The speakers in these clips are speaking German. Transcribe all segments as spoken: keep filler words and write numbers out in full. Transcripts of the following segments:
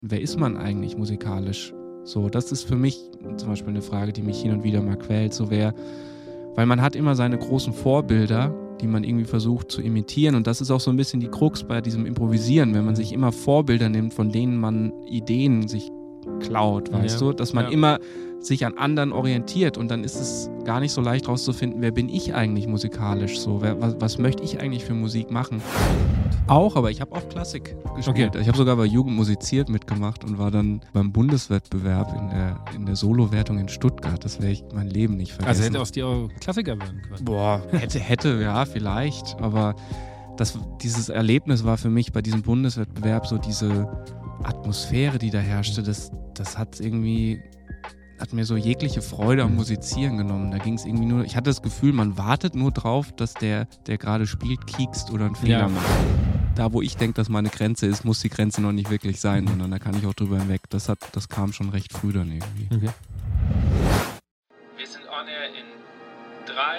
wer ist man eigentlich musikalisch? So, das ist für mich zum Beispiel eine Frage, die mich hin und wieder mal quält. So wer, weil man hat immer seine großen Vorbilder, die man irgendwie versucht zu imitieren. Und das ist auch so ein bisschen die Krux bei diesem Improvisieren, wenn man sich immer Vorbilder nimmt, von denen man Ideen sich klaut, weißt ja, du? Dass man ja. immer sich an anderen orientiert und dann ist es gar nicht so leicht rauszufinden, wer bin ich eigentlich musikalisch so, wer, was, was möchte ich eigentlich für Musik machen. Auch, aber ich habe auch Klassik gespielt. Okay. Ich habe sogar bei Jugend musiziert mitgemacht und war dann beim Bundeswettbewerb in der, in der Solowertung in Stuttgart. Das werde ich mein Leben nicht vergessen. Also hätte aus dir auch Klassiker werden können. Boah, hätte, hätte, ja, vielleicht. Aber das, dieses Erlebnis war für mich bei diesem Bundeswettbewerb so diese Atmosphäre, die da herrschte, das, das hat irgendwie, hat mir so jegliche Freude am Musizieren genommen. Da ging es irgendwie nur, ich hatte das Gefühl, man wartet nur drauf, dass der, der gerade spielt, kiekst oder einen Fehler Ja. macht. Da, wo ich denke, dass meine Grenze ist, muss die Grenze noch nicht wirklich sein, sondern da kann ich auch drüber hinweg. Das, hat, das kam schon recht früh dann irgendwie. Okay. Wir sind on air in drei,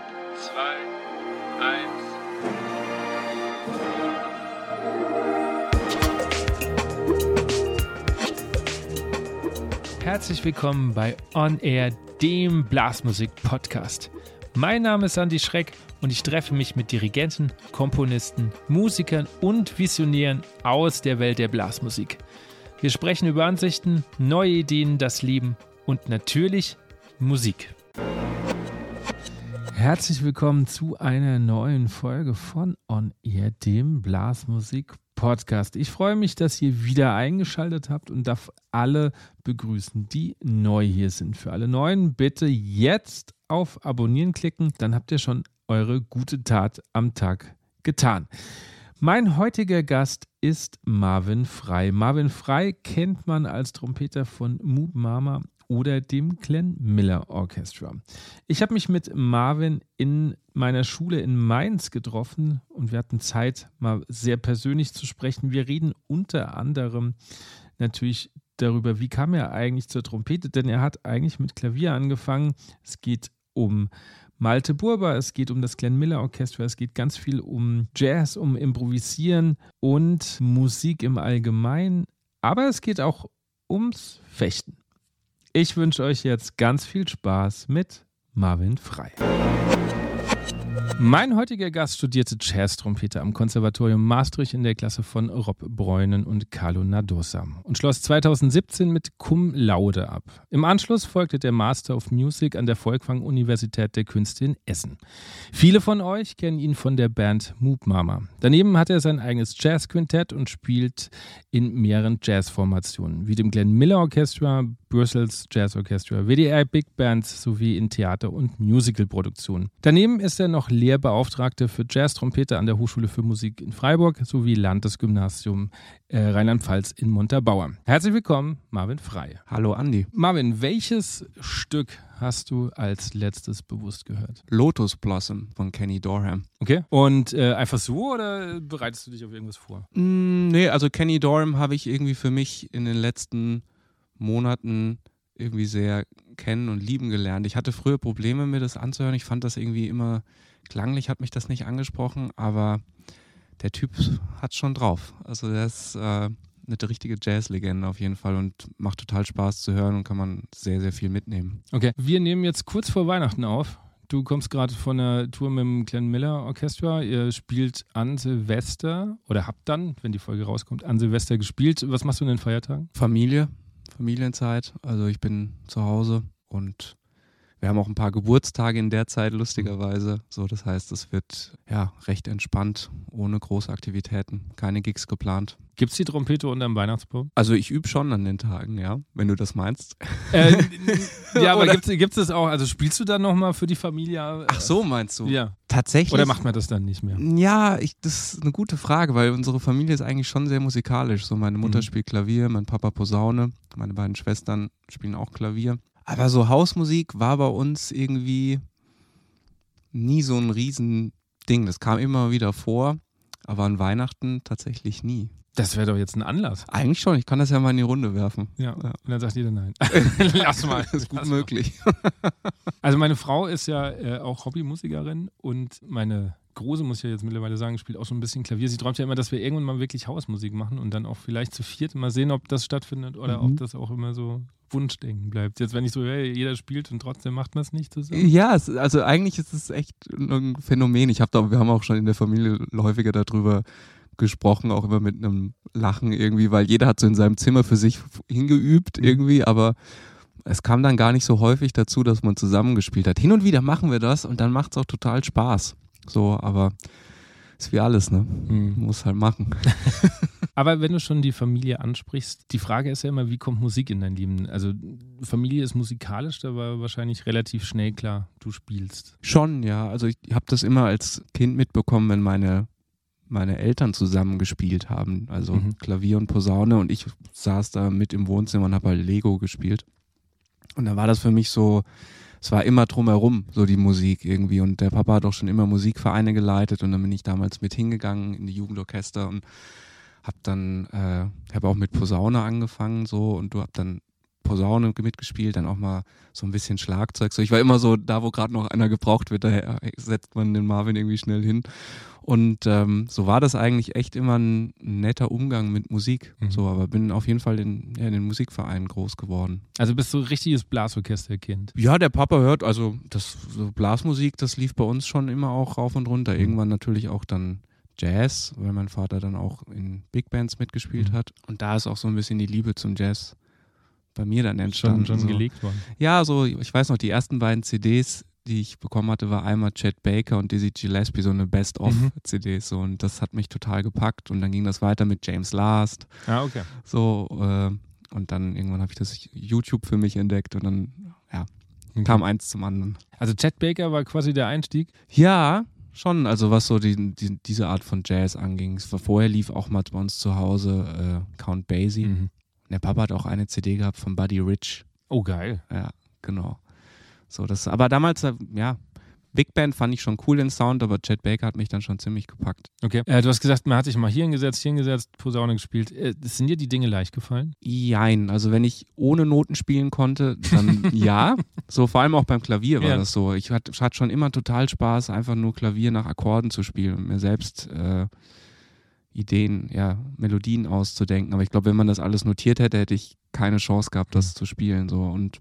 zwei, eins. Herzlich willkommen bei On Air, dem Blasmusik-Podcast. Mein Name ist Andi Schreck und ich treffe mich mit Dirigenten, Komponisten, Musikern und Visionären aus der Welt der Blasmusik. Wir sprechen über Ansichten, neue Ideen, das Leben und natürlich Musik. Herzlich willkommen zu einer neuen Folge von On Air, dem Blasmusik-Podcast. Ich freue mich, dass ihr wieder eingeschaltet habt und darf alle begrüßen, die neu hier sind. Für alle Neuen bitte jetzt auf Abonnieren klicken, dann habt ihr schon eure gute Tat am Tag getan. Mein heutiger Gast ist Marvin Frey. Marvin Frey kennt man als Trompeter von Moop Mama oder dem Glenn Miller Orchestra. Ich habe mich mit Marvin in meiner Schule in Mainz getroffen und wir hatten Zeit, mal sehr persönlich zu sprechen. Wir reden unter anderem natürlich darüber, wie kam er eigentlich zur Trompete, denn er hat eigentlich mit Klavier angefangen. Es geht um Malte Burber, es geht um das Glenn Miller Orchestra, es geht ganz viel um Jazz, um Improvisieren und Musik im Allgemeinen, aber es geht auch ums Fechten. Ich wünsche euch jetzt ganz viel Spaß mit Marvin Frey. Mein heutiger Gast studierte Jazz-Trompete am Konservatorium Maastricht in der Klasse von Rob Breunen und Carlo Nardosa und schloss zweitausendsiebzehn mit Cum Laude ab. Im Anschluss folgte der Master of Music an der Folkwang-Universität der Künste in Essen. Viele von euch kennen ihn von der Band Moop Mama. Daneben hat er sein eigenes Jazz-Quintett und spielt in mehreren Jazz-Formationen, wie dem Glenn Miller Orchestra, Brussels Jazz Orchestra, W D R Big Bands sowie in Theater- und Musical-Produktionen. Daneben ist er noch Lehrbeauftragter für Jazz-Trompete an der Hochschule für Musik in Freiburg sowie Landesgymnasium äh, Rheinland-Pfalz in Montabaur. Herzlich willkommen, Marvin Frey. Hallo Andi. Marvin, welches Stück hast du als letztes bewusst gehört? Lotus Blossom von Kenny Dorham. Okay. Und äh, einfach so oder bereitest du dich auf irgendwas vor? Mm, nee, also Kenny Dorham habe ich irgendwie für mich in den letzten Monaten irgendwie sehr kennen und lieben gelernt. Ich hatte früher Probleme, mir das anzuhören. Ich fand das irgendwie immer klanglich, hat mich das nicht angesprochen, aber der Typ hat schon drauf. Also der ist äh, eine richtige Jazz-Legende auf jeden Fall und macht total Spaß zu hören und kann man sehr, sehr viel mitnehmen. Okay. Wir nehmen jetzt kurz vor Weihnachten auf. Du kommst gerade von einer Tour mit dem Glenn Miller Orchestra. Ihr spielt an Silvester oder habt dann, wenn die Folge rauskommt, an Silvester gespielt. Was machst du in den Feiertagen? Familie. Familienzeit, also ich bin zu Hause und wir haben auch ein paar Geburtstage in der Zeit, lustigerweise. So, das heißt, es wird ja recht entspannt, ohne große Aktivitäten, keine Gigs geplant. Gibt es die Trompete unterm Weihnachtsbaum? Also ich übe schon an den Tagen, ja, wenn du das meinst. Äh, ja, aber gibt es das auch, also spielst du dann nochmal für die Familie? Ach so, meinst du? Ja. Tatsächlich? Oder macht man das dann nicht mehr? Ja, ich, das ist eine gute Frage, weil unsere Familie ist eigentlich schon sehr musikalisch. So, meine Mutter mhm. spielt Klavier, mein Papa Posaune, meine beiden Schwestern spielen auch Klavier. Aber so Hausmusik war bei uns irgendwie nie so ein Riesending. Das kam immer wieder vor, aber an Weihnachten tatsächlich nie. Das wäre doch jetzt ein Anlass. Eigentlich schon, ich kann das ja mal in die Runde werfen. Ja, ja. Und dann sagt jeder nein. Lass mal. Das ist gut Lass möglich. Mal. Also meine Frau ist ja äh, auch Hobbymusikerin und meine Große, muss ich ja jetzt mittlerweile sagen, spielt auch so ein bisschen Klavier. Sie träumt ja immer, dass wir irgendwann mal wirklich Hausmusik machen und dann auch vielleicht zu viert mal sehen, ob das stattfindet oder Mhm. ob das auch immer so Wunschdenken bleibt. Jetzt, wenn ich so höre, jeder spielt und trotzdem macht man es nicht zusammen. Ja, es, also eigentlich ist es echt ein Phänomen. Ich habe da, wir haben auch schon in der Familie häufiger darüber gesprochen, auch immer mit einem Lachen irgendwie, weil jeder hat so in seinem Zimmer für sich hingeübt irgendwie, aber es kam dann gar nicht so häufig dazu, dass man zusammengespielt hat. Hin und wieder machen wir das und dann macht es auch total Spaß. So, aber ist wie alles, ne? Mhm. Muss halt machen. Aber wenn du schon die Familie ansprichst, die Frage ist ja immer, wie kommt Musik in dein Leben? Also Familie ist musikalisch, da war wahrscheinlich relativ schnell klar, du spielst. Schon, ja. Also ich habe das immer als Kind mitbekommen, wenn meine, meine Eltern zusammen gespielt haben. Also Mhm. Klavier und Posaune und ich saß da mit im Wohnzimmer und habe halt Lego gespielt. Und dann war das für mich so, es war immer drumherum, so die Musik irgendwie. Und der Papa hat auch schon immer Musikvereine geleitet und dann bin ich damals mit hingegangen in die Jugendorchester und hab dann, äh, habe auch mit Posaune angefangen so und du hab dann Posaune mitgespielt, dann auch mal so ein bisschen Schlagzeug. So, ich war immer so, da wo gerade noch einer gebraucht wird, da setzt man den Marvin irgendwie schnell hin. Und ähm, so war das eigentlich echt immer ein netter Umgang mit Musik. Mhm. So, aber bin auf jeden Fall in, ja, in den Musikvereinen groß geworden. Also bist du ein richtiges Blasorchesterkind. Ja, der Papa hört, also das so Blasmusik, das lief bei uns schon immer auch rauf und runter. Mhm. Irgendwann natürlich auch dann Jazz, weil mein Vater dann auch in Big Bands mitgespielt Mhm. hat. Und da ist auch so ein bisschen die Liebe zum Jazz bei mir dann entstanden. Schon, schon so. gelegt worden. Ja, so, ich weiß noch, die ersten beiden C Ds, die ich bekommen hatte, war einmal Chet Baker und Dizzy Gillespie, so eine Best-of-C Ds. So, und das hat mich total gepackt. Und dann ging das weiter mit James Last. Ah, okay. So, äh, und dann irgendwann habe ich das YouTube für mich entdeckt und dann, ja, Okay. kam eins zum anderen. Also Chet Baker war quasi der Einstieg. Ja, schon, also was so die, die, diese Art von Jazz anging. Es war, vorher lief auch mal bei uns zu Hause äh, Count Basie. Mhm. Der Papa hat auch eine C D gehabt von Buddy Rich. Oh, geil. Ja, genau. So, das, aber damals, äh, ja, Big Band fand ich schon cool den Sound, aber Chet Baker hat mich dann schon ziemlich gepackt. Okay. Äh, du hast gesagt, man hat sich mal hier hingesetzt, hier hingesetzt, Posaune gespielt. Äh, sind dir die Dinge leicht gefallen? Jein, also wenn ich ohne Noten spielen konnte, dann ja. So vor allem auch beim Klavier war Ja. das so. Ich hatte, hatte schon immer total Spaß, einfach nur Klavier nach Akkorden zu spielen und mir selbst äh, Ideen, ja, Melodien auszudenken. Aber ich glaube, wenn man das alles notiert hätte, hätte ich keine Chance gehabt, das zu spielen. So. Und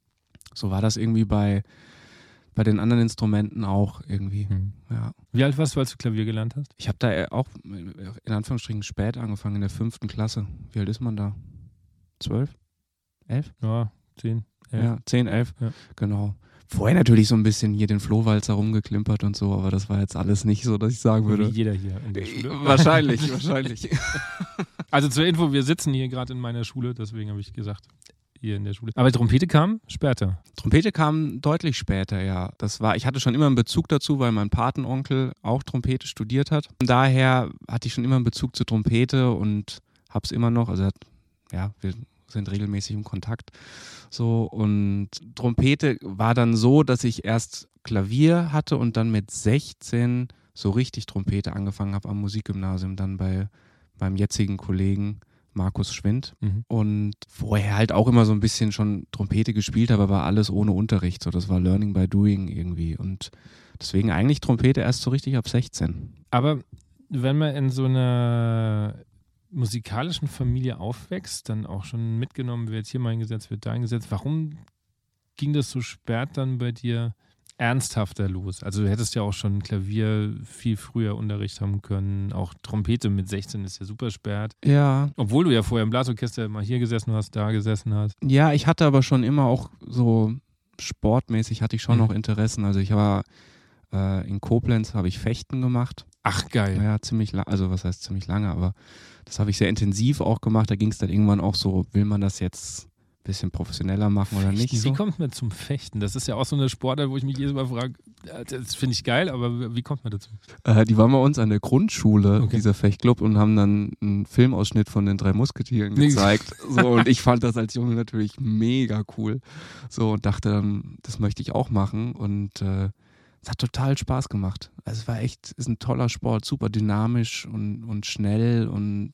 so war das irgendwie bei, bei den anderen Instrumenten auch irgendwie. Mhm. Ja. Wie alt warst du, als du Klavier gelernt hast? Ich habe da äh, auch in Anführungsstrichen spät angefangen, in der fünften Klasse. Wie alt ist man da? Zwölf? Elf? Ja, zehn. elf. Ja, zehn, elf. Ja. Genau. Vorher natürlich so ein bisschen hier den Flohwalzer rumgeklimpert und so, aber das war jetzt alles nicht so, dass ich sagen Wie würde. jeder hier in der Schule. Wahrscheinlich, wahrscheinlich. Also zur Info, wir sitzen hier gerade in meiner Schule, deswegen habe ich gesagt, hier in der Schule. Aber Trompete kam später. Trompete kam deutlich später, ja. Das war, ich hatte schon immer einen Bezug dazu, weil mein Patenonkel auch Trompete studiert hat. Von daher hatte ich schon immer einen Bezug zur Trompete und hab's immer noch. Also ja, wir sind regelmäßig im Kontakt. So, und Trompete war dann so, dass ich erst Klavier hatte und dann mit sechzehn so richtig Trompete angefangen habe am Musikgymnasium, dann bei meinem jetzigen Kollegen Markus Schwind. Mhm. Und vorher halt auch immer so ein bisschen schon Trompete gespielt, aber war alles ohne Unterricht. So, das war Learning by Doing irgendwie. Und deswegen eigentlich Trompete erst so richtig ab sechzehn. Aber wenn man in so einer musikalischen Familie aufwächst, dann auch schon mitgenommen wird, hier mal eingesetzt, wird da eingesetzt, warum ging das so spät dann bei dir ernsthafter los? Also du hättest ja auch schon Klavier viel früher Unterricht haben können, auch Trompete mit sechzehn ist ja super spät. Ja. Obwohl du ja vorher im Blasorchester mal hier gesessen hast, da gesessen hast. Ja, ich hatte aber schon immer auch so sportmäßig hatte ich schon Mhm. noch Interessen. Also ich war äh, in Koblenz, habe ich Fechten gemacht. Ach, geil. Ja, ziemlich lange, also was heißt ziemlich lange, aber das habe ich sehr intensiv auch gemacht. Da ging es dann irgendwann auch so, will man das jetzt ein bisschen professioneller machen oder nicht? Wie So? kommt man zum Fechten? Das ist ja auch so eine Sportart, wo ich mich jedes Mal frage, das finde ich geil, aber wie kommt man dazu? Äh, die waren bei uns an der Grundschule, Okay. dieser Fechtclub, und haben dann einen Filmausschnitt von den drei Musketieren Nee. gezeigt. So, und ich fand das als Junge natürlich mega cool. So, und dachte dann, das möchte ich auch machen. Und äh, es hat total Spaß gemacht. Also es war echt, ist ein toller Sport, super dynamisch und, und schnell und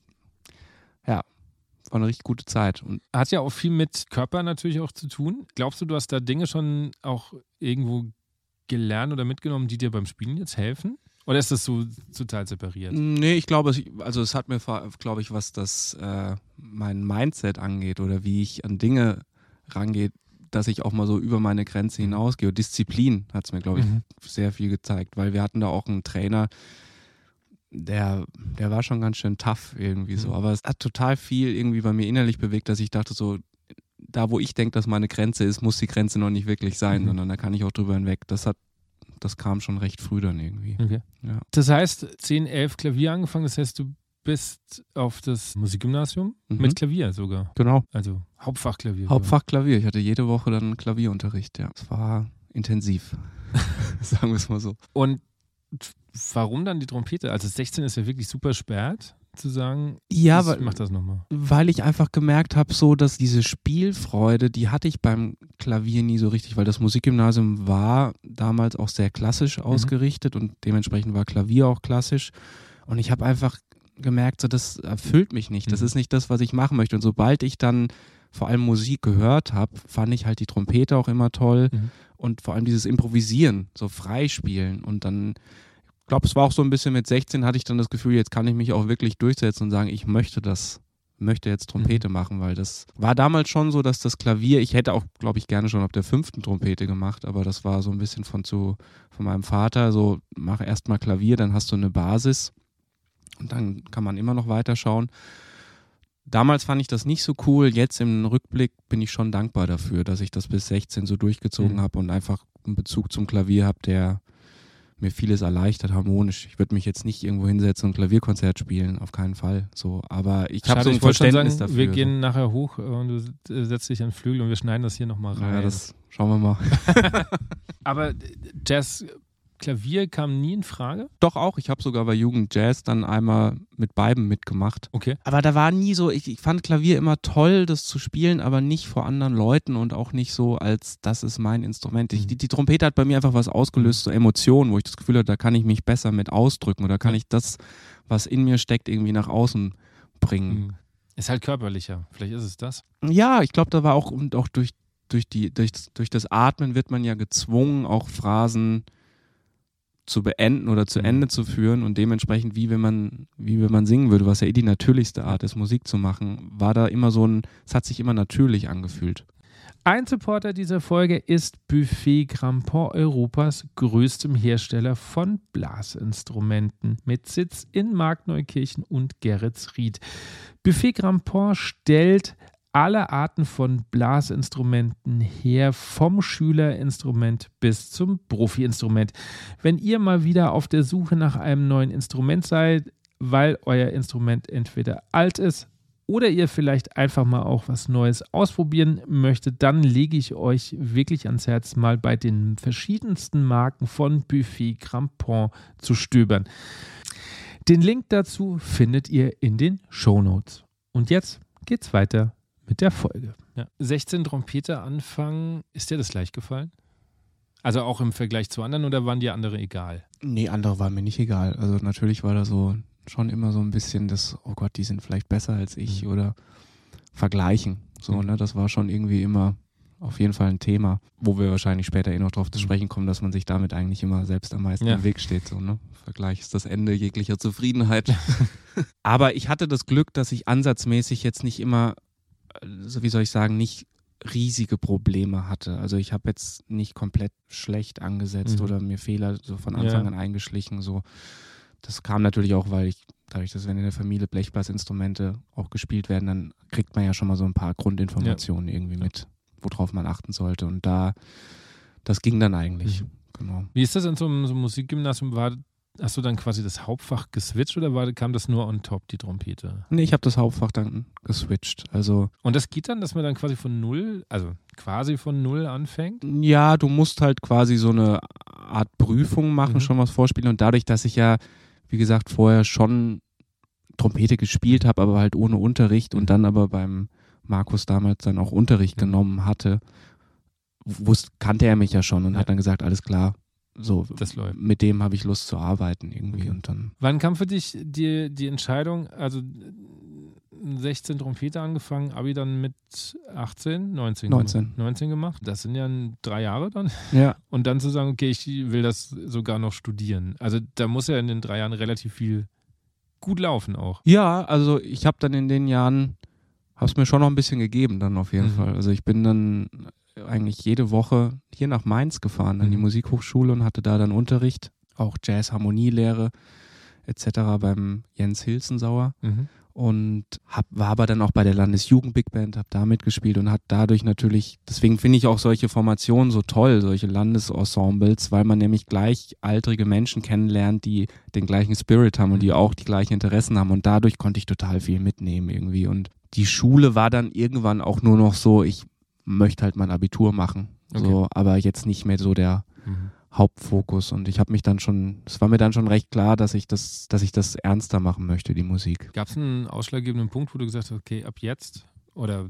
ja, war eine richtig gute Zeit. Und Hat ja auch viel mit Körper natürlich auch zu tun. Glaubst du, du hast da Dinge schon auch irgendwo gelernt oder mitgenommen, die dir beim Spielen jetzt helfen? Oder ist das so total separiert? Nee, ich glaube, es, also es hat mir, glaube ich, was das äh, mein Mindset angeht oder wie ich an Dinge rangehe, dass ich auch mal so über meine Grenze hinausgehe. Disziplin hat es mir, glaube ich, mhm. sehr viel gezeigt, weil wir hatten da auch einen Trainer, der, der war schon ganz schön tough irgendwie mhm. so, aber es hat total viel irgendwie bei mir innerlich bewegt, dass ich dachte so, da wo ich denke, dass meine Grenze ist, muss die Grenze noch nicht wirklich sein, mhm. sondern da kann ich auch drüber hinweg. Das hat Das kam schon recht früh dann irgendwie. Okay. Ja. Das heißt, zehn, elf Klavier angefangen, das heißt, du bist auf das Musikgymnasium mhm. mit Klavier sogar. Genau. Also Hauptfachklavier. Hauptfachklavier. Ich hatte jede Woche dann Klavierunterricht, ja. Es war intensiv, sagen wir es mal so. Und warum dann die Trompete? Also sechzehn ist ja wirklich super spät. Zu sagen, ja, ich mach das nochmal. Weil ich einfach gemerkt habe, so dass diese Spielfreude, die hatte ich beim Klavier nie so richtig, weil das Musikgymnasium war damals auch sehr klassisch ausgerichtet mhm. und dementsprechend war Klavier auch klassisch und ich habe einfach gemerkt, so das erfüllt mich nicht, das mhm. ist nicht das, was ich machen möchte und sobald ich dann vor allem Musik gehört habe, fand ich halt die Trompete auch immer toll mhm. und vor allem dieses Improvisieren, so freispielen und dann ich glaube, es war auch so ein bisschen mit sechzehn hatte ich dann das Gefühl, jetzt kann ich mich auch wirklich durchsetzen und sagen, ich möchte das, möchte jetzt Trompete mhm. machen, weil das war damals schon so, dass das Klavier, ich hätte auch, glaube ich, gerne schon auf der fünften Trompete gemacht, aber das war so ein bisschen von zu von meinem Vater, so mach erst mal Klavier, dann hast du eine Basis und dann kann man immer noch weiterschauen. Damals fand ich das nicht so cool, jetzt im Rückblick bin ich schon dankbar dafür, dass ich das bis sechzehn so durchgezogen mhm. habe und einfach einen Bezug zum Klavier habe, der mir vieles erleichtert, harmonisch. Ich würde mich jetzt nicht irgendwo hinsetzen und ein Klavierkonzert spielen, auf keinen Fall. So, aber ich habe so ein Verständnis sagen, dafür. Wir gehen so. nachher hoch und du setzt dich an den Flügel und wir schneiden das hier nochmal rein. Ja, das schauen wir mal. Aber Jazz, Klavier kam nie in Frage? Doch auch, ich habe sogar bei Jugend Jazz dann einmal mit beiden mitgemacht. Okay. Aber da war nie so, ich, ich fand Klavier immer toll, das zu spielen, aber nicht vor anderen Leuten und auch nicht so, als das ist mein Instrument. Ich, die, die Trompete hat bei mir einfach was ausgelöst, so Emotionen, wo ich das Gefühl hatte, da kann ich mich besser mit ausdrücken oder kann ich das, was in mir steckt, irgendwie nach außen bringen. Ist halt körperlicher, vielleicht ist es das. Ja, ich glaube, da war auch, und auch durch, durch, die, durch, durch das Atmen wird man ja gezwungen, auch Phrasen zu beenden oder zu Ende zu führen und dementsprechend, wie wenn man, wie wenn man singen würde, was ja eh die natürlichste Art ist, Musik zu machen, war da immer so ein, es hat sich immer natürlich angefühlt. Ein Supporter dieser Folge ist Buffet Grandpont, Europas größtem Hersteller von Blasinstrumenten mit Sitz in Markneukirchen und Geretsried. Buffet Grandpont stellt alle Arten von Blasinstrumenten her, vom Schülerinstrument bis zum Profi-Instrument. Wenn ihr mal wieder auf der Suche nach einem neuen Instrument seid, weil euer Instrument entweder alt ist oder ihr vielleicht einfach mal auch was Neues ausprobieren möchtet, dann lege ich euch wirklich ans Herz, mal bei den verschiedensten Marken von Buffet Grandpont zu stöbern. Den Link dazu findet ihr in den Shownotes. Und jetzt geht's weiter mit der Folge. Ja. sechzehn Trompete anfangen, ist dir das leicht gefallen? Also auch im Vergleich zu anderen oder waren die andere egal? Nee, andere waren mir nicht egal. Also natürlich war da so schon immer so ein bisschen das, oh Gott, die sind vielleicht besser als ich mhm. oder vergleichen. So, mhm. ne, das war schon irgendwie immer auf jeden Fall ein Thema, wo wir wahrscheinlich später eh noch drauf zu sprechen kommen, dass man sich damit eigentlich immer selbst am meisten ja. im Weg steht. So, ne? Vergleich ist das Ende jeglicher Zufriedenheit. Aber ich hatte das Glück, dass ich ansatzmäßig jetzt nicht immer, so wie soll ich sagen, nicht riesige Probleme hatte. Also ich habe jetzt nicht komplett schlecht angesetzt mhm. oder mir Fehler so von Anfang ja. an eingeschlichen. So. Das kam natürlich auch, weil ich, dadurch, dass wenn in der Familie Blechblasinstrumente auch gespielt werden, dann kriegt man ja schon mal so ein paar Grundinformationen ja. irgendwie mit, worauf man achten sollte. Und da, das ging dann eigentlich. Mhm. Genau. Wie ist das in so einem, so einem Musikgymnasium? War, hast du dann quasi das Hauptfach geswitcht oder war, kam das nur on top, die Trompete? Nee, ich habe das Hauptfach dann geswitcht. Also und das geht dann, dass man dann quasi von null, also quasi von null anfängt? Ja, du musst halt quasi so eine Art Prüfung machen, mhm. schon was vorspielen. Und dadurch, dass ich ja, wie gesagt, vorher schon Trompete gespielt habe, aber halt ohne Unterricht und dann aber beim Markus damals dann auch Unterricht mhm. genommen hatte, wusste, kannte er mich ja schon und ja. hat dann gesagt, alles klar, so, das läuft. Mit dem habe ich Lust zu arbeiten irgendwie Okay. und dann. Wann kam für dich die, die Entscheidung, also sechzehn Trompete angefangen, Abi dann mit achtzehn, neunzehn? neunzehn. neunzehn gemacht? Das sind ja drei Jahre dann. Ja. Und dann zu sagen, okay, ich will das sogar noch studieren. Also da muss ja in den drei Jahren relativ viel gut laufen auch. Ja, also ich habe dann in den Jahren, habe es mir schon noch ein bisschen gegeben dann auf jeden Mhm. Fall. Also ich bin dann eigentlich jede Woche hier nach Mainz gefahren, an die Mhm. Musikhochschule und hatte da dann Unterricht, auch Jazz-Harmonielehre et cetera beim Jens Hilzensauer. Mhm. Und hab, war aber dann auch bei der Landesjugend-Big Band, habe da mitgespielt und hat dadurch natürlich, deswegen finde ich auch solche Formationen so toll, solche Landesensembles, weil man nämlich gleichaltrige Menschen kennenlernt, die den gleichen Spirit haben und die auch die gleichen Interessen haben und dadurch konnte ich total viel mitnehmen irgendwie und die Schule war dann irgendwann auch nur noch so, ich möchte halt mein Abitur machen, so, aber jetzt nicht mehr so der Mhm. Hauptfokus und ich habe mich dann schon, es war mir dann schon recht klar, dass ich das, dass ich das ernster machen möchte, die Musik. Gab es einen ausschlaggebenden Punkt, wo du gesagt hast, okay, ab jetzt? Oder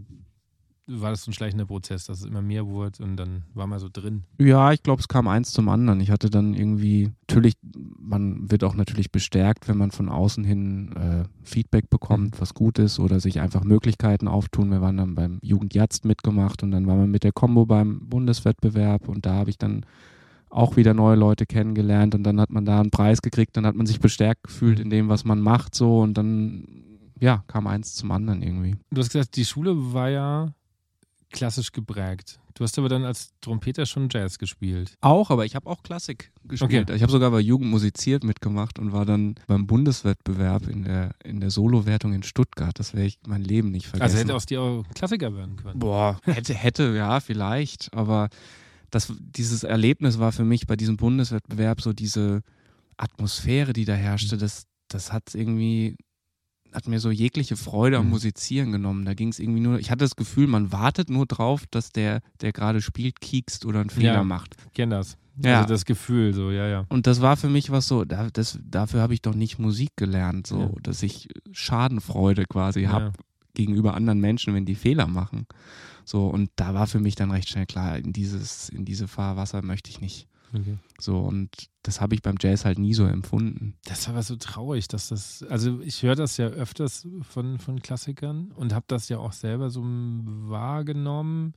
war das so ein schleichender Prozess, dass es immer mehr wurde und dann war man so drin? Ja, ich glaube, es kam eins zum anderen. Ich hatte dann irgendwie, natürlich, man wird auch natürlich bestärkt, wenn man von außen hin äh, Feedback bekommt, Mhm. was gut ist oder sich einfach Möglichkeiten auftun. Wir waren dann beim Jugendjazz mitgemacht und dann waren wir mit der Combo beim Bundeswettbewerb und da habe ich dann auch wieder neue Leute kennengelernt und dann hat man da einen Preis gekriegt, dann hat man sich bestärkt gefühlt in dem, was man macht so und dann, ja, kam eins zum anderen irgendwie. Du hast gesagt, die Schule war ja klassisch geprägt. Du hast aber dann als Trompeter schon Jazz gespielt. Auch, aber ich habe auch Klassik gespielt. Okay. Ich habe sogar bei Jugend musiziert mitgemacht und war dann beim Bundeswettbewerb in der, in der Solowertung in Stuttgart. Das werde ich mein Leben nicht vergessen. Also hätte aus dir auch Klassiker werden können. Boah, hätte, hätte, ja, vielleicht. Aber das, dieses Erlebnis war für mich bei diesem Bundeswettbewerb so diese Atmosphäre, die da herrschte, das, das hat irgendwie, hat mir so jegliche Freude am Mhm. Musizieren genommen. Da ging es irgendwie nur, ich hatte das Gefühl, man wartet nur drauf, dass der, der gerade spielt, kiekst oder einen Fehler Ja. macht. Ich kenn das. Ja. Also das Gefühl, so, ja, ja. Und das war für mich was so, da, das, dafür habe ich doch nicht Musik gelernt, so, Ja. dass ich Schadenfreude quasi Ja. habe gegenüber anderen Menschen, wenn die Fehler machen. So, und da war für mich dann recht schnell klar, in dieses, in diese Fahrwasser möchte ich nicht. Okay. So, und das habe ich beim Jazz halt nie so empfunden. Das ist aber so traurig, dass das, also ich höre das ja öfters von, von Klassikern und habe das ja auch selber so wahrgenommen.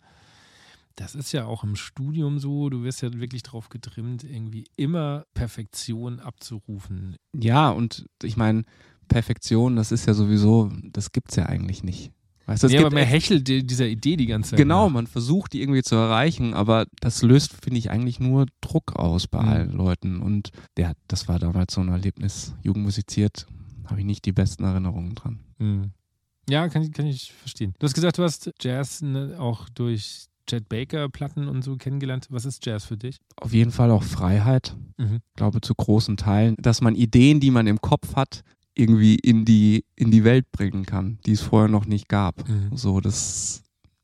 Das ist ja auch im Studium so, du wirst ja wirklich drauf getrimmt, irgendwie immer Perfektion abzurufen. Ja, und ich meine, Perfektion, das ist ja sowieso, das gibt's ja eigentlich nicht. Weißt du, es Ja, gibt aber man echt- hechelt die- dieser Idee die ganze Zeit. Genau, nach. man versucht die irgendwie zu erreichen, aber das löst, finde ich, eigentlich nur Druck aus bei Mhm. allen Leuten. Und ja, das war damals so ein Erlebnis. Jugend musiziert, habe ich nicht die besten Erinnerungen dran. Mhm. Ja, kann, ich- kann ich verstehen. Du hast gesagt, du hast Jazz ne, auch durch Chet Baker Platten und so kennengelernt. Was ist Jazz für dich? Auf jeden Fall auch Freiheit, Mhm. ich glaube zu großen Teilen, dass man Ideen, die man im Kopf hat, irgendwie in die, in die Welt bringen kann, die es vorher noch nicht gab. Mhm. So, das,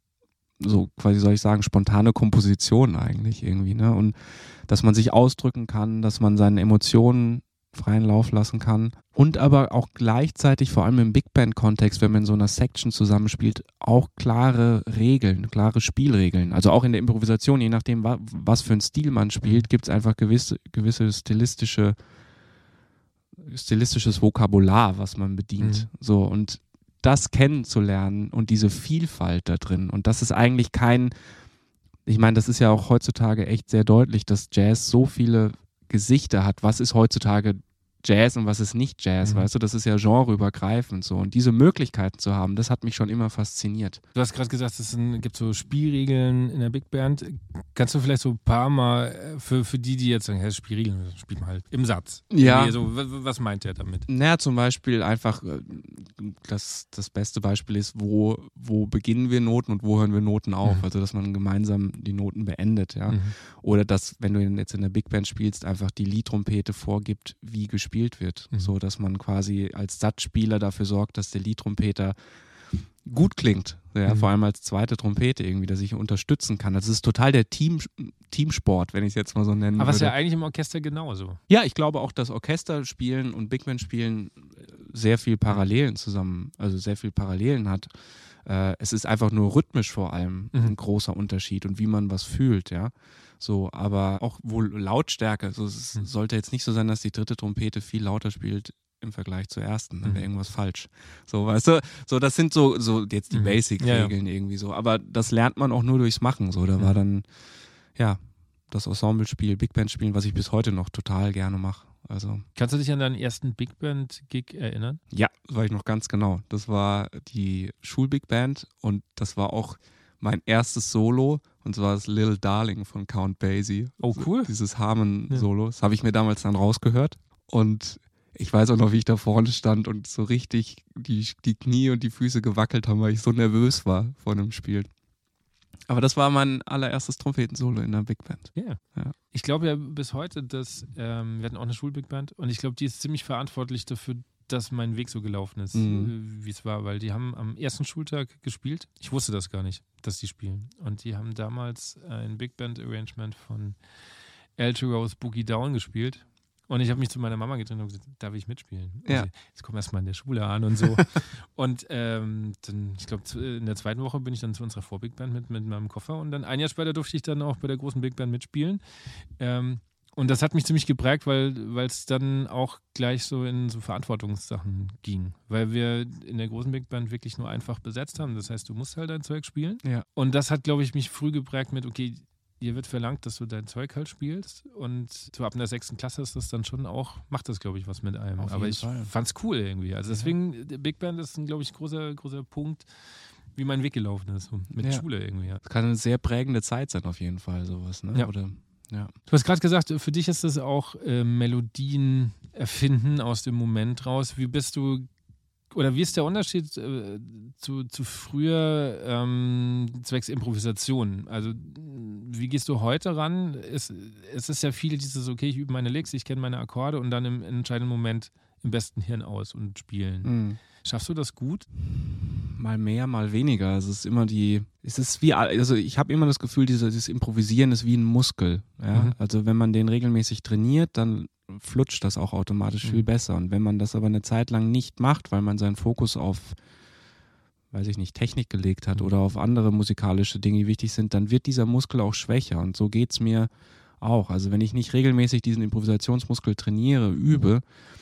so quasi soll ich sagen, spontane Komposition eigentlich irgendwie, ne? Und dass man sich ausdrücken kann, dass man seinen Emotionen freien Lauf lassen kann und aber auch gleichzeitig, vor allem im Big Band-Kontext, wenn man in so einer Section zusammenspielt, auch klare Regeln, klare Spielregeln. Also auch in der Improvisation, je nachdem, wa- was für einen Stil man spielt, gibt es einfach gewisse, gewisse stilistische stilistisches Vokabular, was man bedient. Mhm. So, und das kennenzulernen und diese Vielfalt da drin. Und das ist eigentlich kein, ich meine, das ist ja auch heutzutage echt sehr deutlich, dass Jazz so viele Gesichter hat. Was ist heutzutage Jazz und was ist nicht Jazz, Mhm. weißt du? Das ist ja genreübergreifend so. Und diese Möglichkeiten zu haben, das hat mich schon immer fasziniert. Du hast gerade gesagt, es sind- gibt so Spielregeln in der Big Band. Kannst du vielleicht so ein paar Mal äh, für, für die, die jetzt sagen, hey, Spielregeln, spielt man halt im Satz. Ja. Irgendwie So, was, was meint er damit? Naja, zum Beispiel einfach, äh, das, das beste Beispiel ist, wo, wo beginnen wir Noten und wo hören wir Noten auf? Mhm. Also, dass man gemeinsam die Noten beendet, ja. Mhm. Oder dass, wenn du jetzt in der Big Band spielst, einfach die Leadtrompete vorgibt, wie gespielt wird. Mhm. So, dass man quasi als Satzspieler dafür sorgt, dass der Leadtrompeter gut klingt. Ja, Mhm. vor allem als zweite Trompete irgendwie, dass ich unterstützen kann. Das ist total der Team, Teamsport, wenn ich es jetzt mal so nennen Aber es ist würde. ja eigentlich im Orchester genauso. Ja, ich glaube auch, dass Orchesterspielen und Big Band spielen sehr viel Parallelen zusammen, also sehr viel Parallelen hat. Äh, es ist einfach nur rhythmisch vor allem Mhm. ein großer Unterschied und wie man was fühlt, ja. So, aber auch wohl Lautstärke. Also es Mhm. sollte jetzt nicht so sein, dass die dritte Trompete viel lauter spielt im Vergleich zur ersten. Dann wäre Mhm. irgendwas falsch. So, weißt du, so, das sind so, so jetzt die Mhm. Basic-Regeln Ja, irgendwie so. Aber das lernt man auch nur durchs Machen. So, da war Mhm. dann, ja, das Ensemble-Spiel, Big Band-Spielen, was ich bis heute noch total gerne mache. Also, Kannst du dich an deinen ersten Big Band-Gig erinnern? ja, das war ich noch ganz genau. Das war die Schul-Big Band und das war auch mein erstes Solo und zwar das Little Darling von Count Basie. Oh, cool. Dieses Harmon-Solo. Das habe ich mir damals dann rausgehört und ich weiß auch noch, wie ich da vorne stand und so richtig die, die Knie und die Füße gewackelt haben, weil ich so nervös war vor dem Spiel. Aber das war mein allererstes Trompetensolo in der Big Band. Yeah. Ja. Ich glaube ja bis heute, dass ähm, wir hatten auch eine Schul-Big Band und ich glaube, die ist ziemlich verantwortlich dafür, dass mein Weg so gelaufen ist, Mhm. äh, wie es war, weil die haben am ersten Schultag gespielt. Ich wusste das gar nicht, dass die spielen. Und die haben damals ein Big Band Arrangement von El Giro's Boogie Down gespielt. Und ich habe mich zu meiner Mama gedreht und gesagt, darf ich mitspielen? Und Ja. sie, jetzt kommen wir erstmal in der Schule an und so. Und ähm, dann, ich glaube, in der zweiten Woche bin ich dann zu unserer Vor-Big Band mit, mit meinem Koffer und dann ein Jahr später durfte ich dann auch bei der großen Big Band mitspielen. Ähm, und das hat mich ziemlich geprägt, weil es dann auch gleich so in so Verantwortungssachen ging. Weil wir in der großen Big Band wirklich nur einfach besetzt haben. Das heißt, du musst halt dein Zeug spielen. Ja. Und das hat, glaube ich, mich früh geprägt mit, okay, dir wird verlangt, dass du dein Zeug halt spielst und so ab in der sechsten Klasse ist das dann schon auch, macht das, glaube ich, was mit einem. Auf Aber jeden ich Fall. fand's cool irgendwie. Also deswegen, der Big Band ist, ein, glaube ich, großer, großer Punkt, wie mein Weg gelaufen ist, so mit Ja. Schule irgendwie. Ja. Das kann eine sehr prägende Zeit sein, auf jeden Fall, sowas, ne? Ja. Oder, ja. Du hast gerade gesagt, für dich ist das auch äh, Melodien erfinden aus dem Moment raus. Wie bist du, oder wie ist der Unterschied äh, zu, zu früher ähm, zwecks Improvisation? Also wie gehst du heute ran? Es, es ist ja viel dieses, okay, ich übe meine Licks, ich kenne meine Akkorde und dann im entscheidenden Moment im besten Hirn aus und spielen. Mhm. Schaffst du das gut? Mal mehr, mal weniger. Es ist immer die, es ist wie, also ich habe immer das Gefühl, dieses, dieses Improvisieren ist wie ein Muskel. Ja? Mhm. Also wenn man den regelmäßig trainiert, dann flutscht das auch automatisch Mhm. viel besser. Und wenn man das aber eine Zeit lang nicht macht, weil man seinen Fokus auf, weiß ich nicht, Technik gelegt hat Mhm. oder auf andere musikalische Dinge, die wichtig sind, dann wird dieser Muskel auch schwächer. Und so geht es mir auch. Also wenn ich nicht regelmäßig diesen Improvisationsmuskel trainiere, übe,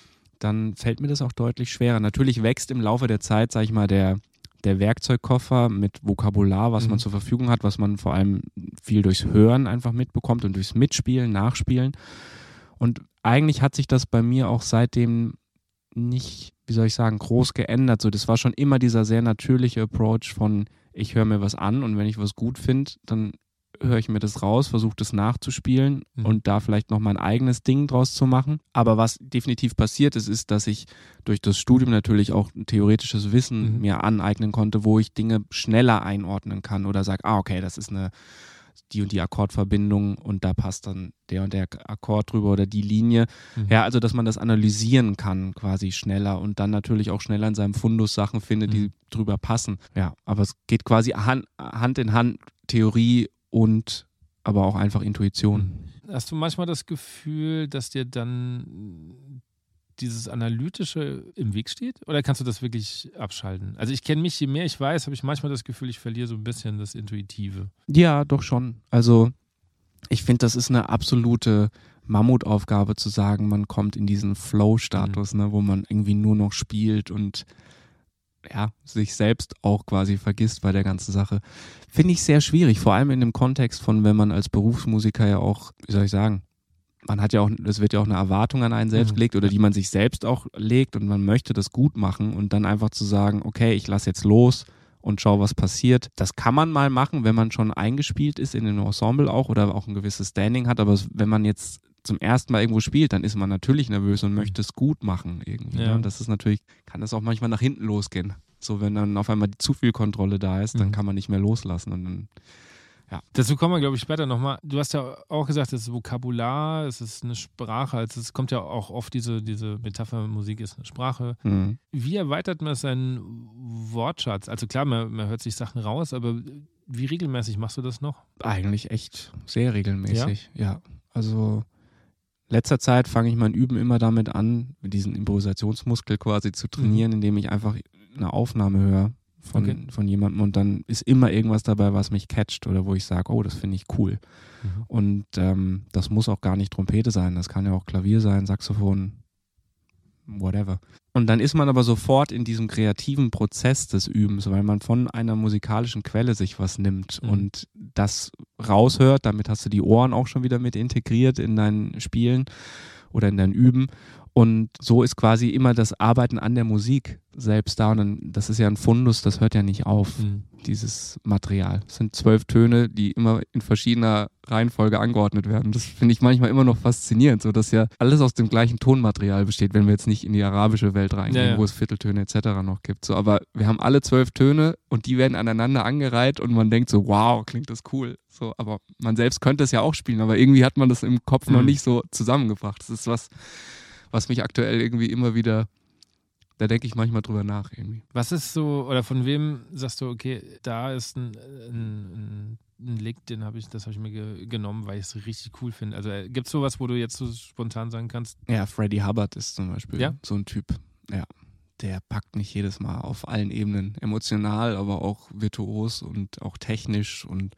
dann fällt mir das auch deutlich schwerer. Natürlich wächst im Laufe der Zeit, sag ich mal, der, der Werkzeugkoffer mit Vokabular, was Mhm. man zur Verfügung hat, was man vor allem viel durchs Hören einfach mitbekommt und durchs Mitspielen, Nachspielen. Und eigentlich hat sich das bei mir auch seitdem nicht, wie soll ich sagen, groß geändert. So, das war schon immer dieser sehr natürliche Approach von, ich höre mir was an und wenn ich was gut finde, dann höre ich mir das raus, versuche das nachzuspielen Mhm. und da vielleicht noch mein eigenes Ding draus zu machen. Aber was definitiv passiert ist, ist, dass ich durch das Studium natürlich auch ein theoretisches Wissen Mhm. mir aneignen konnte, wo ich Dinge schneller einordnen kann oder sage, ah, okay, das ist eine die und die Akkordverbindung und da passt dann der und der Akkord drüber oder die Linie. Mhm. Ja, also dass man das analysieren kann quasi schneller und dann natürlich auch schneller in seinem Fundus Sachen findet, die Mhm. drüber passen. Ja, aber es geht quasi Hand, Hand in Hand Theorie und aber auch einfach Intuition. Hast du manchmal das Gefühl, dass dir dann dieses Analytische im Weg steht? Oder kannst du das wirklich abschalten? Also ich kenne mich, je mehr ich weiß, habe ich manchmal das Gefühl, ich verliere so ein bisschen das Intuitive. Ja, doch schon. Also ich finde, das ist eine absolute Mammutaufgabe zu sagen, man kommt in diesen Flow-Status, ne, wo man irgendwie nur noch spielt und ja, sich selbst auch quasi vergisst bei der ganzen Sache. Finde ich sehr schwierig, vor allem in dem Kontext von, wenn man als Berufsmusiker ja auch, wie soll ich sagen, man hat ja auch, es wird ja auch eine Erwartung an einen selbst Mhm. gelegt oder die man sich selbst auch legt und man möchte das gut machen und dann einfach zu sagen, okay, ich lasse jetzt los und schau, was passiert. Das kann man mal machen, wenn man schon eingespielt ist in einem Ensemble auch oder auch ein gewisses Standing hat, aber wenn man jetzt zum ersten Mal irgendwo spielt, dann ist man natürlich nervös und möchte es gut machen irgendwie. Ja. Ne? Und das ist natürlich, kann das auch manchmal nach hinten losgehen. So, wenn dann auf einmal die zu viel Kontrolle da ist, dann Mhm. kann man nicht mehr loslassen und dann Dazu kommen wir, glaube ich, später nochmal. Du hast ja auch gesagt, es ist Vokabular, es ist eine Sprache. Also es kommt ja auch oft diese, diese Metapher, Musik ist eine Sprache. mhm. Wie erweitert man seinen Wortschatz? Also klar, man, man hört sich Sachen raus, aber wie regelmäßig machst du das noch? Eigentlich echt sehr regelmäßig, ja. ja. Also letzter Zeit fange ich mein Üben immer damit an, diesen Improvisationsmuskel quasi zu trainieren, indem ich einfach eine Aufnahme höre von, Okay. von jemandem und dann ist immer irgendwas dabei, was mich catcht oder wo ich sage, oh, das finde ich cool. Mhm. Und ähm, das muss auch gar nicht Trompete sein, das kann ja auch Klavier sein, Saxophon, whatever. Und dann ist man aber sofort in diesem kreativen Prozess des Übens, weil man von einer musikalischen Quelle sich was nimmt Mhm. und das raushört. Damit hast du die Ohren auch schon wieder mit integriert in dein Spielen oder in dein Üben. Und so ist quasi immer das Arbeiten an der Musik selbst da. Und dann, das ist ja ein Fundus, das hört ja nicht auf, Mhm. dieses Material. Es sind zwölf Töne, die immer in verschiedener Reihenfolge angeordnet werden. Das finde ich manchmal immer noch faszinierend, so dass ja alles aus dem gleichen Tonmaterial besteht, wenn wir jetzt nicht in die arabische Welt reingehen, Ja, ja. wo es Vierteltöne et cetera noch gibt. So, aber wir haben alle zwölf Töne und die werden aneinander angereiht und man denkt so, wow, klingt das cool. So, aber man selbst könnte es ja auch spielen, aber irgendwie hat man das im Kopf noch Mhm. nicht so zusammengebracht. Das ist was, was mich aktuell irgendwie immer wieder, da denke ich manchmal drüber nach irgendwie. Was ist so, oder von wem sagst du, okay, da ist ein, ein, ein Lick, den habe ich, das habe ich mir ge genommen, weil ich es richtig cool finde. Also äh, gibt es sowas, wo du jetzt so spontan sagen kannst? Ja, Freddie Hubbard ist zum Beispiel Ja? so ein Typ. Ja, der packt mich jedes Mal auf allen Ebenen. Emotional, aber auch virtuos und auch technisch und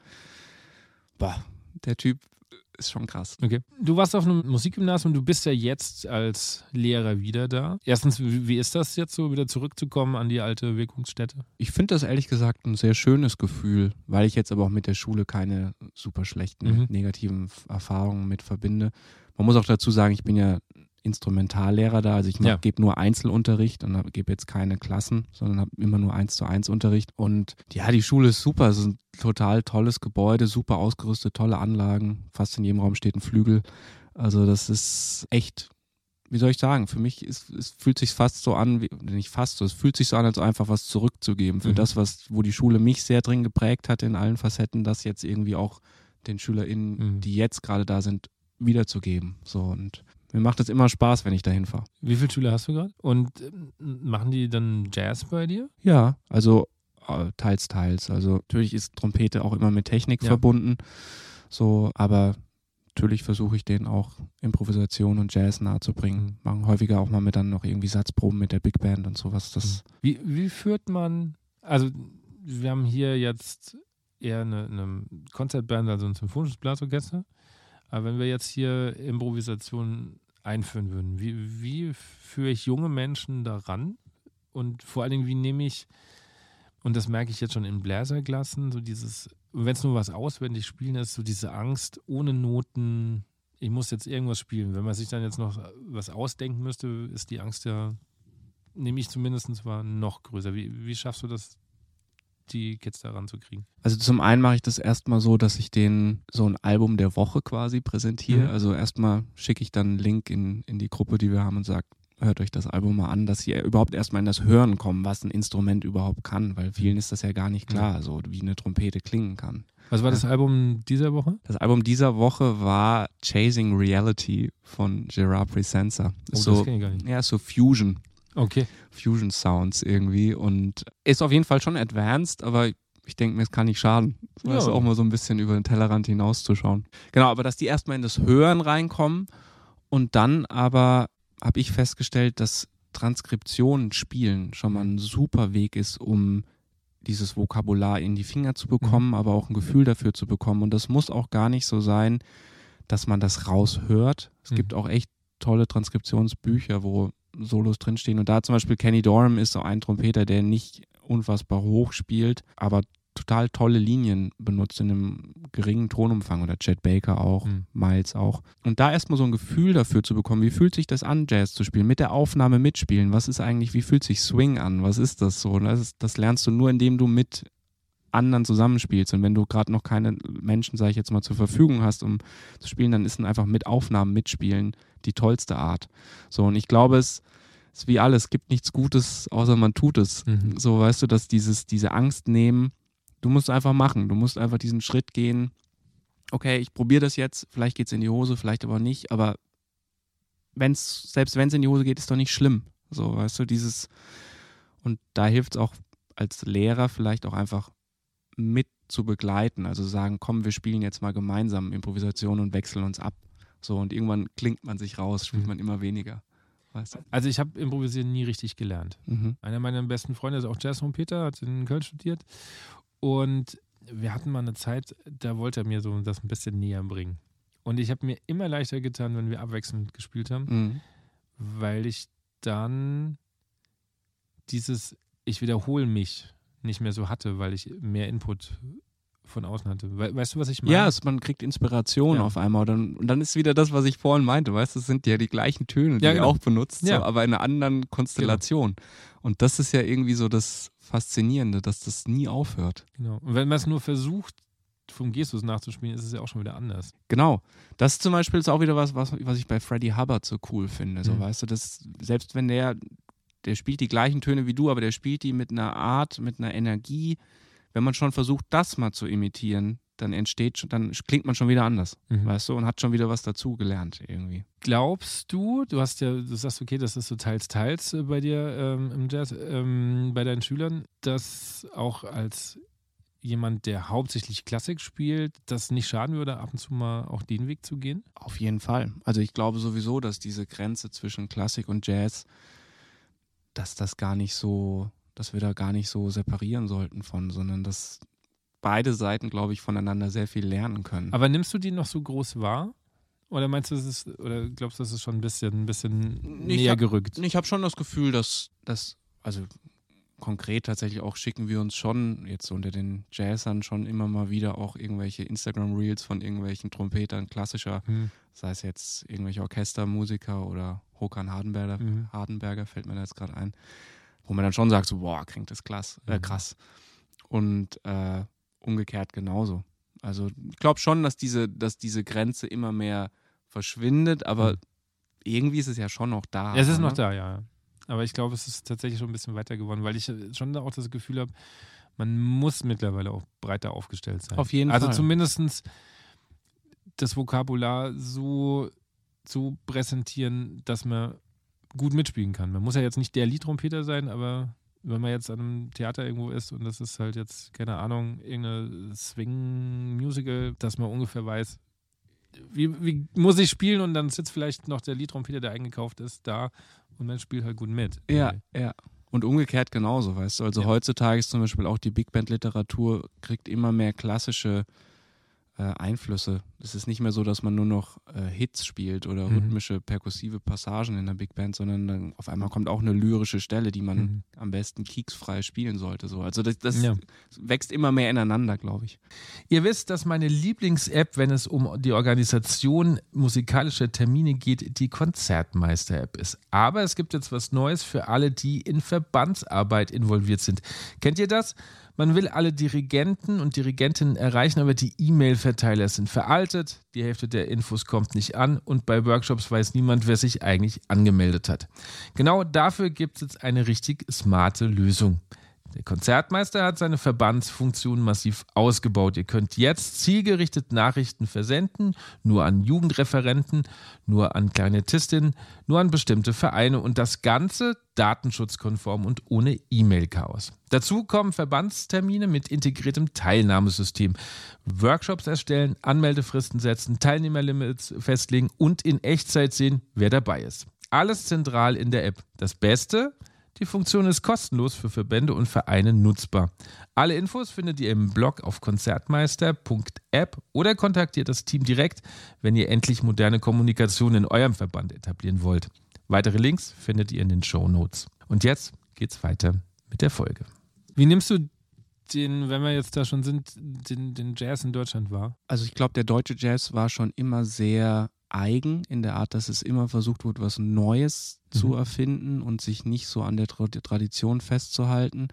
boah, der Typ ist schon krass. Okay. Du warst auf einem Musikgymnasium, du bist ja jetzt als Lehrer wieder da. Erstens, wie, wie ist das jetzt so, wieder zurückzukommen an die alte Wirkungsstätte? Ich finde das ehrlich gesagt ein sehr schönes Gefühl, weil ich jetzt aber auch mit der Schule keine super schlechten, Mhm. negativen Erfahrungen mit verbinde. Man muss auch dazu sagen, ich bin ja Instrumentallehrer da, also ich Ja. gebe nur Einzelunterricht und gebe jetzt keine Klassen, sondern habe immer nur eins zu eins Unterricht. Und ja, die Schule ist super, es ist ein total tolles Gebäude, super ausgerüstet, tolle Anlagen, fast in jedem Raum steht ein Flügel. Also das ist echt, wie soll ich sagen, für mich ist, es fühlt sich fast so an, wie, nicht fast so, es fühlt sich so an, als einfach was zurückzugeben für Mhm. das, was, wo die Schule mich sehr drin geprägt hat in allen Facetten, das jetzt irgendwie auch den SchülerInnen, Mhm. die jetzt gerade da sind, wiederzugeben. So, und mir macht es immer Spaß, wenn ich dahin fahre. Wie viele Schüler hast du gerade? Und ähm, machen die dann Jazz bei dir? Ja, also äh, teils, teils. Also natürlich ist Trompete auch immer mit Technik Ja. verbunden. So, aber natürlich versuche ich denen auch Improvisation und Jazz nahezubringen. Mhm. Machen häufiger auch mal mit dann noch irgendwie Satzproben mit der Big Band und sowas. Das Wie, wie führt man, also wir haben hier jetzt eher eine, eine Konzertband, also ein symphonisches Blasorchester. Aber wenn wir jetzt hier Improvisation einführen würden, wie, wie führe ich junge Menschen daran? Und vor allen Dingen, wie nehme ich, und das merke ich jetzt schon in Bläserklassen, so dieses, wenn es nur was auswendig spielen ist, so diese Angst ohne Noten, ich muss jetzt irgendwas spielen. Wenn man sich dann jetzt noch was ausdenken müsste, ist die Angst ja, nehme ich zumindest war noch größer. Wie, wie schaffst du das, die Kids da ranzukriegen? Also zum einen mache ich das erstmal so, dass ich denen so ein Album der Woche quasi präsentiere. Mhm. Also erstmal schicke ich dann einen Link in, in die Gruppe, die wir haben und sage, hört euch das Album mal an, dass sie überhaupt erstmal in das Hören kommen, was ein Instrument überhaupt kann, weil vielen ist das ja gar nicht klar, so wie eine Trompete klingen kann. Was war das Album dieser Woche? Das Album dieser Woche war Chasing Reality von Gerard Presenza. Oh, so, das kenne ich gar nicht. ja, so Fusion. Okay. Fusion Sounds irgendwie und ist auf jeden Fall schon advanced, aber ich denke mir, es kann nicht schaden. Ja. Also auch mal so ein bisschen über den Tellerrand hinauszuschauen. Genau, aber dass die erstmal in das Hören reinkommen und dann aber habe ich festgestellt, dass Transkriptionen spielen schon mal ein super Weg ist, um dieses Vokabular in die Finger zu bekommen, Mhm. aber auch ein Gefühl dafür zu bekommen. Und das muss auch gar nicht so sein, dass man das raushört. Es Mhm. gibt auch echt tolle Transkriptionsbücher, wo Solos drinstehen. Und da zum Beispiel Kenny Dorham ist so ein Trompeter, der nicht unfassbar hoch spielt, aber total tolle Linien benutzt in einem geringen Tonumfang. Oder Chet Baker auch, Mhm. Miles auch. Und da erstmal so ein Gefühl dafür zu bekommen, wie fühlt sich das an, Jazz zu spielen, mit der Aufnahme mitspielen. Was ist eigentlich, wie fühlt sich Swing an? Was ist das so? Das, ist, das lernst du nur, indem du mit anderen zusammenspielst. Und wenn du gerade noch keine Menschen, sage ich jetzt mal, zur Verfügung hast, um zu spielen, dann ist dann einfach mit Aufnahmen mitspielen die tollste Art. So, und ich glaube, es ist wie alles, es gibt nichts Gutes, außer man tut es. Mhm. So, weißt du, dass dieses, diese Angst nehmen, du musst einfach machen, du musst einfach diesen Schritt gehen, okay, ich probiere das jetzt, vielleicht geht es in die Hose, vielleicht aber nicht, aber wenn's, selbst wenn es in die Hose geht, ist doch nicht schlimm. So, weißt du, dieses, und da hilft es auch als Lehrer vielleicht auch einfach mit zu begleiten, also sagen, komm, wir spielen jetzt mal gemeinsam Improvisation und wechseln uns ab. So, und irgendwann klingt man sich raus, spielt Mhm. man immer weniger. weißt du? Also ich habe Improvisieren nie richtig gelernt. Mhm. Einer meiner besten Freunde ist auch Jazz-Trompeter, hat in Köln studiert. Und wir hatten mal eine Zeit, da wollte er mir so das ein bisschen näher bringen. Und ich habe mir immer leichter getan, wenn wir abwechselnd gespielt haben, Mhm. weil ich dann dieses, ich wiederhole mich, nicht mehr so hatte, weil ich mehr Input von außen hatte. We- weißt du, was ich meine? Ja, es, man kriegt Inspiration Ja. auf einmal. Und dann, und dann ist wieder das, was ich vorhin meinte. Weißt du, es sind ja die gleichen Töne, die Ja, ihr genau. auch benutzt, Ja. so, aber in einer anderen Konstellation. Und das ist ja irgendwie so das Faszinierende, dass das nie aufhört. Genau. Und wenn man es nur versucht, vom Gestus nachzuspielen, ist es ja auch schon wieder anders. Genau. Das zum Beispiel ist auch wieder was, was, was ich bei Freddie Hubbard so cool finde. So, Mhm. weißt du, dass selbst wenn der, der spielt die gleichen Töne wie du, aber der spielt die mit einer Art, mit einer Energie. Wenn man schon versucht, das mal zu imitieren, dann entsteht schon, dann klingt man schon wieder anders, Mhm. weißt du, und hat schon wieder was dazu gelernt irgendwie. Glaubst du, du hast ja, du sagst, okay, das ist so teils, teils äh, bei dir ähm, im Jazz, ähm, bei deinen Schülern, dass auch als jemand, der hauptsächlich Klassik spielt, das nicht schaden würde, ab und zu mal auch den Weg zu gehen? Auf jeden Fall. Also ich glaube sowieso, dass diese Grenze zwischen Klassik und Jazz, dass das gar nicht so, dass wir da gar nicht so separieren sollten von, sondern dass beide Seiten, glaube ich, voneinander sehr viel lernen können. Aber nimmst du die noch so groß wahr? Oder meinst du, das ist, oder glaubst du, das ist schon ein bisschen, ein bisschen Ich näher hab- gerückt? Ich habe schon das Gefühl, dass, dass, also konkret tatsächlich auch schicken wir uns schon jetzt unter den Jazzern schon immer mal wieder auch irgendwelche Instagram-Reels von irgendwelchen Trompetern, klassischer, Hm. sei es jetzt irgendwelche Orchestermusiker oder Håkan Hardenberger, Mhm. Hardenberger fällt mir da jetzt gerade ein, wo man dann schon sagt, so, boah, klingt das klass, äh, Mhm. krass. Und äh, umgekehrt genauso. Also ich glaube schon, dass diese, dass diese Grenze immer mehr verschwindet, aber Mhm. irgendwie ist es ja schon noch da. Ja, es ist ne? noch da, ja. Aber ich glaube, es ist tatsächlich schon ein bisschen weiter geworden, weil ich schon da auch das Gefühl habe, man muss mittlerweile auch breiter aufgestellt sein. Auf jeden also Fall. Also zumindest das Vokabular so, so präsentieren, dass man gut mitspielen kann. Man muss ja jetzt nicht der Liedtrompeter sein, aber wenn man jetzt an einem Theater irgendwo ist und das ist halt jetzt, keine Ahnung, irgendeine Swing-Musical, dass man ungefähr weiß, wie, wie muss ich spielen, und dann sitzt vielleicht noch der Liedtrompeter, der eingekauft ist, da und man spielt halt gut mit. Ja, ja. Und umgekehrt genauso, weißt du. Also Ja. heutzutage ist zum Beispiel auch die Big Band-Literatur, kriegt immer mehr klassische äh, Einflüsse. Es ist nicht mehr so, dass man nur noch äh, Hits spielt oder Mhm. rhythmische, perkussive Passagen in der Big Band, sondern dann auf einmal kommt auch eine lyrische Stelle, die man Mhm. am besten keksfrei spielen sollte. So. Also das, das Ja. wächst immer mehr ineinander, glaube ich. Ihr wisst, dass meine Lieblings-App, wenn es um die Organisation musikalischer Termine geht, die Konzertmeister-App ist. Aber es gibt jetzt was Neues für alle, die in Verbandsarbeit involviert sind. Kennt ihr das? Man will alle Dirigenten und Dirigentinnen erreichen, aber die E-Mail-Verteiler sind veraltet, die Hälfte der Infos kommt nicht an und bei Workshops weiß niemand, wer sich eigentlich angemeldet hat. Genau dafür gibt es jetzt eine richtig smarte Lösung. Der Konzertmeister hat seine Verbandsfunktion massiv ausgebaut. Ihr könnt jetzt zielgerichtet Nachrichten versenden, nur an Jugendreferenten, nur an Kleinettistinnen, nur an bestimmte Vereine und das Ganze datenschutzkonform und ohne E-Mail-Chaos. Dazu kommen Verbandstermine mit integriertem Teilnahmesystem, Workshops erstellen, Anmeldefristen setzen, Teilnehmerlimits festlegen und in Echtzeit sehen, wer dabei ist. Alles zentral in der App. Das Beste: die Funktion ist kostenlos für Verbände und Vereine nutzbar. Alle Infos findet ihr im Blog auf konzertmeister punkt app oder kontaktiert das Team direkt, wenn ihr endlich moderne Kommunikation in eurem Verband etablieren wollt. Weitere Links findet ihr in den Shownotes. Und jetzt geht's weiter mit der Folge. Wie nimmst du den, wenn wir jetzt da schon sind, den, den Jazz in Deutschland wahr? Also ich glaube, der deutsche Jazz war schon immer sehr eigen in der Art, dass es immer versucht wird, was Neues Mhm. zu erfinden und sich nicht so an der Tra- Tradition festzuhalten.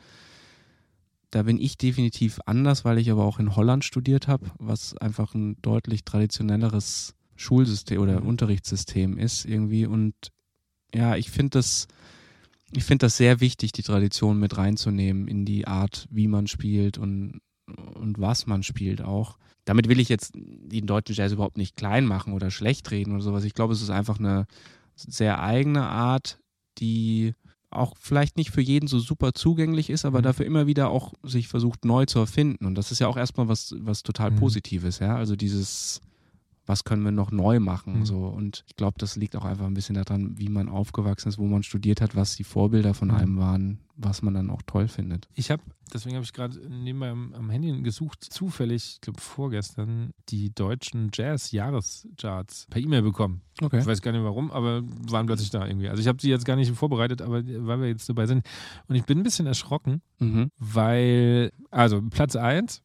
Da bin ich definitiv anders, weil ich aber auch in Holland studiert habe, was einfach ein deutlich traditionelleres Schulsystem oder Mhm. Unterrichtssystem ist irgendwie. Und ja, ich finde das, ich finde das sehr wichtig, die Tradition mit reinzunehmen in die Art, wie man spielt und, und was man spielt auch. Damit will ich jetzt den deutschen Jazz überhaupt nicht klein machen oder schlecht reden oder sowas. Ich glaube, es ist einfach eine sehr eigene Art, die auch vielleicht nicht für jeden so super zugänglich ist, aber Mhm. dafür immer wieder auch sich versucht, neu zu erfinden. Und das ist ja auch erstmal was, was total Mhm. Positives, ja. Also dieses was können wir noch neu machen. Mhm. So. Und ich glaube, das liegt auch einfach ein bisschen daran, wie man aufgewachsen ist, wo man studiert hat, was die Vorbilder von Mhm. einem waren, was man dann auch toll findet. Ich habe, deswegen habe ich gerade nebenbei am, am Handy gesucht, zufällig, ich glaube vorgestern, die deutschen Jazz-Jahrescharts per E-Mail bekommen. Okay. Ich weiß gar nicht warum, aber waren plötzlich da irgendwie. Also ich habe sie jetzt gar nicht vorbereitet, aber weil wir jetzt dabei sind. Und ich bin ein bisschen erschrocken, Mhm. weil, also Platz eins,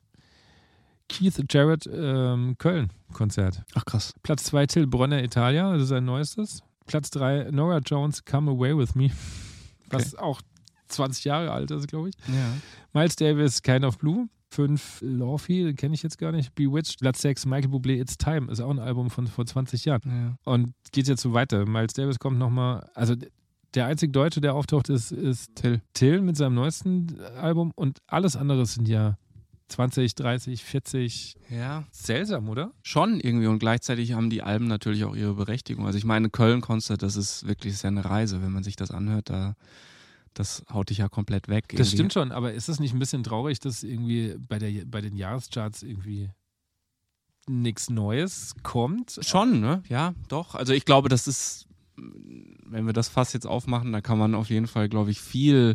Keith Jarrett ähm, Köln-Konzert. Ach krass. Platz zwei, Till Brönner Italia, das ist sein neuestes. Platz drei, Nora Jones Come Away With Me, was auch zwanzig Jahre alt ist, glaube ich. Ja. Miles Davis, Kind of Blue. fünf, Lawfey, kenne ich jetzt gar nicht. Bewitched. Platz sechs, Michael Bublé, It's Time. Ist auch ein Album von vor zwanzig Jahren. Ja. Und geht jetzt so weiter. Miles Davis kommt nochmal, also der einzige Deutsche, der auftaucht, ist, ist Till. Till mit seinem neuesten Album und alles andere sind ja zwanzig, dreißig, vierzig. Ja. Seltsam, oder? Schon irgendwie und gleichzeitig haben die Alben natürlich auch ihre Berechtigung. Also ich meine, Köln-Konzert, das ist wirklich das ist ja eine Reise, wenn man sich das anhört, da das haut dich ja komplett weg. Das stimmt schon, aber ist es nicht ein bisschen traurig, dass irgendwie bei, der, bei den Jahrescharts irgendwie nichts Neues kommt? Schon, ne? Ja, doch. Also ich glaube, das ist, wenn wir das Fass jetzt aufmachen, da kann man auf jeden Fall, glaube ich, viel,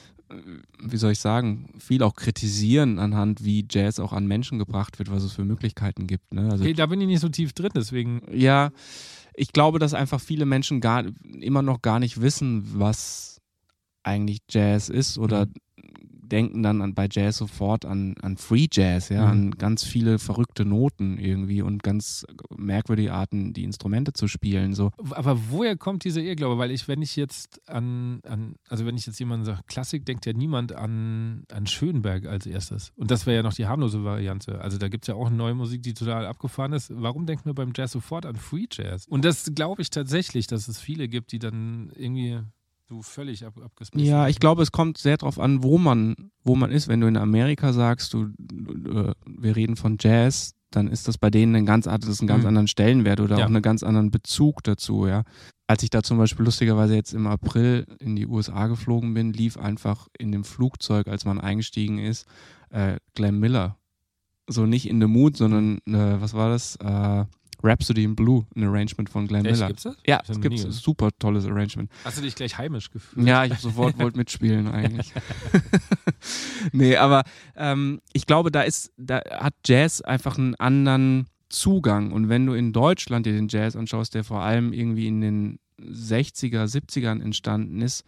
wie soll ich sagen, viel auch kritisieren anhand, wie Jazz auch an Menschen gebracht wird, was es für Möglichkeiten gibt. Ne? Also, Okay, da bin ich nicht so tief drin, deswegen. Ja, ich glaube, dass einfach viele Menschen gar, immer noch gar nicht wissen, was eigentlich Jazz ist oder mhm. denken dann an, bei Jazz sofort an, an Free Jazz, ja, mhm. an ganz viele verrückte Noten irgendwie und ganz merkwürdige Arten, die Instrumente zu spielen. So. Aber woher kommt dieser Irrglaube? Weil ich, wenn ich jetzt an, an also wenn ich jetzt jemanden sage, Klassik, denkt ja niemand an, an Schönberg als erstes. Und das wäre ja noch die harmlose Variante. Also da gibt es ja auch neue Musik, die total abgefahren ist. Warum denkt man beim Jazz sofort an Free Jazz? Und das glaube ich tatsächlich, dass es viele gibt, die dann irgendwie so völlig ab, abgespaced. Ja, ich glaube, es kommt sehr darauf an, wo man, wo man ist. Wenn du in Amerika sagst, du, äh, wir reden von Jazz, dann ist das bei denen ein ganz, das ist einen ganz mhm. anderen Stellenwert oder ja. auch einen ganz anderen Bezug dazu, ja. Als ich da zum Beispiel lustigerweise jetzt im April in die U S A geflogen bin, lief einfach in dem Flugzeug, als man eingestiegen ist, äh, Glenn Miller. So nicht in the Mood, sondern, äh, was war das? Äh, Rhapsody in Blue, ein Arrangement von Glenn Echt, Miller. Gibt's das? Ja, es gibt ein super tolles Arrangement. Hast du dich gleich heimisch gefühlt? Ja, ich sofort wollte mitspielen eigentlich. Nee, aber ähm, ich glaube, da ist, da hat Jazz einfach einen anderen Zugang. Und wenn du in Deutschland dir den Jazz anschaust, der vor allem irgendwie in den sechziger, siebzigern entstanden ist,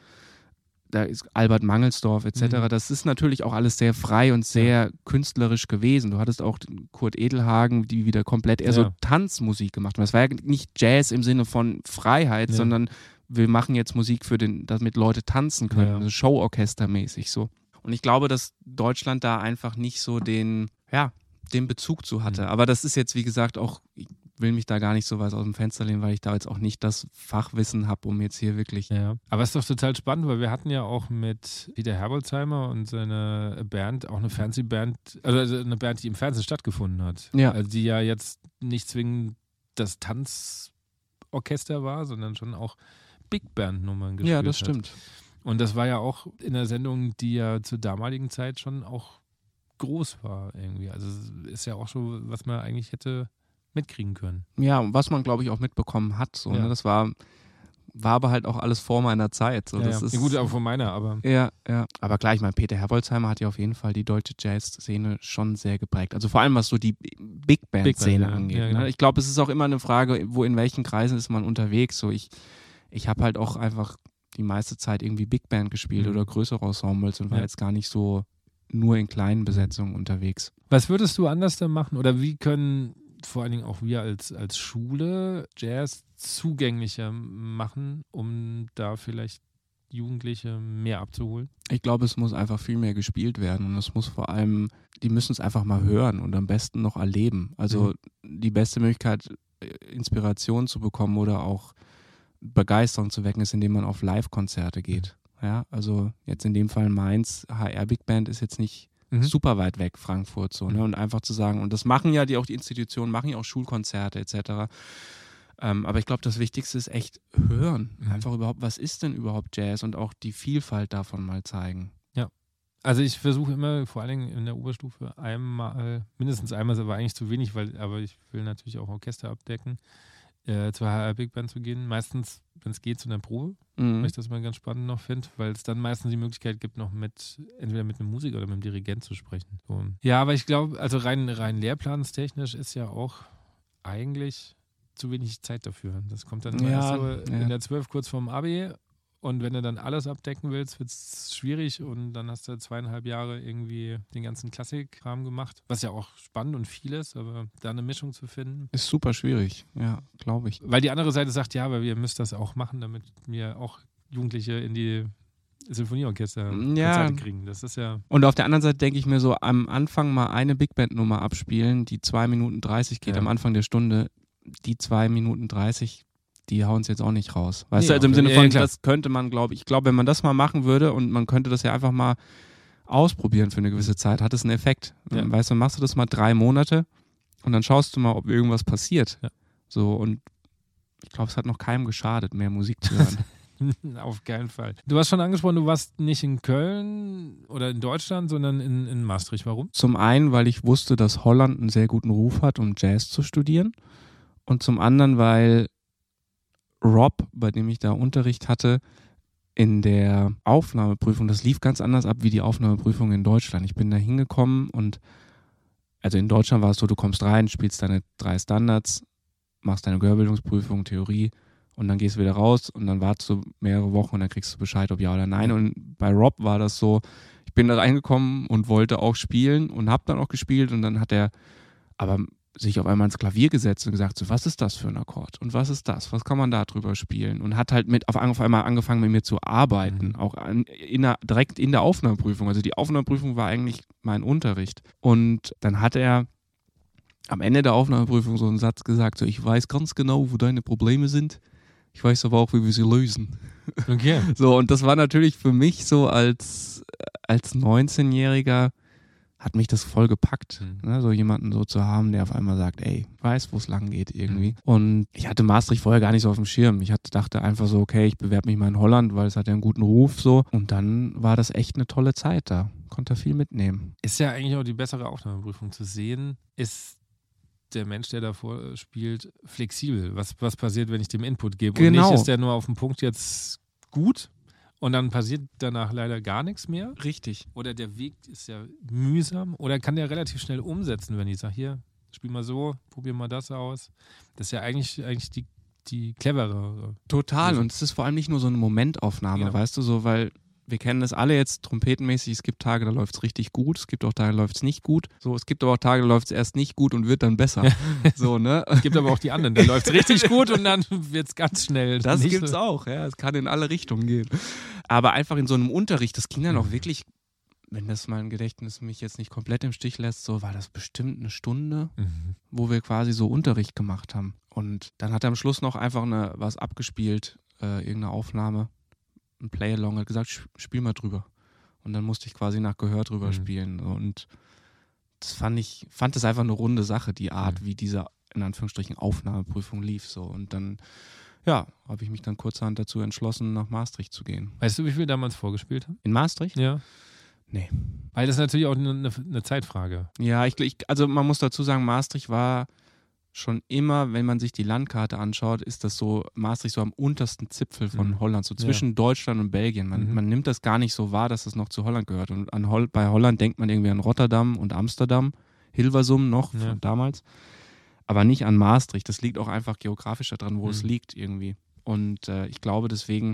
da ist Albert Mangelsdorf et cetera. Mhm. Das ist natürlich auch alles sehr frei und sehr ja. künstlerisch gewesen. Du hattest auch Kurt Edelhagen, die wieder komplett eher ja. so Tanzmusik gemacht haben. Das war ja nicht Jazz im Sinne von Freiheit, ja. sondern wir machen jetzt Musik, für den, damit Leute tanzen können, ja. also Showorchestermäßig so. Und ich glaube, dass Deutschland da einfach nicht so den, ja, den Bezug zu hatte. Mhm. Aber das ist jetzt, wie gesagt, auch, ich will mich da gar nicht so weit aus dem Fenster lehnen, weil ich da jetzt auch nicht das Fachwissen habe, um jetzt hier wirklich... Ja. Aber es ist doch total spannend, weil wir hatten ja auch mit Peter Herbolzheimer und seiner Band auch eine Fernsehband, also eine Band, die im Fernsehen stattgefunden hat. Ja. Also die ja jetzt nicht zwingend das Tanzorchester war, sondern schon auch Big Band-Nummern gespielt hat. Ja, das stimmt. Hat. Und das war ja auch in der Sendung, die ja zur damaligen Zeit schon auch groß war irgendwie. Also ist ja auch so, was man eigentlich hätte mitkriegen können. Ja, und was man, glaube ich, auch mitbekommen hat. So, ja. ne? Das war, war aber halt auch alles vor meiner Zeit. So, ja, das ja. Ist, ja, gut, aber vor meiner, aber... Ja, ja. Aber klar, ich meine, Peter Herbolzheimer hat ja auf jeden Fall die deutsche Jazz-Szene schon sehr geprägt. Also vor allem, was so die Big Band-Szene Band, angeht. ja, genau. Ne? Ich glaube, es ist auch immer eine Frage, wo in welchen Kreisen ist man unterwegs. So, ich, ich habe halt auch einfach die meiste Zeit irgendwie Big Band gespielt mhm. oder größere Ensembles und war ja. jetzt gar nicht so nur in kleinen Besetzungen unterwegs. Was würdest du anders da machen? Oder wie können vor allen Dingen auch wir als, als Schule Jazz zugänglicher machen, um da vielleicht Jugendliche mehr abzuholen? Ich glaube, es muss einfach viel mehr gespielt werden und es muss vor allem, die müssen es einfach mal hören und am besten noch erleben. Also mhm. die beste Möglichkeit, Inspiration zu bekommen oder auch Begeisterung zu wecken, ist, indem man auf Live-Konzerte geht. Ja, also jetzt in dem Fall Mainz, H R Big Band ist jetzt nicht mhm. super weit weg, Frankfurt so, ne? Und einfach zu sagen, und das machen ja die auch die Institutionen, machen ja auch Schulkonzerte et cetera. Ähm, aber ich glaube, das Wichtigste ist echt hören. Mhm. Einfach überhaupt, was ist denn überhaupt Jazz und auch die Vielfalt davon mal zeigen. Ja, Also ich versuche immer, vor allen Dingen in der Oberstufe, einmal, mindestens einmal, aber eigentlich zu wenig, weil, aber ich will natürlich auch Orchester abdecken, äh, zur H R Big Band zu gehen. Meistens, wenn es geht, zu einer Probe, Mhm. weil ich das mal ganz spannend noch finde, weil es dann meistens die Möglichkeit gibt, noch mit, entweder mit einem Musiker oder mit einem Dirigent zu sprechen. So. Ja, aber ich glaube, also rein, rein lehrplanstechnisch ist ja auch eigentlich zu wenig Zeit dafür. Das kommt dann immer Ja, erst so ja. in der zwölf kurz vorm Abi. Und wenn du dann alles abdecken willst, wird es schwierig und dann hast du zweieinhalb Jahre irgendwie den ganzen Klassikkram gemacht, was ja auch spannend und viel ist, aber da eine Mischung zu finden. Ist super schwierig, ja, glaube ich. Weil die andere Seite sagt, ja, aber ihr müsst das auch machen, damit wir auch Jugendliche in die Sinfonieorchester Ja. Konzerte kriegen. Das ist ja... Und auf der anderen Seite denke ich mir so, am Anfang mal eine Big Band Nummer abspielen, die zwei Minuten dreißig geht Ja. am Anfang der Stunde, die zwei Minuten dreißig, die hauen es jetzt auch nicht raus. Weißt Nee, du, also im auf- Sinne ja, von, klar. das könnte man, glaube ich, ich glaube, wenn man das mal machen würde und man könnte das ja einfach mal ausprobieren für eine gewisse Zeit, hat es einen Effekt. Ja. Weißt du, machst du das mal drei Monate und dann schaust du mal, ob irgendwas passiert. Ja. So, und ich glaube, es hat noch keinem geschadet, mehr Musik zu hören. Auf keinen Fall. Du hast schon angesprochen, du warst nicht in Köln oder in Deutschland, sondern in, in Maastricht. Warum? Zum einen, weil ich wusste, dass Holland einen sehr guten Ruf hat, um Jazz zu studieren. Und zum anderen, weil Rob, bei dem ich da Unterricht hatte, in der Aufnahmeprüfung, das lief ganz anders ab wie die Aufnahmeprüfung in Deutschland. Ich bin da hingekommen und also in Deutschland war es so, du kommst rein, spielst deine drei Standards, machst deine Gehörbildungsprüfung, Theorie und dann gehst du wieder raus und dann wartest du mehrere Wochen und dann kriegst du Bescheid, ob ja oder nein. Und bei Rob war das so, ich bin da reingekommen und wollte auch spielen und habe dann auch gespielt und dann hat er aber sich auf einmal ins Klavier gesetzt und gesagt, so, was ist das für ein Akkord und was ist das, was kann man da drüber spielen und hat halt mit auf, auf einmal angefangen mit mir zu arbeiten, Mhm. auch an, in der, direkt in der Aufnahmeprüfung, also die Aufnahmeprüfung war eigentlich mein Unterricht und dann hat er am Ende der Aufnahmeprüfung so einen Satz gesagt, so, ich weiß ganz genau, wo deine Probleme sind, ich weiß aber auch, wie wir sie lösen. Okay. So, und das war natürlich für mich so als, als neunzehnjähriger hat mich das voll gepackt, Mhm. ne? So jemanden so zu haben, der auf einmal sagt, ey, ich weiß, wo es lang geht irgendwie. Mhm. Und ich hatte Maastricht vorher gar nicht so auf dem Schirm. Ich hatte, dachte einfach so, okay, ich bewerbe mich mal in Holland, weil es hat ja einen guten Ruf so. Und dann war das echt eine tolle Zeit da. Konnte viel mitnehmen. Ist ja eigentlich auch die bessere Aufnahmeprüfung zu sehen, ist der Mensch, der davor spielt, flexibel. Was, was passiert, wenn ich dem Input gebe? Genau. Und nicht ist der nur auf dem Punkt jetzt gut und dann passiert danach leider gar nichts mehr. Richtig. Oder der Weg ist ja mühsam. Oder kann der relativ schnell umsetzen, wenn ich sage, hier, spiel mal so, probier mal das aus. Das ist ja eigentlich, eigentlich die, die cleverere. Total. Also- Und es ist vor allem nicht nur so eine Momentaufnahme, Genau. weißt du, so, weil wir kennen das alle jetzt trompetenmäßig. Es gibt Tage, da läuft es richtig gut. Es gibt auch Tage, da läuft es nicht gut. So, es gibt aber auch Tage, da läuft es erst nicht gut und wird dann besser. So, ne? Es gibt aber auch die anderen, da läuft es richtig gut und dann wird es ganz schnell. Das nicht gibt's so. auch, ja. Es kann in alle Richtungen gehen. Aber einfach in so einem Unterricht, das ging dann auch wirklich, wenn das mein Gedächtnis mich jetzt nicht komplett im Stich lässt, so war das bestimmt eine Stunde, Mhm. wo wir quasi so Unterricht gemacht haben. Und dann hat er am Schluss noch einfach eine, was abgespielt, äh, irgendeine Aufnahme, ein Play-Along, hat gesagt, "Sp- spiel mal drüber. Und dann musste ich quasi nach Gehör drüber Mhm. spielen. Und das fand ich, fand das einfach eine runde Sache, die Art, Mhm. wie diese, in Anführungsstrichen, Aufnahmeprüfung lief. So. Und dann, ja, habe ich mich dann kurzerhand dazu entschlossen, nach Maastricht zu gehen. Weißt du, wie viel damals vorgespielt haben? In Maastricht? Ja. Nee. Weil das ist natürlich auch eine, eine Zeitfrage. Ja, ich, ich, also man muss dazu sagen, Maastricht war schon immer, wenn man sich die Landkarte anschaut, ist das so, Maastricht so am untersten Zipfel von Mhm. Holland, so Ja. zwischen Deutschland und Belgien. Man, Mhm. man nimmt das gar nicht so wahr, dass das noch zu Holland gehört. Und an Hol- bei Holland denkt man irgendwie an Rotterdam und Amsterdam, Hilversum noch Ja. von damals, aber nicht an Maastricht. Das liegt auch einfach geografisch daran, wo Mhm. es liegt irgendwie. Und äh, ich glaube deswegen,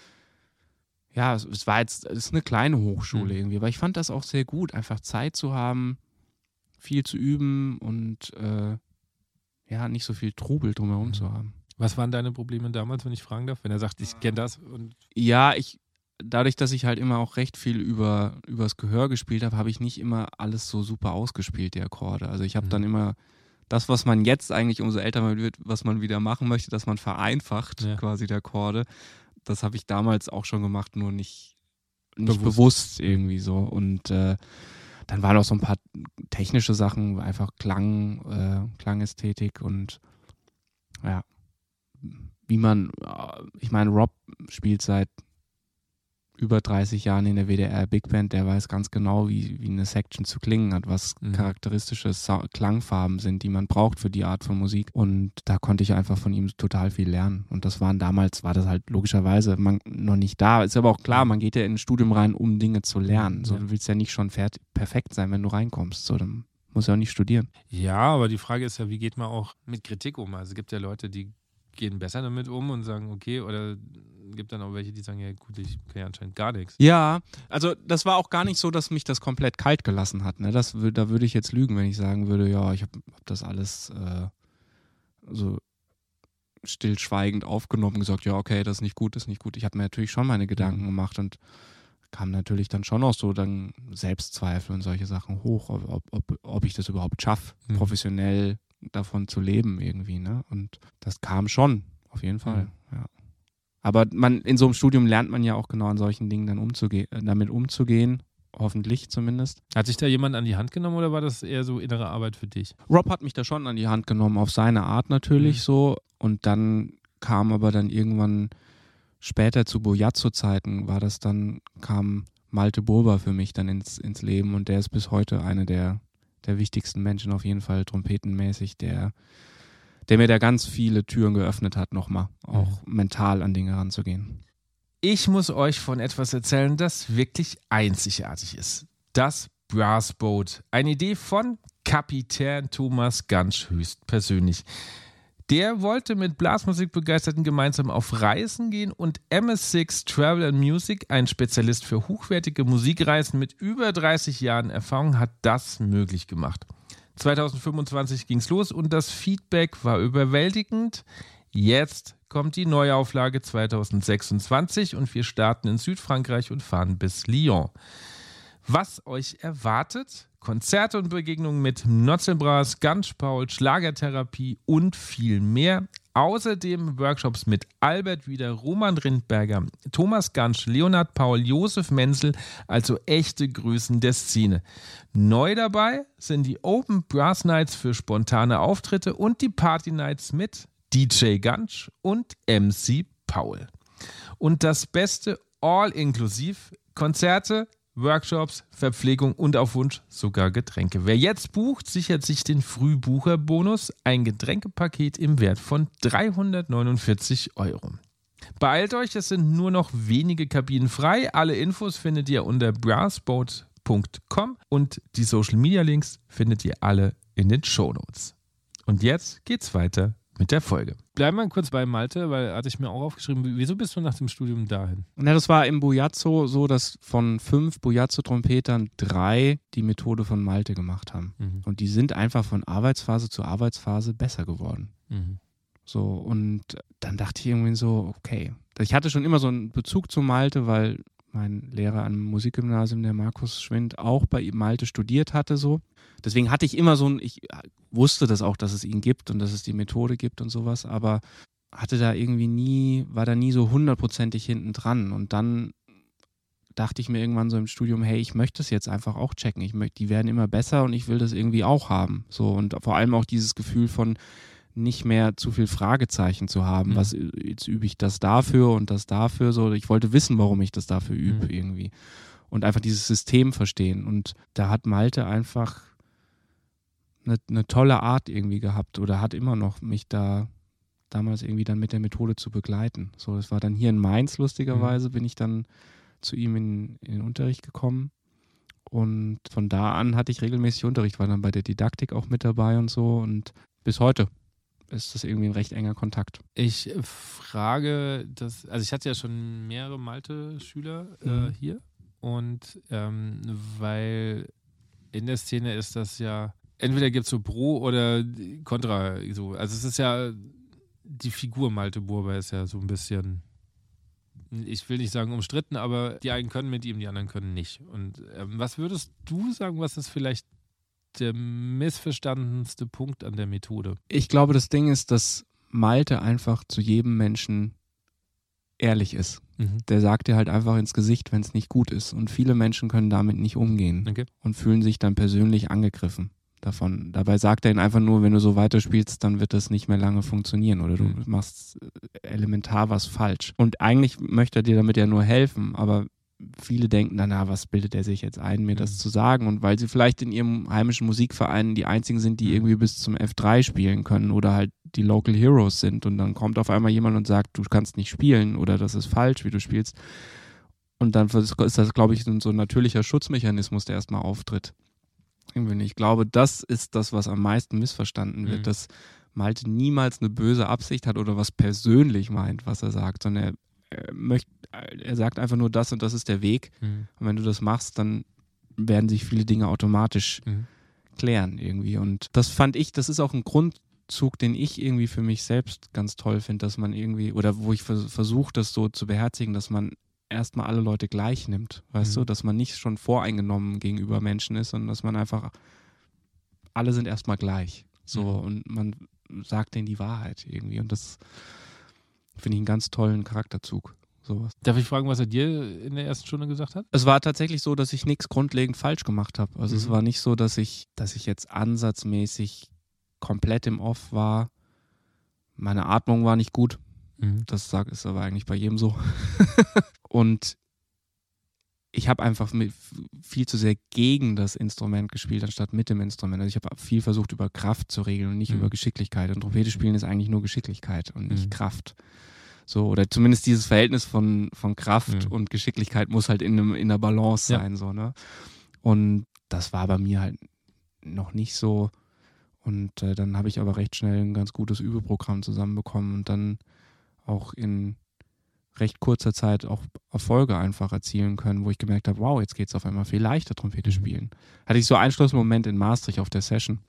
ja, es, es war jetzt, es ist eine kleine Hochschule Mhm. irgendwie, aber ich fand das auch sehr gut, einfach Zeit zu haben, viel zu üben und äh, ja, nicht so viel Trubel drumherum Mhm. zu haben. Was waren deine Probleme damals, wenn ich fragen darf? Wenn er sagt, ich kenne das und Ja, ich, dadurch, dass ich halt immer auch recht viel über übers Gehör gespielt habe, habe ich nicht immer alles so super ausgespielt, die Akkorde. Also ich habe Mhm. dann immer das, was man jetzt eigentlich, umso älter man wird, was man wieder machen möchte, dass man vereinfacht Ja. quasi die Akkorde. Das habe ich damals auch schon gemacht, nur nicht, nicht Bewusst. bewusst, irgendwie so. Und äh, dann waren auch so ein paar technische Sachen, einfach Klang, äh, Klangästhetik und ja, wie man, äh, ich meine, Rob spielt seit über dreißig Jahren in der W D R Big Band, der weiß ganz genau, wie, wie eine Section zu klingen hat, was mhm. charakteristische Sa- Klangfarben sind, die man braucht für die Art von Musik. Und da konnte ich einfach von ihm total viel lernen. Und das waren damals, war das halt logischerweise man, noch nicht da. Ist aber auch klar, man geht ja in ein Studium rein, um Dinge zu lernen. So, ja. Du willst ja nicht schon fertig, perfekt sein, wenn du reinkommst. So, dann musst du auch nicht studieren. Ja, aber die Frage ist ja, wie geht man auch mit Kritik um? Also es gibt ja Leute, die gehen besser damit um und sagen, okay, oder gibt dann auch welche, die sagen, ja gut, ich kann ja anscheinend gar nichts. Ja, also das war auch gar nicht so, dass mich das komplett kalt gelassen hat. Ne? Das, da würde ich jetzt lügen, wenn ich sagen würde, ja, ich habe hab das alles äh, so stillschweigend aufgenommen und gesagt, ja, okay, das ist nicht gut, das ist nicht gut. Ich habe mir natürlich schon meine Gedanken gemacht und kam natürlich dann schon auch so dann Selbstzweifel und solche Sachen hoch, ob, ob, ob ich das überhaupt schaffe, mhm. professionell davon zu leben irgendwie, ne? Und das kam schon, auf jeden Fall, mhm. ja. Aber man, in so einem Studium lernt man ja auch genau an solchen Dingen dann umzuge- damit umzugehen, hoffentlich zumindest. Hat sich da jemand an die Hand genommen oder war das eher so innere Arbeit für dich? Rob hat mich da schon an die Hand genommen, auf seine Art natürlich mhm. so, und dann kam aber dann irgendwann später zu Bojazzo-Zeiten war das dann, kam Malte Burber für mich dann ins, ins Leben und der ist bis heute einer der der wichtigsten Menschen auf jeden Fall, trompetenmäßig, der, der mir da ganz viele Türen geöffnet hat, nochmal, auch mhm. mental an Dinge ranzugehen. Ich muss euch von etwas erzählen, das wirklich einzigartig ist. Das Brassboat. Eine Idee von Kapitän Thomas Gansch höchstpersönlich. Der wollte mit Blasmusikbegeisterten gemeinsam auf Reisen gehen und M S sechs Travel and Music, ein Spezialist für hochwertige Musikreisen mit über dreißig Jahren Erfahrung, hat das möglich gemacht. zwanzig fünfundzwanzig ging es los und das Feedback war überwältigend. Jetzt kommt die Neuauflage zwanzig sechsundzwanzig und wir starten in Südfrankreich und fahren bis Lyon. Was euch erwartet? Konzerte und Begegnungen mit Notzelbrass, Gansch Paul, Schlagertherapie und viel mehr. Außerdem Workshops mit Albert Wieder, Roman Rindberger, Thomas Gansch, Leonhard Paul, Josef Menzel, also echte Größen der Szene. Neu dabei sind die Open Brass Nights für spontane Auftritte und die Party Nights mit D J Gansch und M C Paul. Und das Beste, all inklusiv, Konzerte, Workshops, Verpflegung und auf Wunsch sogar Getränke. Wer jetzt bucht, sichert sich den Frühbucherbonus, ein Getränkepaket im Wert von dreihundertneunundvierzig Euro. Beeilt euch, es sind nur noch wenige Kabinen frei. Alle Infos findet ihr unter brassboat punkt com und die Social Media Links findet ihr alle in den Shownotes. Und jetzt geht's weiter mit der Folge. Bleiben wir kurz bei Malte, weil hatte ich mir auch aufgeschrieben, wieso bist du nach dem Studium dahin? Na, das war im Bojazzo so, dass von fünf Bojazzo-Trompetern drei die Methode von Malte gemacht haben. Mhm. Und die sind einfach von Arbeitsphase zu Arbeitsphase besser geworden. Mhm. So, und dann dachte ich irgendwie so, okay. Ich hatte schon immer so einen Bezug zu Malte, weil mein Lehrer am Musikgymnasium, der Markus Schwind, auch bei Malte studiert hatte so. Deswegen hatte ich immer so ein, ich wusste das auch, dass es ihn gibt und dass es die Methode gibt und sowas, aber hatte da irgendwie nie, war da nie so hundertprozentig hinten dran. Und dann dachte ich mir irgendwann so im Studium, hey, ich möchte es jetzt einfach auch checken. Ich möchte, die werden immer besser und ich will das irgendwie auch haben. So, und vor allem auch dieses Gefühl von nicht mehr zu viel Fragezeichen zu haben. Mhm. Was, jetzt übe ich das dafür und das dafür. So, ich wollte wissen, warum ich das dafür übe mhm. irgendwie. Und einfach dieses System verstehen. Und da hat Malte einfach eine, eine tolle Art irgendwie gehabt oder hat immer noch mich da damals irgendwie dann mit der Methode zu begleiten. So, das war dann hier in Mainz, lustigerweise, mhm. bin ich dann zu ihm in, in den Unterricht gekommen. Und von da an hatte ich regelmäßig Unterricht, war dann bei der Didaktik auch mit dabei und so. Und bis heute ist das irgendwie ein recht enger Kontakt. Ich frage, das, also ich hatte ja schon mehrere Malte-Schüler äh, mhm. hier und ähm, weil in der Szene ist das ja, entweder gibt es so Pro oder Contra. So. Also es ist ja, die Figur Malte Burber ist ja so ein bisschen, ich will nicht sagen umstritten, aber die einen können mit ihm, die anderen können nicht. Und ähm, was würdest du sagen, was ist vielleicht der missverstandenste Punkt an der Methode? Ich glaube, das Ding ist, dass Malte einfach zu jedem Menschen ehrlich ist. Mhm. Der sagt dir halt einfach ins Gesicht, wenn es nicht gut ist. Und viele Menschen können damit nicht umgehen okay. und fühlen sich dann persönlich angegriffen davon. Dabei sagt er ihnen einfach nur, wenn du so weiterspielst, dann wird das nicht mehr lange funktionieren oder du machst elementar was falsch. Und eigentlich möchte er dir damit ja nur helfen, aber viele denken dann, na, was bildet er sich jetzt ein, mir mhm. das zu sagen? Und weil sie vielleicht in ihrem heimischen Musikverein die einzigen sind, die irgendwie bis zum F drei spielen können oder halt die Local Heroes sind und dann kommt auf einmal jemand und sagt, du kannst nicht spielen oder das ist falsch, wie du spielst. Und dann ist das, glaube ich, so ein natürlicher Schutzmechanismus, der erstmal auftritt. Ich glaube, das ist das, was am meisten missverstanden wird, mhm. dass Malte niemals eine böse Absicht hat oder was persönlich meint, was er sagt, sondern er Er, möcht, er sagt einfach nur, das und das ist der Weg. Mhm. Und wenn du das machst, dann werden sich viele Dinge automatisch mhm. klären irgendwie. Und das fand ich, das ist auch ein Grundzug, den ich irgendwie für mich selbst ganz toll finde, dass man irgendwie, oder wo ich vers- versuche, das so zu beherzigen, dass man erstmal alle Leute gleich nimmt, weißt mhm. du, dass man nicht schon voreingenommen gegenüber Menschen ist, sondern dass man einfach, alle sind erstmal gleich. So, mhm. und man sagt denen die Wahrheit irgendwie. Und das finde ich einen ganz tollen Charakterzug. Sowas. Darf ich fragen, was er dir in der ersten Stunde gesagt hat? Es war tatsächlich so, dass ich nichts grundlegend falsch gemacht habe. Also mhm. es war nicht so, dass ich, dass ich jetzt ansatzmäßig komplett im Off war. Meine Atmung war nicht gut. Mhm. Das ist aber eigentlich bei jedem so. Und ich habe einfach mit, viel zu sehr gegen das Instrument gespielt, anstatt mit dem Instrument. Also ich habe viel versucht, über Kraft zu regeln und nicht mhm. über Geschicklichkeit. Und Trompete spielen ist eigentlich nur Geschicklichkeit und nicht mhm. Kraft. So, oder zumindest dieses Verhältnis von, von Kraft mhm. und Geschicklichkeit muss halt in, einem, in einer Balance sein. Ja. So, ne? Und das war bei mir halt noch nicht so. Und äh, dann habe ich aber recht schnell ein ganz gutes Übeprogramm zusammenbekommen und dann auch in recht kurzer Zeit auch Erfolge einfach erzielen können, wo ich gemerkt habe, wow, jetzt geht es auf einmal viel leichter, Trompete spielen. Hatte ich so einen Schlussmoment in Maastricht auf der Session,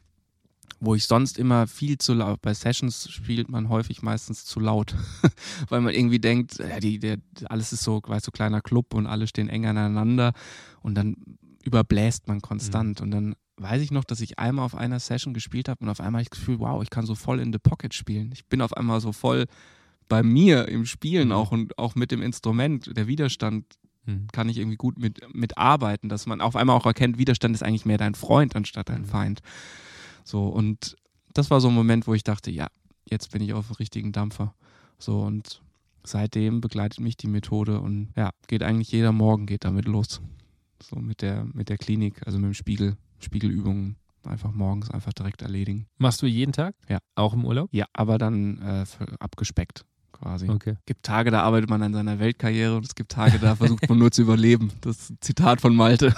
wo ich sonst immer viel zu laut, bei Sessions spielt man häufig meistens zu laut, weil man irgendwie denkt, ja, die, der, alles ist so, weißt du, so kleiner Club und alle stehen eng aneinander und dann überbläst man konstant mhm. und dann weiß ich noch, dass ich einmal auf einer Session gespielt habe und auf einmal habe ich das Gefühl, wow, ich kann so voll in the pocket spielen. Ich bin auf einmal so voll bei mir im Spielen mhm. auch und auch mit dem Instrument, der Widerstand mhm. kann ich irgendwie gut mit, mitarbeiten, dass man auf einmal auch erkennt, Widerstand ist eigentlich mehr dein Freund anstatt dein mhm. Feind. So, und das war so ein Moment, wo ich dachte, ja, jetzt bin ich auf dem richtigen Dampfer. So, und seitdem begleitet mich die Methode und ja, geht eigentlich jeder Morgen geht damit los. So mit der, mit der Klinik, also mit dem Spiegel, Spiegelübungen. Einfach morgens einfach direkt erledigen. Machst du jeden Tag? Ja. Auch im Urlaub? Ja, aber dann äh, abgespeckt. Quasi. Okay. Es gibt Tage, da arbeitet man an seiner Weltkarriere und es gibt Tage, da versucht man nur zu überleben. Das ist ein Zitat von Malte.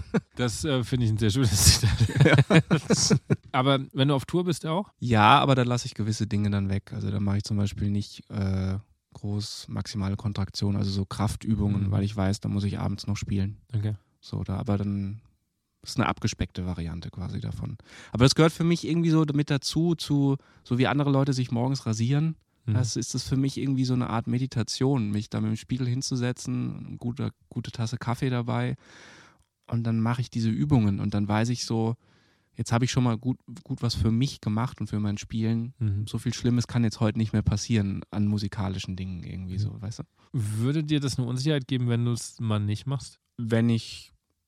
Das äh, finde ich ein sehr schönes Zitat. Ja. Aber wenn du auf Tour bist auch? Ja, aber da lasse ich gewisse Dinge dann weg. Also da mache ich zum Beispiel nicht äh, groß maximale Kontraktion, also so Kraftübungen, mhm. weil ich weiß, da muss ich abends noch spielen. Okay. So, da aber dann ist eine abgespeckte Variante quasi davon. Aber das gehört für mich irgendwie so mit dazu, zu so wie andere Leute sich morgens rasieren. Das ist das für mich irgendwie so eine Art Meditation, mich da mit dem Spiegel hinzusetzen, eine gute, gute Tasse Kaffee dabei und dann mache ich diese Übungen und dann weiß ich so, jetzt habe ich schon mal gut, gut was für mich gemacht und für mein Spielen. Mhm. So viel Schlimmes kann jetzt heute nicht mehr passieren an musikalischen Dingen irgendwie so, weißt du? Würde dir das eine Unsicherheit geben, wenn du es mal nicht machst? Wenn ich,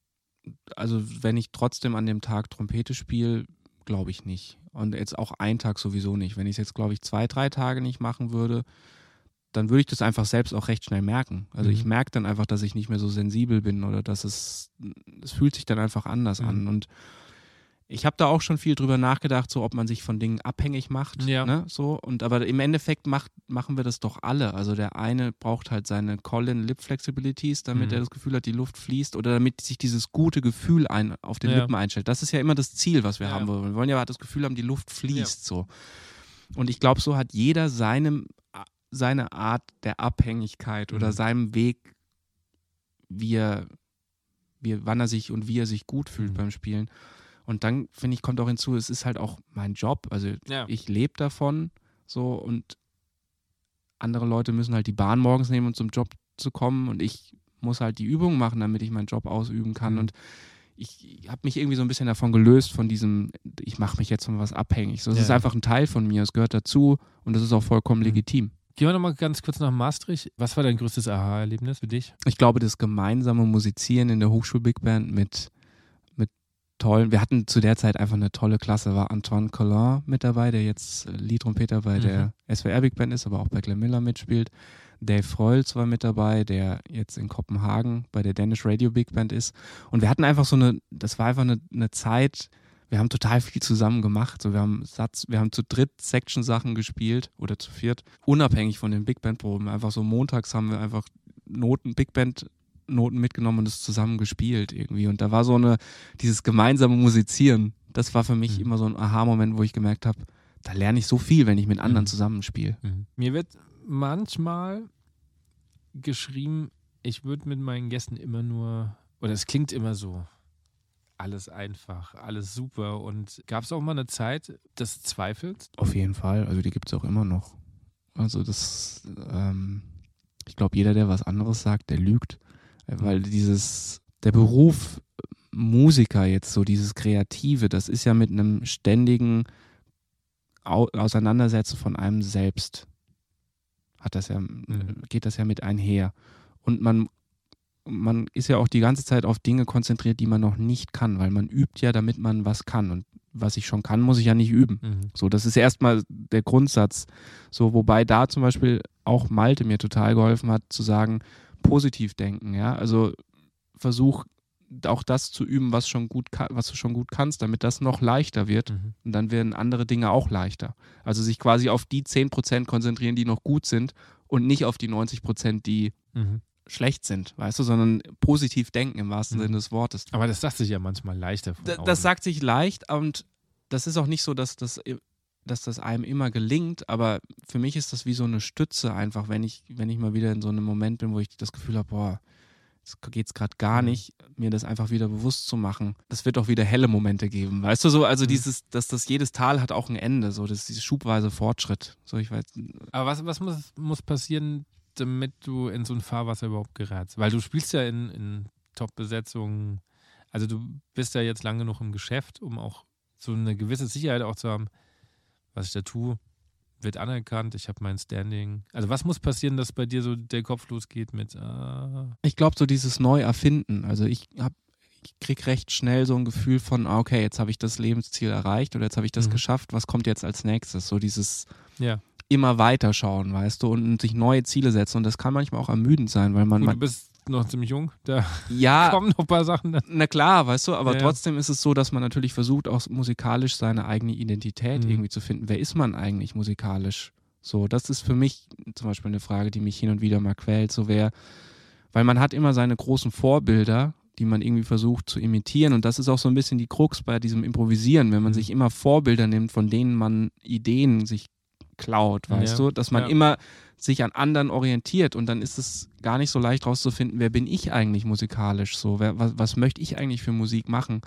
also wenn ich trotzdem an dem Tag Trompete spiele, glaube ich nicht. Und jetzt auch einen Tag sowieso nicht. Wenn ich es jetzt, glaube ich, zwei, drei Tage nicht machen würde, dann würde ich das einfach selbst auch recht schnell merken. Also mhm. ich merke dann einfach, dass ich nicht mehr so sensibel bin oder dass es, es fühlt sich dann einfach anders mhm. an. Und ich habe da auch schon viel drüber nachgedacht, so ob man sich von Dingen abhängig macht. Ja. Ne, so. Und aber im Endeffekt macht, machen wir das doch alle. Also der eine braucht halt seine Colin-Lip-Flexibilities, damit mhm. er das Gefühl hat, die Luft fließt oder damit sich dieses gute Gefühl ein, auf den ja. Lippen einstellt. Das ist ja immer das Ziel, was wir ja. haben wollen. Wir wollen ja das Gefühl haben, die Luft fließt ja. so. Und ich glaube, so hat jeder seine, seine Art der Abhängigkeit mhm. oder seinem Weg, wie er, wie, wann er sich und wie er sich gut fühlt mhm. beim Spielen. Und dann, finde ich, kommt auch hinzu, es ist halt auch mein Job. Also ja. ich lebe davon so und andere Leute müssen halt die Bahn morgens nehmen, um zum Job zu kommen und ich muss halt die Übungen machen, damit ich meinen Job ausüben kann. Mhm. Und ich, ich habe mich irgendwie so ein bisschen davon gelöst, von diesem, ich mache mich jetzt von was abhängig. So, es ja. ist einfach ein Teil von mir, es gehört dazu und das ist auch vollkommen mhm. legitim. Gehen wir nochmal ganz kurz nach Maastricht. Was war dein größtes Aha-Erlebnis für dich? Ich glaube, das gemeinsame Musizieren in der Hochschul-Big Band mit tollen, wir hatten zu der Zeit einfach eine tolle Klasse, war Antoine Collin mit dabei, der jetzt Lead-Trompeter bei mhm. der S W R Big Band ist, aber auch bei Glenn Miller mitspielt. Dave Freulz war mit dabei, der jetzt in Kopenhagen bei der Danish Radio Big Band ist. Und wir hatten einfach so eine, das war einfach eine, eine Zeit, wir haben total viel zusammen gemacht. So, wir haben Satz, wir haben zu dritt Section-Sachen gespielt oder zu viert, unabhängig von den Big Band-Proben. Einfach so montags haben wir einfach Noten, Big Band-Noten mitgenommen und es zusammen gespielt irgendwie. Und da war so eine, dieses gemeinsame Musizieren, das war für mich mhm. immer so ein Aha-Moment, wo ich gemerkt habe, da lerne ich so viel, wenn ich mit anderen mhm. zusammenspiele. Mhm. Mir wird manchmal geschrieben, ich würde mit meinen Gästen immer nur, oder es klingt immer so, alles einfach, alles super. Und gab es auch mal eine Zeit des Zweifels? Auf jeden Fall, also die gibt es auch immer noch. Also das, ähm, ich glaube, jeder, der was anderes sagt, der lügt. Weil dieses, der Beruf Musiker jetzt, so dieses Kreative, das ist ja mit einem ständigen Auseinandersetzen von einem selbst. Hat das ja, mhm. geht das ja mit einher. Und man, man ist ja auch die ganze Zeit auf Dinge konzentriert, die man noch nicht kann, weil man übt ja, damit man was kann. Und was ich schon kann, muss ich ja nicht üben. Mhm. So, das ist erstmal der Grundsatz. So, wobei da zum Beispiel auch Malte mir total geholfen hat, zu sagen, positiv denken, ja. Also versuch auch das zu üben, was schon gut was du schon gut kannst, damit das noch leichter wird. Mhm. Und dann werden andere Dinge auch leichter. Also sich quasi auf die zehn Prozent konzentrieren, die noch gut sind und nicht auf die neunzig Prozent, die mhm. schlecht sind, weißt du, sondern positiv denken im wahrsten mhm. Sinne des Wortes. Aber das sagt sich ja manchmal leichter. Von D- das sagt sich leicht und das ist auch nicht so, dass das, dass das einem immer gelingt, aber für mich ist das wie so eine Stütze einfach, wenn ich, wenn ich mal wieder in so einem Moment bin, wo ich das Gefühl habe, boah, jetzt geht es gerade gar nicht, mir das einfach wieder bewusst zu machen. Das wird auch wieder helle Momente geben, weißt du so? Also mhm. dieses, dass das jedes Tal hat auch ein Ende, so das ist dieses schubweise Fortschritt. So, ich weiß. Aber was, was muss, muss passieren, damit du in so ein Fahrwasser überhaupt gerätst? Weil du spielst ja in, in Top-Besetzungen, also du bist ja jetzt lang genug im Geschäft, um auch so eine gewisse Sicherheit auch zu haben, was ich da tue, wird anerkannt, ich habe mein Standing. Also was muss passieren, dass bei dir so der Kopf losgeht mit ah. Ich glaube so dieses Neuerfinden. Also ich habe ich krieg recht schnell so ein Gefühl von, okay, jetzt habe ich das Lebensziel erreicht oder jetzt habe ich das mhm. geschafft, was kommt jetzt als nächstes? So dieses ja. immer weiterschauen, weißt du, und sich neue Ziele setzen und das kann manchmal auch ermüdend sein, weil man... Gut, man du bist noch ziemlich jung, da ja, kommen noch ein paar Sachen. Dann. Na klar, weißt du, aber ja, trotzdem ja. ist es so, dass man natürlich versucht, auch musikalisch seine eigene Identität mhm. irgendwie zu finden. Wer ist man eigentlich musikalisch? So, das ist für mich zum Beispiel eine Frage, die mich hin und wieder mal quält, so wer, weil man hat immer seine großen Vorbilder, die man irgendwie versucht zu imitieren und das ist auch so ein bisschen die Krux bei diesem Improvisieren, wenn man sich immer Vorbilder nimmt, von denen man Ideen sich klaut, weißt ja. du, dass man ja. immer sich an anderen orientiert und dann ist es gar nicht so leicht rauszufinden, wer bin ich eigentlich musikalisch, so, wer, was, was möchte ich eigentlich für Musik machen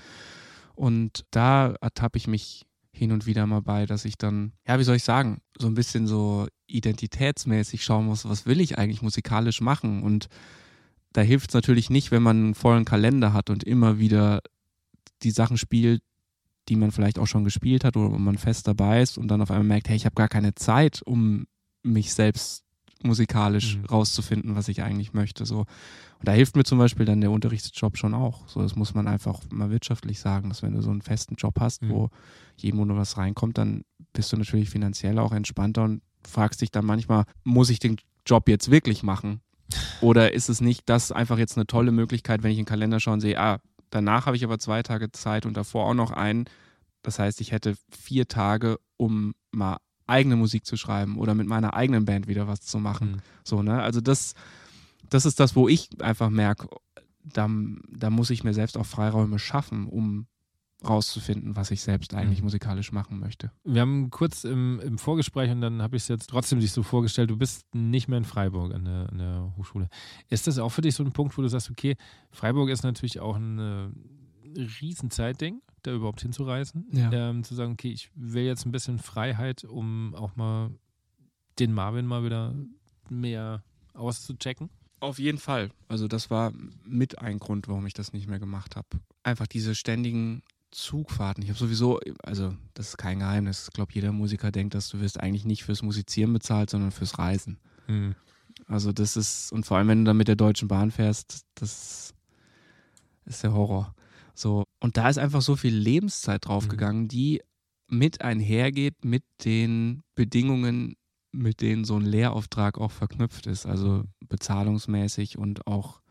und da ertappe ich mich hin und wieder mal bei, dass ich dann, ja, wie soll ich sagen, so ein bisschen so identitätsmäßig schauen muss, was will ich eigentlich musikalisch machen und da hilft es natürlich nicht, wenn man einen vollen Kalender hat und immer wieder die Sachen spielt, die man vielleicht auch schon gespielt hat oder wo man fest dabei ist und dann auf einmal merkt, hey, ich habe gar keine Zeit, um mich selbst musikalisch mhm. rauszufinden, was ich eigentlich möchte. So. Und da hilft mir zum Beispiel dann der Unterrichtsjob schon auch. So, das muss man einfach mal wirtschaftlich sagen, dass wenn du so einen festen Job hast, mhm. wo jeden Monat was reinkommt, dann bist du natürlich finanziell auch entspannter und fragst dich dann manchmal, muss ich den Job jetzt wirklich machen? Oder ist es nicht das einfach jetzt eine tolle Möglichkeit, wenn ich in den Kalender schaue und sehe, ah, danach habe ich aber zwei Tage Zeit und davor auch noch einen. Das heißt, ich hätte vier Tage, um mal eigene Musik zu schreiben oder mit meiner eigenen Band wieder was zu machen. Mhm. So, ne? Also das, das ist das, wo ich einfach merke, da, da muss ich mir selbst auch Freiräume schaffen, um rauszufinden, was ich selbst eigentlich mhm. musikalisch machen möchte. Wir haben kurz im, im Vorgespräch und dann habe ich es jetzt trotzdem sich so vorgestellt, du bist nicht mehr in Freiburg an der, an der Hochschule. Ist das auch für dich so ein Punkt, wo du sagst, okay, Freiburg ist natürlich auch ein äh, Riesenzeitding, da überhaupt hinzureisen, ja. ähm, zu sagen, okay, ich will jetzt ein bisschen Freiheit, um auch mal den Marvin mal wieder mehr auszuchecken? Auf jeden Fall. Also das war mit ein Grund, warum ich das nicht mehr gemacht habe. Einfach diese ständigen Zugfahrten. Ich habe sowieso, also das ist kein Geheimnis, ich glaube, jeder Musiker denkt, dass du wirst eigentlich nicht fürs Musizieren bezahlt, sondern fürs Reisen. Mhm. Also das ist, und vor allem, wenn du dann mit der Deutschen Bahn fährst, das ist der Horror. So. Und da ist einfach so viel Lebenszeit draufgegangen, mhm. die mit einhergeht mit den Bedingungen, mit denen so ein Lehrauftrag auch verknüpft ist, also bezahlungsmäßig und auch,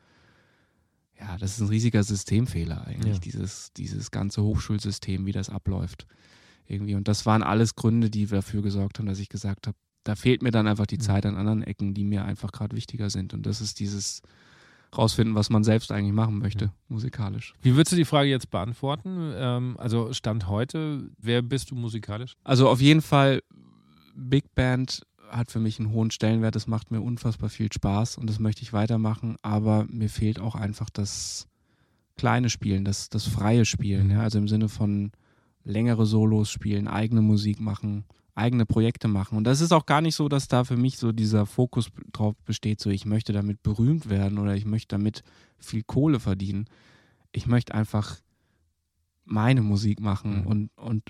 ja, das ist ein riesiger Systemfehler eigentlich, Ja. dieses, dieses ganze Hochschulsystem, wie das abläuft irgendwie. Und das waren alles Gründe, die dafür gesorgt haben, dass ich gesagt habe, da fehlt mir dann einfach die Mhm. Zeit an anderen Ecken, die mir einfach gerade wichtiger sind. Und das ist dieses rausfinden, was man selbst eigentlich machen möchte, Ja. musikalisch. Wie würdest du die Frage jetzt beantworten? Ähm, also Stand heute, wer bist du musikalisch? Also auf jeden Fall, Big Band hat für mich einen hohen Stellenwert, das macht mir unfassbar viel Spaß und das möchte ich weitermachen, aber mir fehlt auch einfach das kleine Spielen, das, das freie Spielen, Mhm. ja? Also im Sinne von längere Solos spielen, eigene Musik machen, eigene Projekte machen. Und das ist auch gar nicht so, dass da für mich so dieser Fokus drauf besteht, so ich möchte damit berühmt werden oder ich möchte damit viel Kohle verdienen. Ich möchte einfach meine Musik machen Mhm. und, und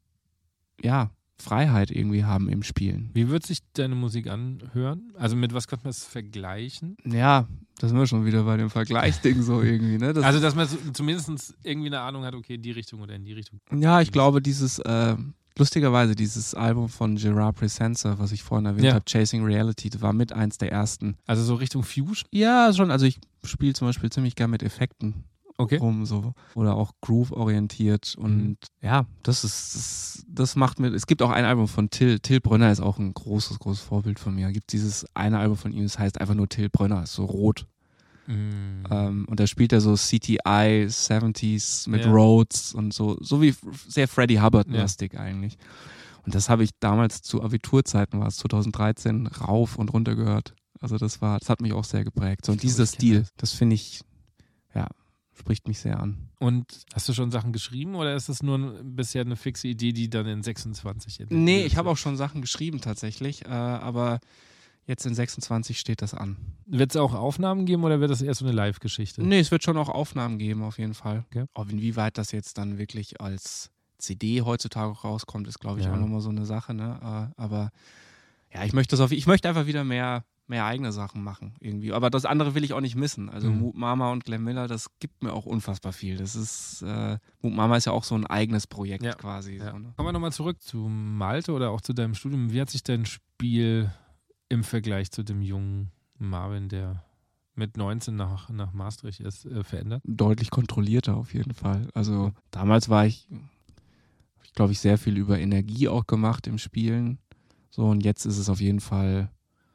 ja, Freiheit irgendwie haben im Spielen. Wie wird sich deine Musik anhören? Also mit was könnte man es vergleichen? Ja, da sind wir schon wieder bei dem Vergleichsding so irgendwie, ne? Das Also dass man so, zumindest irgendwie eine Ahnung hat, okay, in die Richtung oder in die Richtung. Ja, ich glaube, dieses, äh, lustigerweise, dieses Album von Gerard Presenza, was ich vorhin erwähnt Ja. habe, Chasing Reality, das war mit eins der ersten. Also so Richtung Fusion? Ja, schon, also ich spiele zum Beispiel ziemlich gern mit Effekten Okay. rum, so. Oder auch Groove-orientiert und Mhm. ja, das ist, das, das macht mir, es gibt auch ein Album von Till, Till Brönner ist auch ein großes, großes Vorbild von mir. Es gibt dieses eine Album von ihm, das heißt einfach nur Till Brönner, ist so rot. Mhm. Ähm, und da spielt er so C T I, siebziger mit Ja. Rhodes und so, so wie f- sehr Freddie Hubbard-lastig eigentlich. Und das habe ich damals zu Abiturzeiten, war es zwanzig dreizehn, rauf und runter gehört. Also das war, das hat mich auch sehr geprägt. So, und Ich glaube, dieser ich kenn Stil, das. das finde ich, ja, spricht mich sehr an. Und hast du schon Sachen geschrieben oder ist das nur ein- bisher eine fixe Idee, die dann in sechsundzwanzig entwickelt Nee, wird? ich habe auch schon Sachen geschrieben tatsächlich, äh, aber jetzt in sechsundzwanzig steht das an. Wird es auch Aufnahmen geben oder wird das eher so eine Live-Geschichte? Nee, es wird schon auch Aufnahmen geben, auf jeden Fall. Okay. Ob inwieweit das jetzt dann wirklich als C D heutzutage auch rauskommt, ist, glaube ich, Ja. auch nochmal so eine Sache. Ne? Äh, Aber ja, ich möchte das auf, ich möchte einfach wieder mehr, mehr eigene Sachen machen irgendwie. Aber das andere will ich auch nicht missen. Also Mhm. Moot Mama und Glenn Miller, das gibt mir auch unfassbar viel. Das ist, äh, Moot Mama ist ja auch so ein eigenes Projekt Ja. quasi. Ja. So, ne? Kommen wir nochmal zurück zu Malte oder auch zu deinem Studium. Wie hat sich dein Spiel im Vergleich zu dem jungen Marvin, der mit neunzehn nach, nach Maastricht ist, äh, verändert? Deutlich kontrollierter auf jeden Fall. Also damals war ich, ich glaube ich, sehr viel über Energie auch gemacht im Spielen. So, und jetzt ist es auf jeden Fall,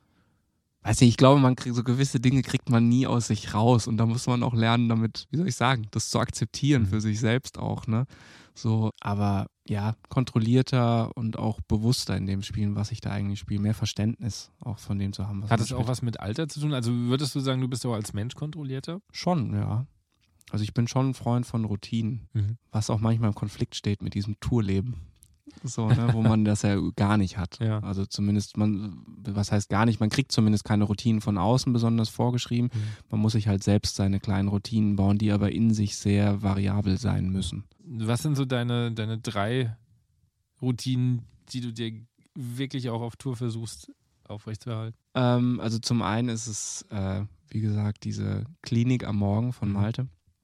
weiß nicht, ich glaube, man kriegt so gewisse Dinge kriegt man nie aus sich raus und da muss man auch lernen, damit, wie soll ich sagen, das zu akzeptieren Mhm. für sich selbst auch, ne? So, aber ja, kontrollierter und auch bewusster in dem Spielen, was ich da eigentlich spiele, mehr Verständnis auch von dem zu haben, was Hat man es auch spielt. was mit Alter zu tun? Also würdest du sagen, du bist auch als Mensch kontrollierter? Schon, ja. Also ich bin schon ein Freund von Routinen, Mhm. was auch manchmal im Konflikt steht mit diesem Tourleben. So, ne, wo man das ja gar nicht hat. Ja. Also zumindest, man, was heißt gar nicht, man kriegt zumindest keine Routinen von außen besonders vorgeschrieben. Mhm. Man muss sich halt selbst seine kleinen Routinen bauen, die aber in sich sehr variabel sein müssen. Was sind so deine, deine drei Routinen, die du dir wirklich auch auf Tour versuchst aufrechtzuerhalten? Ähm, also zum einen ist es, äh, wie gesagt, diese Klinik am Morgen von Mhm. Malte,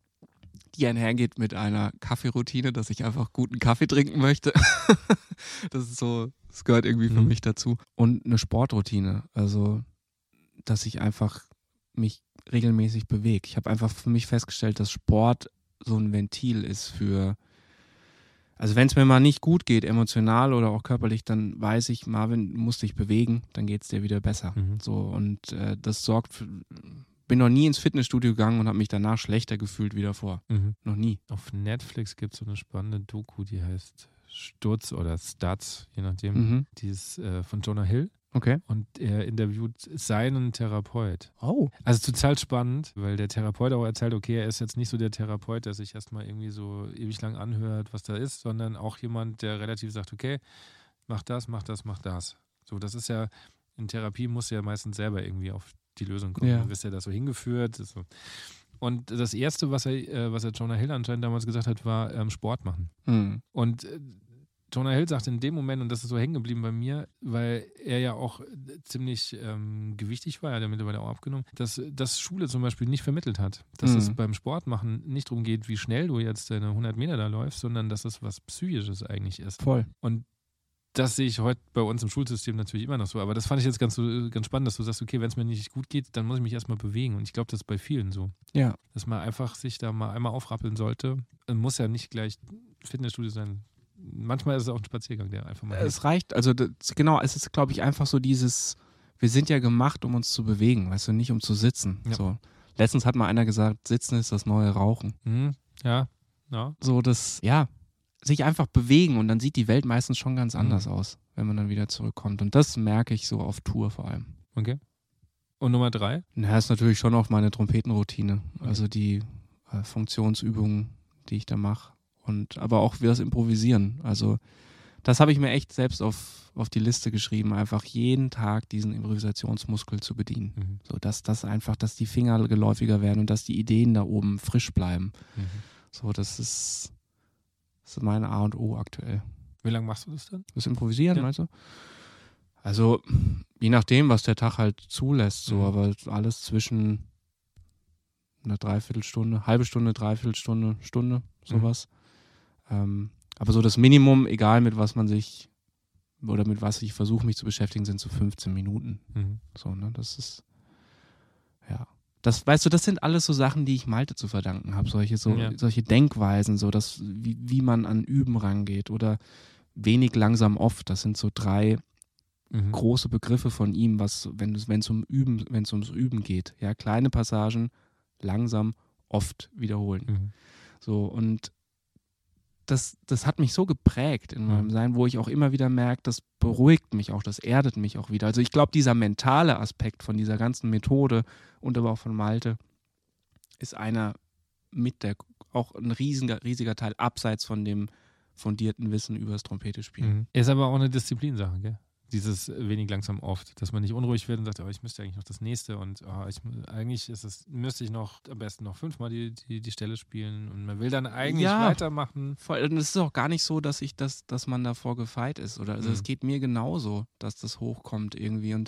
die einhergeht mit einer Kaffeeroutine, dass ich einfach guten Kaffee trinken möchte. Das ist so, das gehört irgendwie für Mhm. mich dazu. Und eine Sportroutine, also dass ich einfach mich regelmäßig bewege. Ich habe einfach für mich festgestellt, dass Sport so ein Ventil ist für, also wenn es mir mal nicht gut geht, emotional oder auch körperlich, dann weiß ich, Marvin, du musst dich bewegen, dann geht es dir wieder besser. Mhm. So, und äh, das sorgt für, bin noch nie ins Fitnessstudio gegangen und habe mich danach schlechter gefühlt wie davor. Mhm. Noch nie. Auf Netflix gibt es so eine spannende Doku, die heißt Sturz oder Stutz, je nachdem. Mhm. Die ist äh, von Jonah Hill Okay. und er interviewt seinen Therapeut. Oh. Also total spannend, weil der Therapeut auch erzählt, okay, er ist jetzt nicht so der Therapeut, der sich erstmal irgendwie so ewig lang anhört, was da ist, sondern auch jemand, der relativ sagt, okay, mach das, mach das, mach das. So, das ist ja, in Therapie muss ja meistens selber irgendwie auf die Lösung kommen. Ja. Du wirst ja da so hingeführt. Das so. Und das Erste, was er, äh, was er Jonah Hill anscheinend damals gesagt hat, war ähm, Sport machen. Hm. Und äh, Jonah Hill sagt in dem Moment, und das ist so hängen geblieben bei mir, weil er ja auch äh, ziemlich ähm, gewichtig war, er hat ja mittlerweile auch abgenommen, dass, dass Schule zum Beispiel nicht vermittelt hat. Dass Mhm. es beim Sportmachen nicht darum geht, wie schnell du jetzt deine hundert Meter da läufst, sondern dass es was Psychisches eigentlich ist. Voll. Und Das sehe ich heute bei uns im Schulsystem natürlich immer noch so. Aber das fand ich jetzt ganz, so, ganz spannend, dass du sagst, okay, wenn es mir nicht gut geht, dann muss ich mich erstmal bewegen. Und ich glaube, das ist bei vielen so. Ja. Dass man einfach sich da mal einmal aufrappeln sollte. Muss ja nicht gleich Fitnessstudio sein. Manchmal ist es auch ein Spaziergang, der einfach mal... Es reicht, also das, genau, es ist, glaube ich, einfach so dieses, wir sind ja gemacht, um uns zu bewegen, weißt du, nicht um zu sitzen. Ja. So. Letztens hat mal einer gesagt, Sitzen ist das neue Rauchen. Mhm. Ja, ja. So, das, ja, sich einfach bewegen und dann sieht die Welt meistens schon ganz anders Mhm. aus, wenn man dann wieder zurückkommt. Und das merke ich so auf Tour vor allem. Okay. Und Nummer drei? Na, ist natürlich schon auch meine Trompetenroutine. Also die äh, Funktionsübungen, die ich da mache. Und aber auch wie das Improvisieren. Also das habe ich mir echt selbst auf, auf die Liste geschrieben, einfach jeden Tag diesen Improvisationsmuskel zu bedienen. Mhm. So, dass das einfach, dass die Finger geläufiger werden und dass die Ideen da oben frisch bleiben. Mhm. So, das ist, das ist meine A und O aktuell. Wie lange machst du das dann? Das Improvisieren, Ja. meinst du? Also, je nachdem, was der Tag halt zulässt, so, Mhm. aber alles zwischen einer Dreiviertelstunde, halbe Stunde, Dreiviertelstunde, Stunde, sowas. Ähm, aber so das Minimum, egal mit was man sich oder mit was ich versuche, mich zu beschäftigen, sind so fünfzehn Minuten. Mhm. So, ne, das ist, ja. Das, weißt du, das sind alles so Sachen, die ich Malte zu verdanken habe. Solche, so, Ja. solche Denkweisen, so dass, wie, wie man an Üben rangeht oder wenig, langsam, oft. Das sind so drei Mhm. große Begriffe von ihm, was, wenn es wenn es um Üben, wenn es ums Üben geht. Ja, kleine Passagen, langsam, oft wiederholen. Mhm. So, und das, das hat mich so geprägt in meinem Mhm. Sein, wo ich auch immer wieder merke, das beruhigt mich auch, das erdet mich auch wieder. Also ich glaube, dieser mentale Aspekt von dieser ganzen Methode und aber auch von Malte ist einer mit der, auch ein riesiger, riesiger Teil abseits von dem fundierten Wissen über das Trompetespielen. Mhm. Ist aber auch eine Disziplinsache, gell? Dieses wenig langsam oft, dass man nicht unruhig wird und sagt, oh, ich müsste eigentlich noch das nächste und oh, ich, eigentlich ist es, müsste ich noch am besten noch fünfmal die, die, die Stelle spielen und man will dann eigentlich Ja. weitermachen. Voll, und es ist auch gar nicht so, dass ich das, dass man davor gefeit ist. Oder also Mhm. es geht mir genauso, dass das hochkommt irgendwie. Und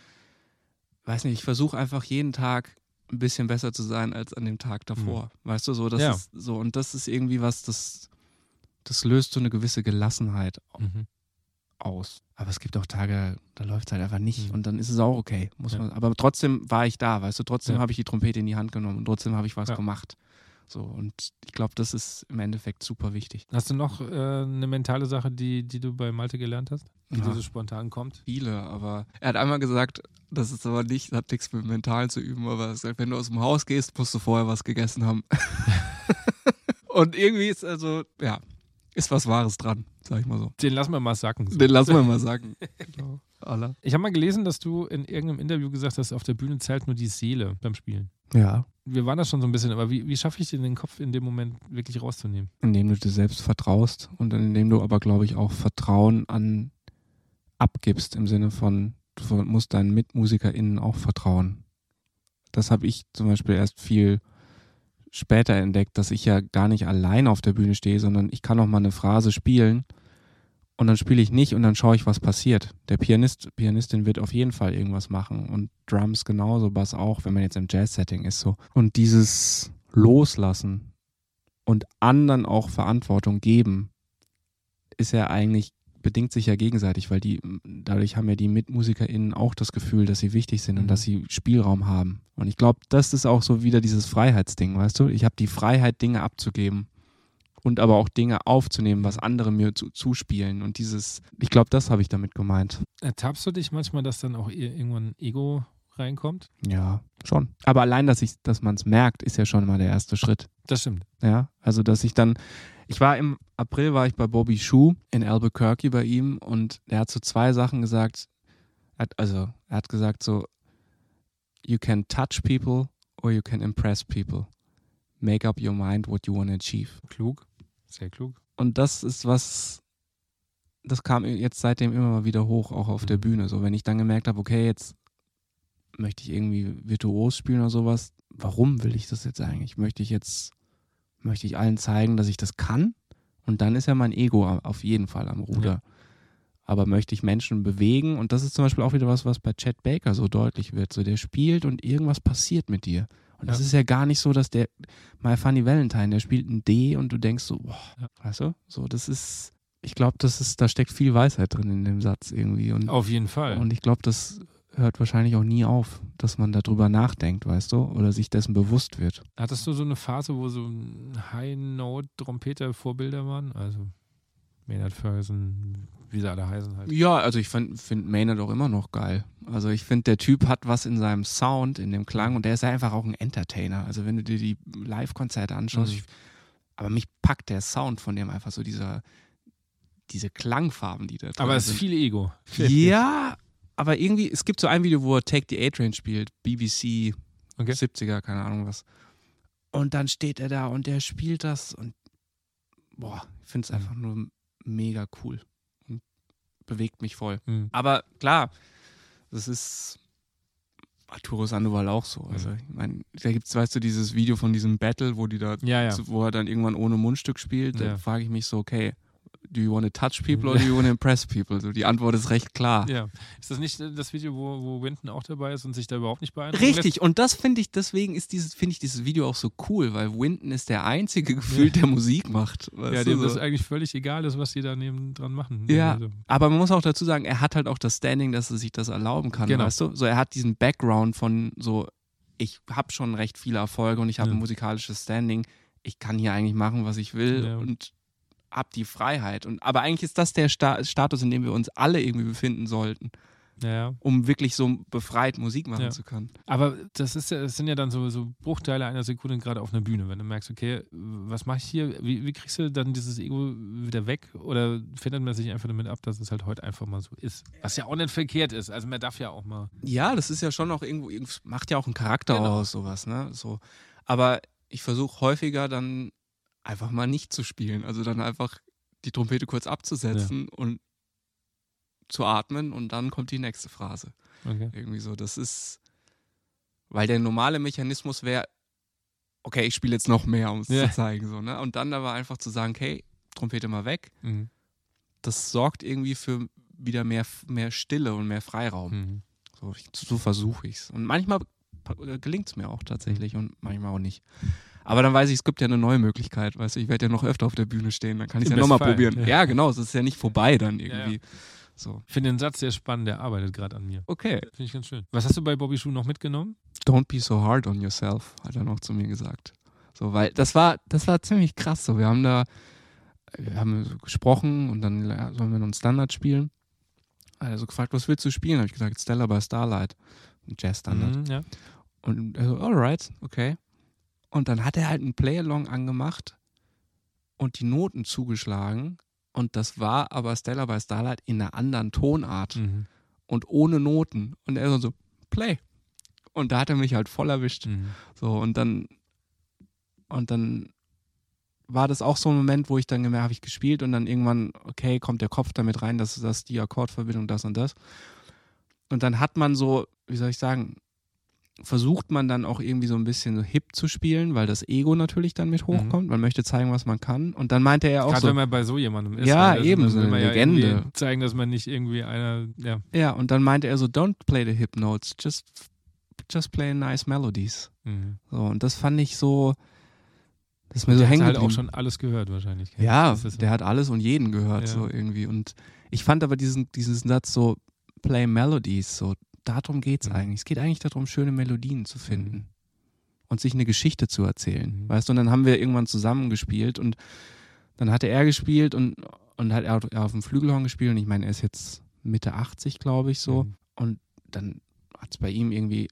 weiß nicht, ich versuche einfach jeden Tag ein bisschen besser zu sein als an dem Tag davor. Weißt du, so, das Ja. ist so, und das ist irgendwie was, das, das löst so eine gewisse Gelassenheit Mhm. aus. Aber es gibt auch Tage, da läuft es halt einfach nicht Mhm. und dann ist es auch okay. Muss Ja. man, aber trotzdem war ich da, weißt du, trotzdem Ja. habe ich die Trompete in die Hand genommen und trotzdem habe ich was Ja. gemacht. So, und ich glaube, das ist im Endeffekt super wichtig. Hast du noch äh, eine mentale Sache, die, die du bei Malte gelernt hast, die Ja. dir so spontan kommt? Viele, aber er hat einmal gesagt, das ist aber nicht, hat nichts mit mental zu üben, aber er hat gesagt, wenn du aus dem Haus gehst, musst du vorher was gegessen haben. Und irgendwie ist also, ja, ist was Wahres dran, sag ich mal so. Den lassen wir mal sacken. So. Den lassen wir mal sagen. Genau. Allah. Ich habe mal gelesen, dass du in irgendeinem Interview gesagt hast, auf der Bühne zählt nur die Seele beim Spielen. Ja. Wir waren das schon so ein bisschen, aber wie, wie schaffe ich dir den Kopf in dem Moment wirklich rauszunehmen? Indem du dir selbst vertraust und indem du aber, glaube ich, auch Vertrauen an abgibst im Sinne von, du musst deinen MitmusikerInnen auch vertrauen. Das habe ich zum Beispiel erst viel später entdeckt, dass ich ja gar nicht allein auf der Bühne stehe, sondern ich kann auch mal eine Phrase spielen und dann spiele ich nicht und dann schaue ich, was passiert. Der Pianist, Pianistin wird auf jeden Fall irgendwas machen und Drums genauso, Bass auch, wenn man jetzt im Jazz-Setting ist so. Und dieses Loslassen und anderen auch Verantwortung geben, ist ja eigentlich, bedingt sich ja gegenseitig, weil die, dadurch haben ja die MitmusikerInnen auch das Gefühl, dass sie wichtig sind und Mhm. dass sie Spielraum haben. Und ich glaube, das ist auch so wieder dieses Freiheitsding, weißt du? Ich habe die Freiheit, Dinge abzugeben und aber auch Dinge aufzunehmen, was andere mir zu, zuspielen. Und dieses, ich glaube, das habe ich damit gemeint. Ertappst du dich manchmal, dass dann auch ir- irgendwann ein Ego reinkommt? Ja, schon. Aber allein, dass ich, dass man es merkt, ist ja schon mal der erste Schritt. Das stimmt. Ja, also dass ich dann, ich war im April, war ich bei Bobby Schuh in Albuquerque bei ihm und er hat so zwei Sachen gesagt, er hat, also er hat gesagt so, you can touch people or you can impress people. Make up your mind what you want to achieve. Klug. Sehr klug. Und das ist was, das kam jetzt seitdem immer mal wieder hoch, auch auf der Mhm. Bühne. So, wenn ich dann gemerkt habe, okay, jetzt möchte ich irgendwie virtuos spielen oder sowas, warum will ich das jetzt eigentlich? Möchte ich jetzt, möchte ich allen zeigen, dass ich das kann? Und dann ist ja mein Ego auf jeden Fall am Ruder. Ja. Aber möchte ich Menschen bewegen? Und das ist zum Beispiel auch wieder was, was bei Chet Baker so deutlich wird. So, der spielt und irgendwas passiert mit dir. Und das Ja. ist ja gar nicht so, dass der, My Funny Valentine, der spielt ein D und du denkst so, boah, Ja. weißt du? So, das ist, ich glaube, das ist, da steckt viel Weisheit drin in dem Satz irgendwie. Und, Auf jeden Fall. und ich glaube, das hört wahrscheinlich auch nie auf, dass man darüber nachdenkt, weißt du, oder sich dessen bewusst wird. Hattest du so eine Phase, wo so High-Note-Trompeter-Vorbilder waren? Also Maynard Ferguson, wie sie alle heißen halt. Ja, also ich finde find Maynard auch immer noch geil. Also ich finde, der Typ hat was in seinem Sound, in dem Klang und der ist einfach auch ein Entertainer. Also wenn du dir die Live-Konzerte anschaust, Mhm. ich, aber mich packt der Sound von dem einfach so, dieser, diese Klangfarben, die da drin Aber es ist sind. viel Ego. Ja, aber irgendwie, es gibt so ein Video, wo er Take the A-Train spielt, B B C, Okay. siebziger, keine Ahnung was. Und dann steht er da und der spielt das und boah, ich finde es Mhm. einfach nur mega cool und bewegt mich voll. Mhm. Aber klar, das ist Arturo Sandoval auch so. Also Mhm. ich meine, da gibt es, weißt du, dieses Video von diesem Battle, wo die da, Ja, ja. wo er dann irgendwann ohne Mundstück spielt, da Ja. frage ich mich so, okay, do you want to touch people or do you want to impress people? So, die Antwort ist recht klar. Ja. Ist das nicht das Video, wo, wo Wynton auch dabei ist und sich da überhaupt nicht beeindrucken lässt? Richtig, und das finde ich, deswegen ist dieses, finde ich dieses Video auch so cool, weil Wynton ist der einzige gefühlt, der Musik macht. Weißt Ja, du, dem so. das eigentlich völlig egal ist, was die da neben dran machen. Ja, Also, aber man muss auch dazu sagen, er hat halt auch das Standing, dass er sich das erlauben kann, Genau. weißt du? So, er hat diesen Background von so, ich habe schon recht viele Erfolge und ich habe Ja. ein musikalisches Standing. Ich kann hier eigentlich machen, was ich will Ja. und hab die Freiheit. Und, aber eigentlich ist das der Sta- Status, in dem wir uns alle irgendwie befinden sollten, ja, ja. um wirklich so befreit Musik machen Ja. zu können. Aber das ist ja, das sind ja dann so, so Bruchteile einer Sekunde gerade auf einer Bühne, wenn du merkst, okay, was mache ich hier? Wie, wie kriegst du dann dieses Ego wieder weg? Oder findet man sich einfach damit ab, dass es halt heute einfach mal so ist? Was ja auch nicht verkehrt ist. Also man darf ja auch mal. Ja, das ist ja schon auch irgendwo, irgendwo- macht ja auch einen Charakter Genau. aus, sowas, ne? So. Aber ich versuche häufiger dann einfach mal nicht zu spielen. Also dann einfach die Trompete kurz abzusetzen und zu atmen und dann kommt die nächste Phrase. Okay. Irgendwie so. Das ist, weil der normale Mechanismus wäre, okay, ich spiele jetzt noch mehr, um es Ja. zu zeigen. So, ne? Und dann aber einfach zu sagen, okay, Trompete mal weg. Mhm. Das sorgt irgendwie für wieder mehr, mehr Stille und mehr Freiraum. Mhm. So, ich, so versuche ich es. Und manchmal gelingt es mir auch tatsächlich und manchmal auch nicht. Aber dann weiß ich, es gibt ja eine neue Möglichkeit. Weißt du, ich werde ja noch öfter auf der Bühne stehen, dann kann ich es Im ja nochmal besten Fall, probieren. ja. Ja. genau, es ist ja nicht vorbei dann irgendwie. Ja, So. Ich finde den Satz sehr spannend, der arbeitet gerade an mir. Okay. Finde ich ganz schön. Was hast du bei Bobby Schuh noch mitgenommen? Don't be so hard on yourself, hat er noch zu mir gesagt. So, weil das war, das war ziemlich krass. So, wir haben da, wir haben so gesprochen und dann ja, sollen wir noch einen Standard spielen. Er hat so gefragt, was willst du spielen? Habe ich gesagt, Stella by Starlight, ein Jazz-Standard. Mhm, ja. Und er so, alright, okay. Und dann hat er halt einen Play-Along angemacht und die Noten zugeschlagen. Und das war aber Stella by Starlight in einer anderen Tonart Mhm. und ohne Noten. Und er so, Play. Und da hat er mich halt voll erwischt. Mhm. So, und dann, und dann war das auch so ein Moment, wo ich dann gemerkt habe, ich gespielt und dann irgendwann, okay, kommt der Kopf damit rein, dass das die Akkordverbindung, das und das. Und dann hat man so, wie soll ich sagen, versucht man dann auch irgendwie so ein bisschen so hip zu spielen, weil das Ego natürlich dann mit hochkommt. Man möchte zeigen, was man kann. Und dann meinte er auch Gerade so, wenn man bei so jemandem ist. Ja, ne? eben, dann so will eine man ja Legende. irgendwie zeigen, dass man nicht irgendwie einer, ja. ja, und dann meinte er so, don't play the hip notes, just, just play nice melodies. Mhm. So, und das fand ich so, das ist mir so Der hat hängen halt auch geblieben. schon alles gehört wahrscheinlich. gell? Ja, Das ist so. der hat alles und jeden gehört, Ja. so irgendwie. Und ich fand aber diesen, diesen Satz so, play melodies, so, darum geht's Mhm. eigentlich. Es geht eigentlich darum, schöne Melodien zu finden. Mhm. Und sich eine Geschichte zu erzählen. Mhm. Weißt du, und dann haben wir irgendwann zusammen gespielt und dann hatte er gespielt und, und hat er er auf dem Flügelhorn gespielt und ich meine, er ist jetzt Mitte achtzig, glaube ich, so. Mhm. Und dann hat es bei ihm irgendwie,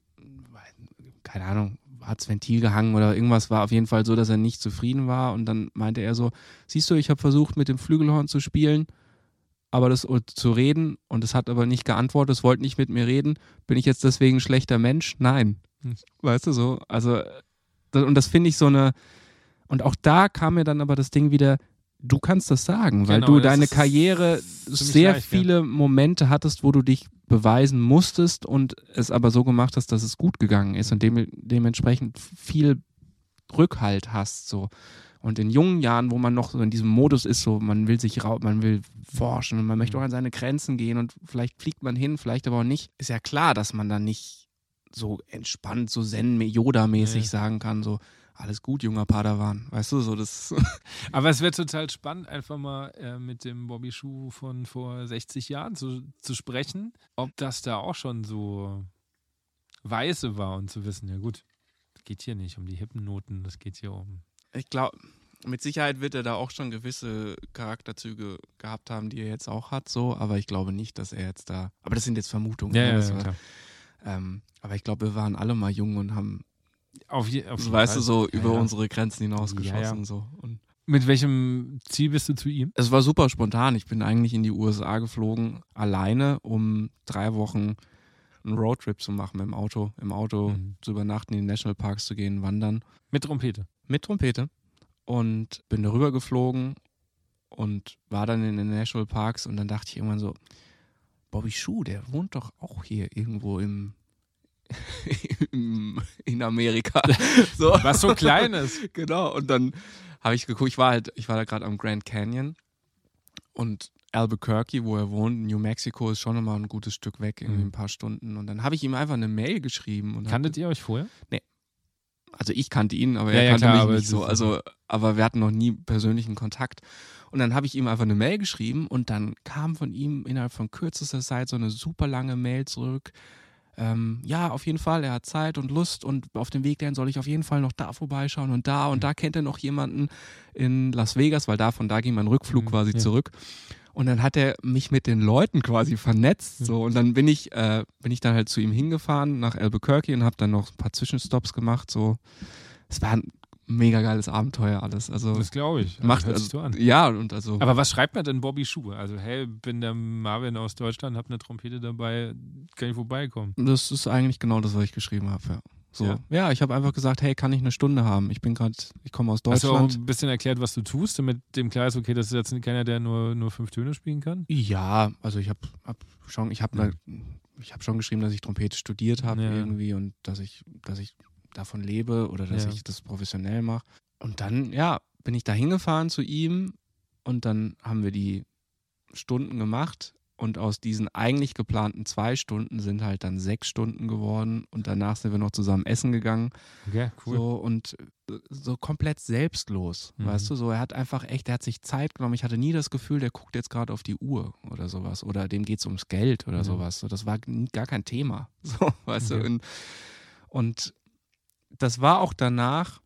keine Ahnung, hat das Ventil gehangen oder irgendwas, war auf jeden Fall so, dass er nicht zufrieden war und dann meinte er so, siehst du, ich habe versucht mit dem Flügelhorn zu spielen, aber das zu reden und es hat aber nicht geantwortet, es wollte nicht mit mir reden, bin ich jetzt deswegen ein schlechter Mensch? Nein. Hm. Weißt du so, also das, und das finde ich so eine, und auch da kam mir dann aber das Ding wieder, du kannst das sagen, weil Genau, du das deine ist Karriere ziemlich sehr leicht, ja. viele Momente hattest, wo du dich beweisen musstest und es aber so gemacht hast, dass es gut gegangen ist und dem, dementsprechend viel Rückhalt hast, so. Und in jungen Jahren, wo man noch so in diesem Modus ist, so man will sich rau- man will forschen und man möchte auch an seine Grenzen gehen und vielleicht fliegt man hin, vielleicht aber auch nicht, ist ja klar, dass man dann nicht so entspannt, so Zen-Yoda-mäßig Nee. sagen kann, so, alles gut, junger Padawan. Weißt du, so das. Aber es wäre total spannend, einfach mal äh, mit dem Bobby Schuh von vor sechzig Jahren zu, zu sprechen, ob das da auch schon so weise war und zu wissen, ja gut, es geht hier nicht um die Hippennoten, das geht hier um... Ich glaube, mit Sicherheit wird er da auch schon gewisse Charakterzüge gehabt haben, die er jetzt auch hat, so, aber ich glaube nicht, dass er jetzt da. Aber das sind jetzt Vermutungen. Ja, ne? ja, Das ja, war, klar. ähm, aber ich glaube, wir waren alle mal jung und haben, Auf je, auf jeden weißt Fall. du, so Ja, über ja. unsere Grenzen hinausgeschossen. Ja, ja. So. Und Mit welchem Ziel bist du zu ihm? es war super spontan. Ich bin eigentlich in die U S A geflogen, alleine, um drei Wochen einen Roadtrip zu machen mit dem Auto, im Auto Mhm. zu übernachten, in die Nationalparks zu gehen, wandern. Mit Trompete. Mit Trompete. Und bin darüber geflogen und war dann in den Nationalparks und dann dachte ich irgendwann so, Bobby Schuh, der wohnt doch auch hier irgendwo im, im in Amerika. So. Was so klein ist. Genau. Und dann habe ich geguckt, ich war halt, ich war da gerade am Grand Canyon und Albuquerque, wo er wohnt, New Mexico, ist schon nochmal ein gutes Stück weg, irgendwie Mhm. ein paar Stunden. Und dann habe ich ihm einfach eine Mail geschrieben. Und Kanntet ihr euch vorher? also ich kannte ihn, aber Ja, er ja, kannte klar, mich aber nicht es so. ist- Also, aber wir hatten noch nie persönlichen Kontakt. Und dann habe ich ihm einfach eine Mail geschrieben und dann kam von ihm innerhalb von kürzester Zeit so eine super lange Mail zurück. Ähm, ja, auf jeden Fall, er hat Zeit und Lust und auf dem Weg dahin soll ich auf jeden Fall noch da vorbeischauen und da und Mhm. da kennt er noch jemanden in Las Vegas, weil da von da ging mein Rückflug Mhm, quasi ja. zurück. Und dann hat er mich mit den Leuten quasi vernetzt. So. Und dann bin ich, äh, bin ich dann halt zu ihm hingefahren nach Albuquerque und habe dann noch ein paar Zwischenstops gemacht. So. Es war ein mega geiles Abenteuer alles. Also Das glaube ich. Also, macht hört sich also, so an. ja und also Aber was schreibt man denn Bobby Schuh? Also, hey, bin der Marvin aus Deutschland, hab eine Trompete dabei, kann ich vorbeikommen? das ist eigentlich genau das, was ich geschrieben habe. Ja. So. Ja. Ja, ich habe einfach gesagt, hey, kann ich eine Stunde haben? Ich bin gerade, ich komme aus Hast du auch Deutschland. ein bisschen erklärt, was du tust, damit dem klar ist, okay, das ist jetzt keiner, der nur, nur fünf Töne spielen kann? Ja, also ich habe hab schon, ich habe Ja. ich habe schon geschrieben, dass ich Trompete studiert habe Ja. irgendwie und dass ich, dass ich davon lebe oder dass Ja. ich das professionell mache. Und dann, ja, bin ich da hingefahren zu ihm und dann haben wir die Stunden gemacht und aus diesen eigentlich geplanten zwei Stunden sind halt dann sechs Stunden geworden und danach sind wir noch zusammen essen gegangen. Okay, cool. So und äh, so komplett selbstlos, Mhm. weißt du, so er hat einfach echt, er hat sich Zeit genommen. Ich hatte nie das Gefühl, der guckt jetzt gerade auf die Uhr oder sowas oder dem geht's ums Geld oder Mhm. sowas. So, das war nie, gar kein Thema, so, weißt Okay. du. Und, und das war auch danach,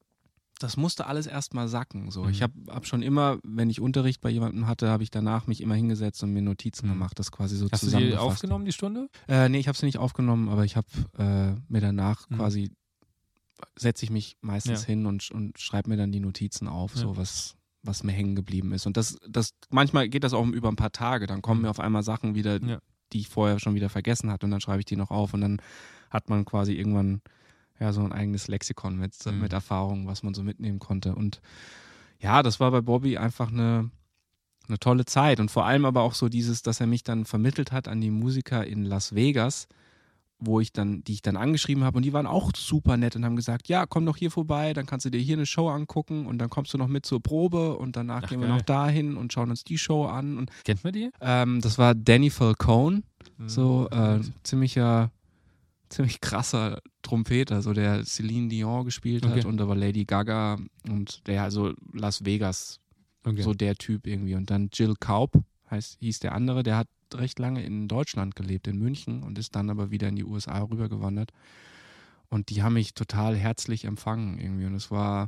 das musste alles erstmal sacken. So. Mhm. Ich habe hab schon immer, wenn ich Unterricht bei jemandem hatte, habe ich danach mich immer hingesetzt und mir Notizen Mhm. gemacht, das quasi so Hast du die zusammengefasst. aufgenommen, die Stunde? Äh, nee, ich habe sie nicht aufgenommen, aber ich habe äh, mir danach Mhm. quasi, setze ich mich meistens Ja. hin und, und schreibe mir dann die Notizen auf, Ja. so was, was mir hängen geblieben ist. Und das, das, manchmal geht das auch über ein paar Tage, dann kommen Mhm. mir auf einmal Sachen wieder, Ja. die ich vorher schon wieder vergessen hatte und dann schreibe ich die noch auf und dann hat man quasi irgendwann ja so ein eigenes Lexikon mit, Mhm. mit Erfahrungen, was man so mitnehmen konnte. Und ja, das war bei Bobby einfach eine, eine tolle Zeit und vor allem aber auch so dieses, dass er mich dann vermittelt hat an die Musiker in Las Vegas, wo ich dann, die ich dann angeschrieben habe und die waren auch super nett und haben gesagt, ja, komm doch hier vorbei, dann kannst du dir hier eine Show angucken und dann kommst du noch mit zur Probe und danach Ach, gehen wir geil. noch dahin und schauen uns die Show an. Und Kennt man die? ähm, das war Danny Falcone, so Mhm. äh, ziemlicher, ziemlich krasser Trompeter, so der Celine Dion gespielt hat Okay. und aber Lady Gaga und der also Las Vegas, Okay. so der Typ irgendwie. Und dann Jill Kaub heißt, hieß der andere, der hat recht lange in Deutschland gelebt, in München und ist dann aber wieder in die U S A rübergewandert. Und die haben mich total herzlich empfangen irgendwie und es war,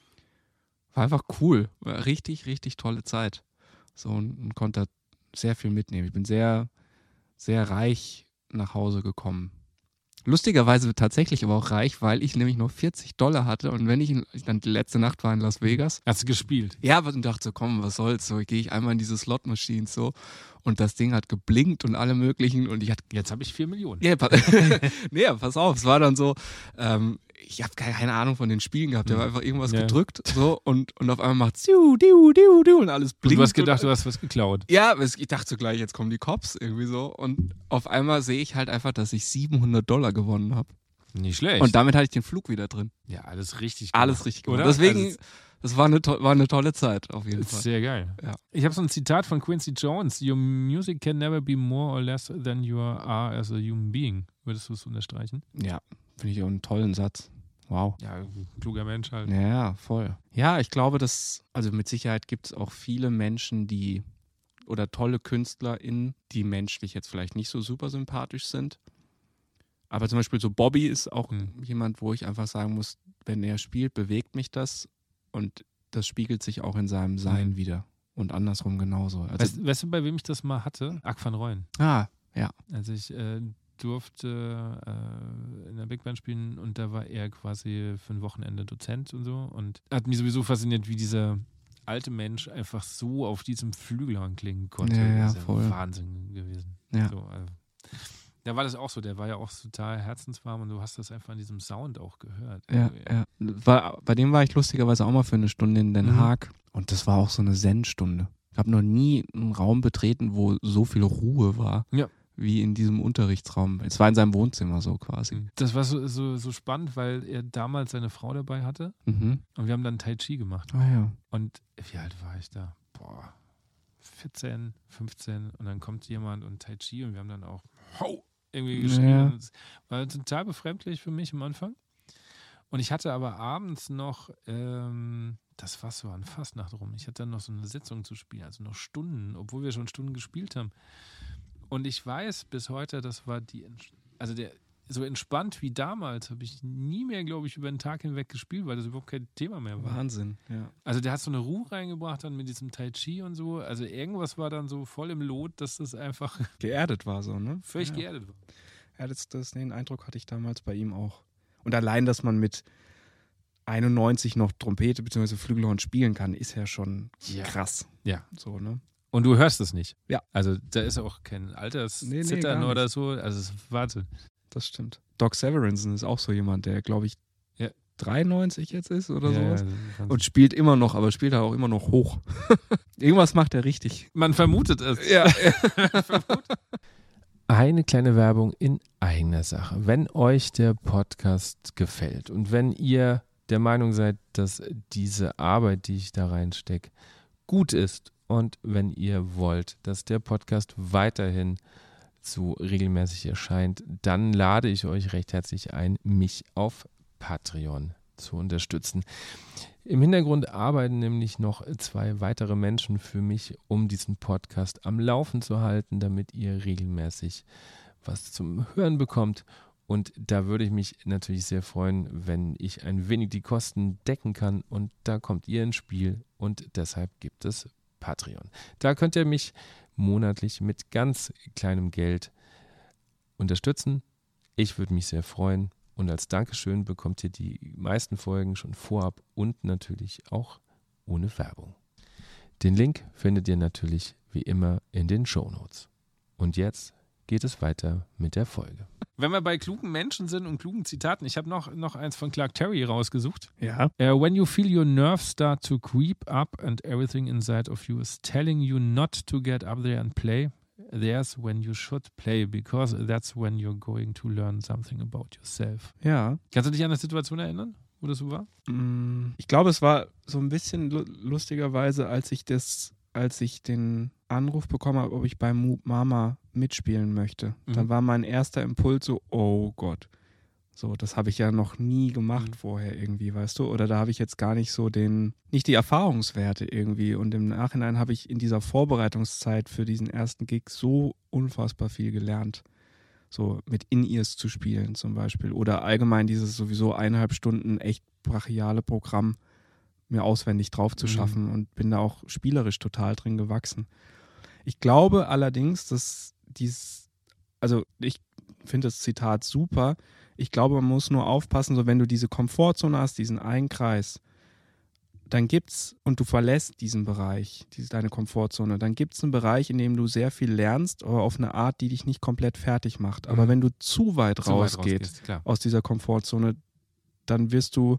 war einfach cool. War richtig, richtig tolle Zeit. So und, und konnte sehr viel mitnehmen. Ich bin sehr, sehr reich nach Hause gekommen. Lustigerweise tatsächlich aber auch reich, weil ich nämlich nur vierzig Dollar hatte und wenn ich, in, ich dann die letzte Nacht war in Las Vegas. Hast du gespielt? Ja, aber und dachte so, komm, was soll's, so gehe ich einmal in diese Slot-Machines so und das Ding hat geblinkt und alle möglichen und ich hatte, Jetzt habe ich vier Millionen. ja, pa- nee, pass auf, es war dann so, ähm, ich habe keine Ahnung von den Spielen gehabt, der Mhm. war einfach irgendwas Ja. gedrückt so und, und auf einmal macht diu, diu, diu, diu und alles Und blinkt. du hast gedacht, und, du hast was geklaut. ja, aber es- ich dachte so gleich, jetzt kommen die Cops irgendwie so und auf einmal sehe ich halt einfach, dass ich siebenhundert Dollar gewonnen habe. Nicht schlecht. Und damit hatte ich den Flug wieder drin. ja, alles richtig Alles gemacht, richtig gemacht. oder? Deswegen, Also, das war eine, to- war eine tolle Zeit auf jeden das ist Fall. sehr geil. Ja. Ich habe so ein Zitat von Quincy Jones. Your music can never be more or less than you are as a human being. Würdest du es unterstreichen? Ja, finde ich auch einen tollen Satz. Wow. Ja, ein kluger Mensch halt. Ja, ja, voll. Ja, ich glaube, dass, also mit Sicherheit gibt es auch viele Menschen, die, oder tolle KünstlerInnen, die menschlich jetzt vielleicht nicht so super sympathisch sind. Aber zum Beispiel so Bobby ist auch Hm. jemand, wo ich einfach sagen muss, wenn er spielt, bewegt mich das und das spiegelt sich auch in seinem Sein Hm. wieder. Und andersrum genauso. Also, Weißt, weißt du, bei wem ich das mal hatte? Ak van Rooyen. ah, ja. Also ich äh, durfte äh, in der Big Band spielen und da war er quasi für ein Wochenende Dozent und so und hat mich sowieso fasziniert, wie dieser alte Mensch einfach so auf diesem Flügelhorn klingen konnte. Ja, ja, Das ist voll. Wahnsinn gewesen. Ja. So, also. Da war das auch so, der war ja auch total herzenswarm und du hast das einfach an diesem Sound auch gehört. Ja, ja. War, bei dem war ich lustigerweise auch mal für eine Stunde in Den Mhm. Haag und das war auch so eine Zen-Stunde. Ich habe noch nie einen Raum betreten, wo so viel Ruhe war, Ja. wie in diesem Unterrichtsraum. Es war in seinem Wohnzimmer so quasi. Das war so, so, so spannend, weil er damals seine Frau dabei hatte Mhm. und wir haben dann Tai Chi gemacht. Ah ja. Und wie alt war ich da? Boah, vierzehn, fünfzehn und dann kommt jemand und Tai Chi und wir haben dann auch Hau! Irgendwie geschrieben. Ja. Und es war total befremdlich für mich am Anfang. Und ich hatte aber abends noch, ähm, das war so an Fastnacht rum, ich hatte dann noch so eine Sitzung zu spielen, also noch Stunden, obwohl wir schon Stunden gespielt haben. Und ich weiß bis heute, das war die, also der, so entspannt wie damals habe ich nie mehr, glaube ich, über den Tag hinweg gespielt, weil das überhaupt kein Thema mehr war. Wahnsinn, ja. Also der hat so eine Ruhe reingebracht dann mit diesem Tai Chi und so. Also irgendwas war dann so voll im Lot, dass das einfach Geerdet war so, ne? völlig ja. geerdet war. Ja, das, das, den Eindruck hatte ich damals bei ihm auch. Und allein, dass man mit einundneunzig noch Trompete bzw. Flügelhorn spielen kann, ist ja schon Ja. krass. Ja. So, ne? Und du hörst es nicht. Ja. Also da ist auch kein Nee, nee, Alterszittern gar oder nicht. so. Also es ist Wahnsinn. Das stimmt. Doc Severinsen ist auch so jemand, der, glaube ich, Ja. dreiundneunzig jetzt ist oder Ja, sowas. ja, Wahnsinn. Und spielt immer noch, aber spielt halt auch immer noch hoch. Irgendwas macht er richtig. man vermutet es. Ja. Eine kleine Werbung in eigener Sache. Wenn euch der Podcast gefällt und wenn ihr der Meinung seid, dass diese Arbeit, die ich da reinstecke, gut ist und wenn ihr wollt, dass der Podcast weiterhin so regelmäßig erscheint, dann lade ich euch recht herzlich ein, mich auf Patreon zu unterstützen. Im Hintergrund arbeiten nämlich noch zwei weitere Menschen für mich, um diesen Podcast am Laufen zu halten, damit ihr regelmäßig was zum Hören bekommt. Und da würde ich mich natürlich sehr freuen, wenn ich ein wenig die Kosten decken kann. Und da kommt ihr ins Spiel und deshalb gibt es Patreon. Da könnt ihr mich monatlich mit ganz kleinem Geld unterstützen. Ich würde mich sehr freuen. Und als Dankeschön bekommt ihr die meisten Folgen schon vorab und natürlich auch ohne Werbung. Den Link findet ihr natürlich wie immer in den Shownotes. Und jetzt geht es weiter mit der Folge. Wenn wir bei klugen Menschen sind und klugen Zitaten, ich habe noch, noch eins von Clark Terry rausgesucht. Ja. Uh, when you feel your nerves start to creep up and everything inside of you is telling you not to get up there and play, there's when you should play, because that's when you're going to learn something about yourself. Ja. Kannst du dich an eine Situation erinnern, wo das so war? Mm, Ich glaube, es war so ein bisschen lu- lustigerweise, als ich das, als ich den Anruf bekommen habe, ob ich bei Mu- Mama mitspielen möchte. Mhm. Dann war mein erster Impuls so, oh Gott. So, das habe ich ja noch nie gemacht Mhm. vorher irgendwie, weißt du? Oder da habe ich jetzt gar nicht so den, nicht die Erfahrungswerte irgendwie. Und im Nachhinein habe ich in dieser Vorbereitungszeit für diesen ersten Gig so unfassbar viel gelernt. So mit In-Ears zu spielen zum Beispiel. Oder allgemein dieses sowieso eineinhalb Stunden echt brachiale Programm mir auswendig drauf zu Mhm. schaffen und bin da auch spielerisch total drin gewachsen. Ich glaube allerdings, dass dies, also ich finde das Zitat super. Ich glaube, man muss nur aufpassen, so wenn du diese Komfortzone hast, diesen einen Kreis, dann gibt's, und du verlässt diesen Bereich, diese, deine Komfortzone, dann gibt es einen Bereich, in dem du sehr viel lernst, aber auf eine Art, die dich nicht komplett fertig macht. Aber Mhm. wenn du zu weit Zu weit rausgehst rausgehst, klar. aus dieser Komfortzone, dann wirst du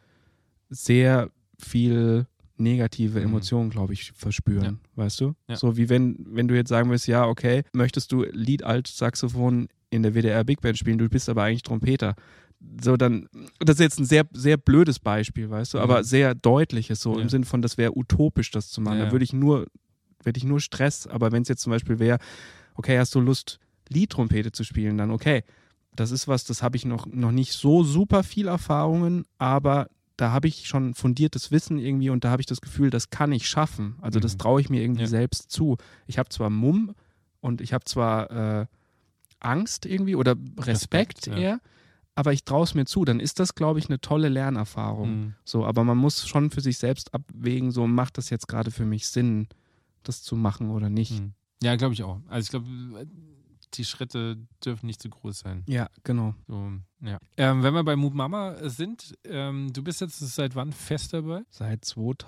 sehr viel negative Mhm. Emotionen, glaube ich, verspüren, weißt du? Ja. So wie wenn, wenn du jetzt sagen willst, ja, okay, möchtest du Lied Alt-Saxophon in der W D R Big Band spielen, du bist aber eigentlich Trompeter. So dann, das ist jetzt ein sehr, sehr blödes Beispiel, weißt du, Mhm. aber sehr deutliches, so Ja. im Sinne von, das wäre utopisch, das zu machen. Ja, Da ja. würde ich nur, würde ich nur Stress, aber wenn es jetzt zum Beispiel wäre, okay, hast du Lust, Liedtrompete zu spielen, dann okay, Das ist was, das habe ich noch, noch nicht so super viel Erfahrungen, aber da habe ich schon fundiertes Wissen irgendwie und da habe ich das Gefühl, das kann ich schaffen. Also das Mhm. traue ich mir irgendwie Ja. selbst zu. Ich habe zwar Mumm und ich habe zwar äh, Angst irgendwie oder Respekt, Respekt, ja. eher, aber ich traue es mir zu. Dann ist das, glaube ich, eine tolle Lernerfahrung. Mhm. So, aber man muss schon für sich selbst abwägen, so macht das jetzt gerade für mich Sinn, das zu machen oder nicht. Mhm. Ja, glaube ich auch. Also ich glaube, die Schritte dürfen nicht zu groß sein. Ja, genau. So, ja. ähm, wenn wir bei Moop Mama sind, ähm, du bist jetzt seit wann fest dabei? Seit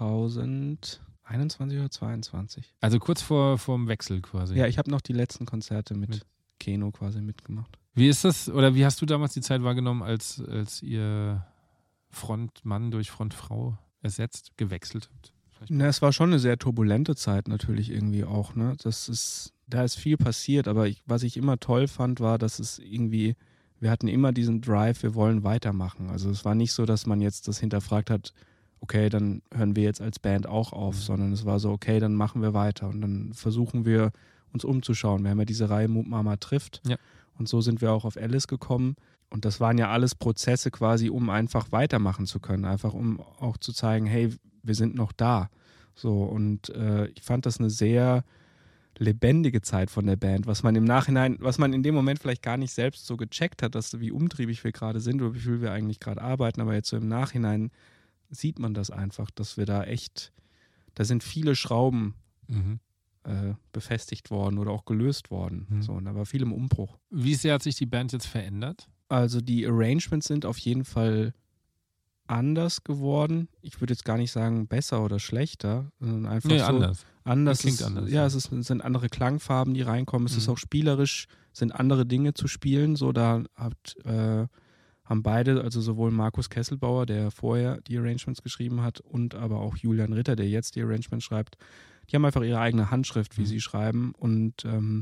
zweitausendeinundzwanzig oder zweiundzwanzig. Also kurz vor vorm Wechsel quasi. Ja, ich habe noch die letzten Konzerte mit, Mit- Keno quasi mitgemacht. Wie ist das, oder wie hast du damals die Zeit wahrgenommen, als, als ihr Frontmann durch Frontfrau ersetzt, gewechselt habt? Vielleicht- Na, es war schon eine sehr turbulente Zeit natürlich irgendwie auch, ne? Das ist, da ist viel passiert, aber ich, was ich immer toll fand, war, dass es irgendwie, wir hatten immer diesen Drive, wir wollen weitermachen. Also es war nicht so, dass man jetzt das hinterfragt hat, okay, dann hören wir jetzt als Band auch auf, Mhm. sondern es war so, okay, dann machen wir weiter und dann versuchen wir uns umzuschauen. Wir haben ja diese Reihe Moop Mama trifft Ja. und so sind wir auch auf Alice gekommen. Und das waren ja alles Prozesse quasi, um einfach weitermachen zu können, einfach um auch zu zeigen, hey, wir sind noch da. So, und äh, ich fand das eine sehr lebendige Zeit von der Band, was man im Nachhinein, was man in dem Moment vielleicht gar nicht selbst so gecheckt hat, dass wie umtriebig wir gerade sind oder wie viel wir eigentlich gerade arbeiten, aber jetzt so im Nachhinein sieht man das einfach, dass wir da echt, da sind viele Schrauben Mhm. äh, befestigt worden oder auch gelöst worden. Mhm. So, und da war viel im Umbruch. Wie sehr hat sich die Band jetzt verändert? Also die Arrangements sind auf jeden Fall anders geworden. Ich würde jetzt gar nicht sagen besser oder schlechter, sondern einfach Nee, so anders. anders. Das klingt ist, anders, Ja, ja. es, ist, es sind andere Klangfarben, die reinkommen. Es ist Mhm. auch spielerisch, sind andere Dinge zu spielen. So, da hat, äh, haben beide, also sowohl Markus Kesselbauer, der vorher die Arrangements geschrieben hat, und aber auch Julian Ritter, der jetzt die Arrangements schreibt, die haben einfach ihre eigene Handschrift, wie Mhm. sie schreiben. Und ähm,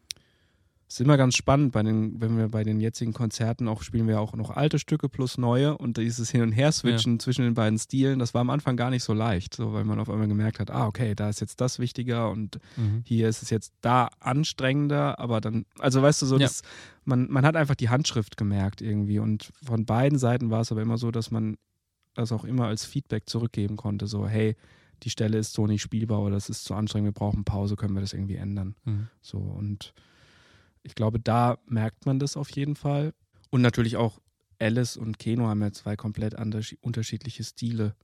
es ist immer ganz spannend, bei den, wenn wir bei den jetzigen Konzerten auch spielen wir auch noch alte Stücke plus neue und dieses Hin- und Her-Switchen zwischen den beiden Stilen, das war am Anfang gar nicht so leicht, so, weil man auf einmal gemerkt hat, ah, okay, da ist jetzt das wichtiger und Mhm. hier ist es jetzt da anstrengender, aber dann, also weißt du, so, Ja. das, man, man hat einfach die Handschrift gemerkt irgendwie und von beiden Seiten war es aber immer so, dass man das auch immer als Feedback zurückgeben konnte, so, hey, die Stelle ist so nicht spielbar oder das ist zu anstrengend, wir brauchen Pause, können wir das irgendwie ändern. Mhm. So, und ich glaube, da merkt man das auf jeden Fall. Und natürlich auch Alice und Keno haben ja zwei komplett anderschi- unterschiedliche Stile,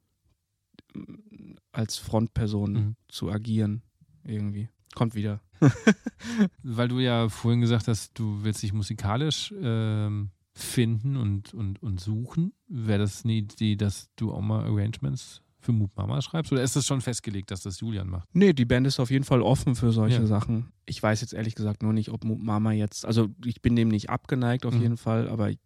m, als Frontperson Mhm. zu agieren irgendwie. Kommt wieder. Weil du ja vorhin gesagt hast, du willst dich musikalisch ähm, finden und, und, und suchen. Wäre das eine Idee, dass du auch mal Arrangements für Moop Mama schreibst? Oder ist das schon festgelegt, dass das Julian macht? Nee, die Band ist auf jeden Fall offen für solche Ja. Sachen. Ich weiß jetzt ehrlich gesagt nur nicht, ob Moop Mama jetzt, also ich bin dem nicht abgeneigt auf Mhm. jeden Fall, aber ich,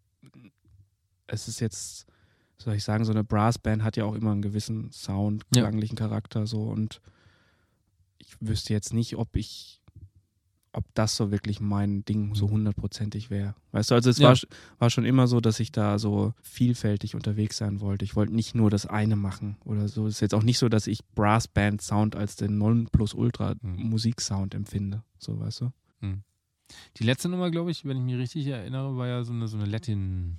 es ist jetzt, soll ich sagen, so eine Brassband hat ja auch immer einen gewissen Sound, Ja. klanglichen Charakter so und ich wüsste jetzt nicht, ob ich, ob das so wirklich mein Ding so hundertprozentig wäre. Weißt du, also es Ja. war, war schon immer so, dass ich da so vielfältig unterwegs sein wollte. Ich wollte nicht nur das eine machen oder so. Es ist jetzt auch nicht so, dass ich Brassband-Sound als den Nonplusultra-Musiksound empfinde. So, weißt du? Die letzte Nummer, glaube ich, wenn ich mich richtig erinnere, war ja so eine, so eine Latin.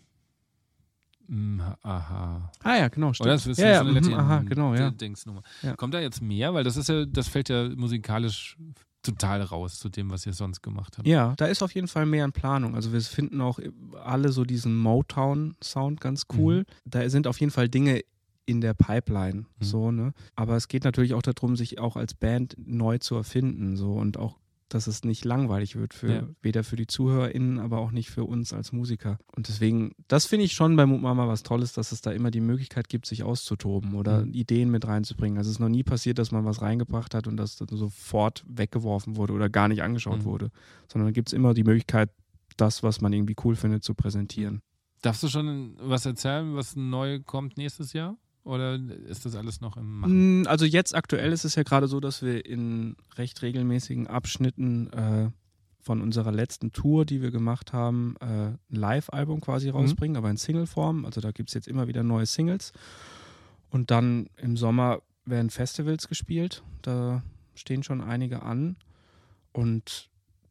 Mm, aha. Ah ja, genau, stimmt. Oder das ist ja, ja, so eine mhm, Latin aha, genau, ja. Dingsnummer. Ja. Kommt da jetzt mehr? Weil das ist ja, das fällt ja musikalisch total raus zu dem, was ihr sonst gemacht habt. Ja, da ist auf jeden Fall mehr in Planung. Also wir finden auch alle so diesen Motown-Sound ganz cool. Mhm. Da sind auf jeden Fall Dinge in der Pipeline, Mhm. so, ne? Aber es geht natürlich auch darum, sich auch als Band neu zu erfinden, so, und auch, dass es nicht langweilig wird, für, Ja. weder für die ZuhörerInnen, aber auch nicht für uns als Musiker. Und deswegen, das finde ich schon bei Moop Mama was Tolles, dass es da immer die Möglichkeit gibt, sich auszutoben oder Mhm. Ideen mit reinzubringen. Also es ist noch nie passiert, dass man was reingebracht hat und das dann sofort weggeworfen wurde oder gar nicht angeschaut Mhm. wurde, sondern da gibt es immer die Möglichkeit, das, was man irgendwie cool findet, zu präsentieren. Darfst du schon was erzählen, was neu kommt nächstes Jahr? Oder ist das alles noch im Machen? Mm, Also jetzt aktuell ist es ja gerade so, dass wir in recht regelmäßigen Abschnitten äh, von unserer letzten Tour, die wir gemacht haben, äh, ein Live-Album quasi rausbringen, aber in Single-Form. Also da gibt es jetzt immer wieder neue Singles. Und dann im Sommer werden Festivals gespielt. Da stehen schon einige an. Und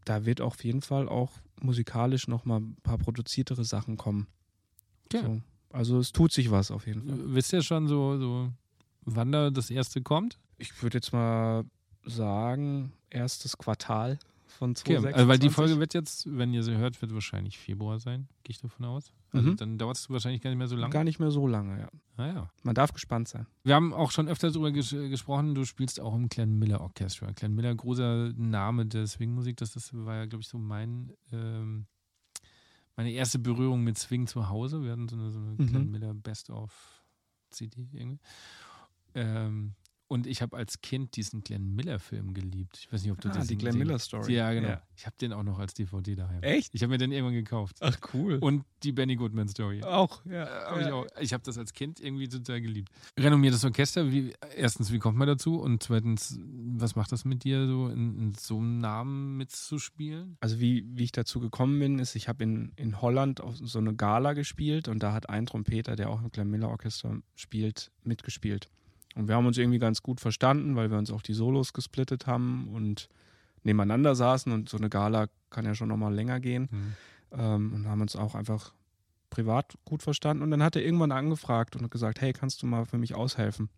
da wird auf jeden Fall auch musikalisch nochmal ein paar produziertere Sachen kommen. Ja. So. Also es tut sich was auf jeden Fall. Wisst ihr schon so, so, wann da das erste kommt? Ich würde jetzt mal sagen, erstes Quartal von Okay, zweitausendsechsundzwanzig. also weil die Folge wird jetzt, wenn ihr sie hört, wird wahrscheinlich Februar sein, gehe ich davon aus. Also Mhm. dann dauert es wahrscheinlich gar nicht mehr so lange. Gar nicht mehr so lange, ja. Ah, ja. Man darf gespannt sein. Wir haben auch schon öfter darüber ges- gesprochen, du spielst auch im Glenn Miller Orchestra. Glenn Miller, großer Name der Swing-Musik, das, das war ja, glaube ich, so mein, ähm, meine erste Berührung mit Swing zu Hause. Wir hatten so eine, so eine Mhm. Glenn Miller Best-of-C D irgendwie. Ähm, und ich habe als Kind diesen Glenn Miller-Film geliebt. Ich weiß nicht, ob du Ah, das die Glenn Miller Story. Ja, genau. Ja. Ich habe den auch noch als D V D daheim. Echt? Ich habe mir den irgendwann gekauft. Ach, cool. Und die Benny Goodman Story. auch, ja. Äh, hab ich ja. auch. Ich habe das als Kind irgendwie total geliebt. Renommiertes Orchester, wie, erstens, wie kommt man dazu? Und zweitens, was macht das mit dir, so in, in so einem Namen mitzuspielen? Also wie, wie ich dazu gekommen bin, ist, ich habe in, in Holland auf so eine Gala gespielt und da hat ein Trompeter, der auch im Glenn Miller Orchester spielt, mitgespielt. Und wir haben uns irgendwie ganz gut verstanden, weil wir uns auch die Solos gesplittet haben und nebeneinander saßen und so eine Gala kann ja schon nochmal länger gehen. Hm. Ähm, und haben uns auch einfach privat gut verstanden. Und dann hat er irgendwann angefragt und hat gesagt, hey, kannst du mal für mich aushelfen?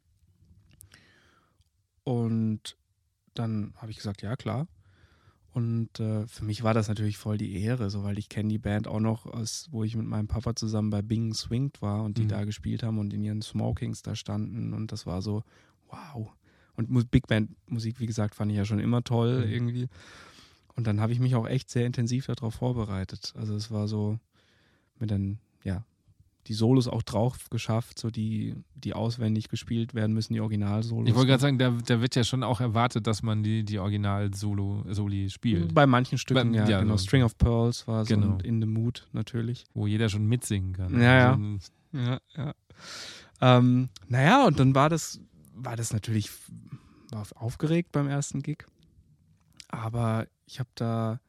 Und dann habe ich gesagt, ja, klar. Und äh, für mich war das natürlich voll die Ehre, so, weil ich kenne die Band auch noch, aus, wo ich mit meinem Papa zusammen bei Bing Swinged war und die Mhm. da gespielt haben und in ihren Smokings da standen. Und das war so, wow. Und Mu- Big Band Musik, wie gesagt, fand ich ja schon immer toll Mhm. irgendwie. Und dann habe ich mich auch echt sehr intensiv darauf vorbereitet. Also es war so, mit dann, ja, die Solos auch drauf geschafft, so die, die auswendig gespielt werden müssen, die Original-Solos. Ich wollte gerade sagen, da, da wird ja schon auch erwartet, dass man die, die Original-Soli spielt. Bei manchen Stücken, Bei- ja, ja, genau. so. String of Pearls war so Genau. ein In the Mood natürlich. Wo jeder schon mitsingen kann. Ja, ja. So ein- Ja, ja. Ähm, naja, und dann war das, war das natürlich war aufgeregt beim ersten Gig. Aber ich habe da,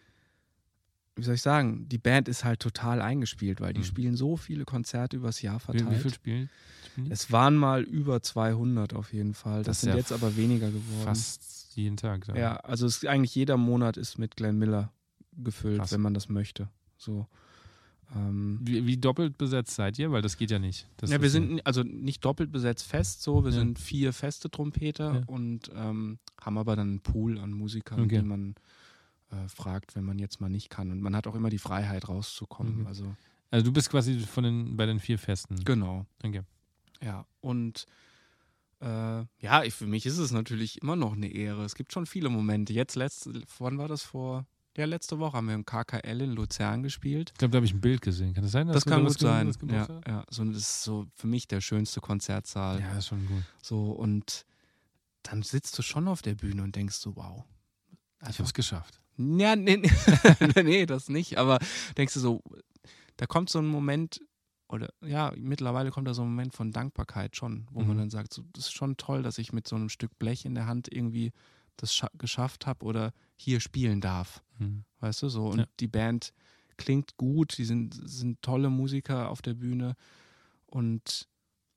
wie soll ich sagen, die Band ist halt total eingespielt, weil die Mhm. spielen so viele Konzerte übers Jahr wie, verteilt. wie viel spielen? spielen die? Es waren mal über zweihundert auf jeden Fall. Das, Das ist sind ja jetzt aber weniger geworden. Fast jeden Tag. Dann. Ja, also es ist eigentlich jeder Monat ist mit Glenn Miller gefüllt, Krass. wenn man das möchte. So. Ähm, Wie, wie doppelt besetzt seid ihr? Weil das geht ja nicht. Das ja, wir ist sind also nicht doppelt besetzt fest, so. Wir Ja. sind vier feste Trompeter Ja. und ähm, haben aber dann einen Pool an Musikern, Okay. die man äh, fragt, wenn man jetzt mal nicht kann. Und man hat auch immer die Freiheit rauszukommen. Mhm. Also Also du bist quasi von den, bei den vier Festen. genau. Okay. Ja, und äh, ja, ich, für mich ist es natürlich immer noch eine Ehre. Es gibt schon viele Momente. Jetzt, letzte, wann war das vor? Ja, letzte Woche haben wir im K K L in Luzern gespielt. Ich glaube, da habe ich ein Bild gesehen. Kann das sein? dass Das du kann da gut was ge- sein. was gemacht Ja, hast? ja. So, das ist so für mich der schönste Konzertsaal. Ja, ist schon gut. So, und dann sitzt du schon auf der Bühne und denkst so, wow. Ich habe es geschafft. Ja, nee, nee, nee, das nicht. Aber denkst du so, da kommt so ein Moment, oder ja, mittlerweile kommt da so ein Moment von Dankbarkeit schon, wo Mhm. man dann sagt, so, das ist schon toll, dass ich mit so einem Stück Blech in der Hand irgendwie das scha- geschafft habe oder hier spielen darf. Mhm. Weißt du, so. Und Ja. die Band klingt gut, die sind, sind tolle Musiker auf der Bühne. Und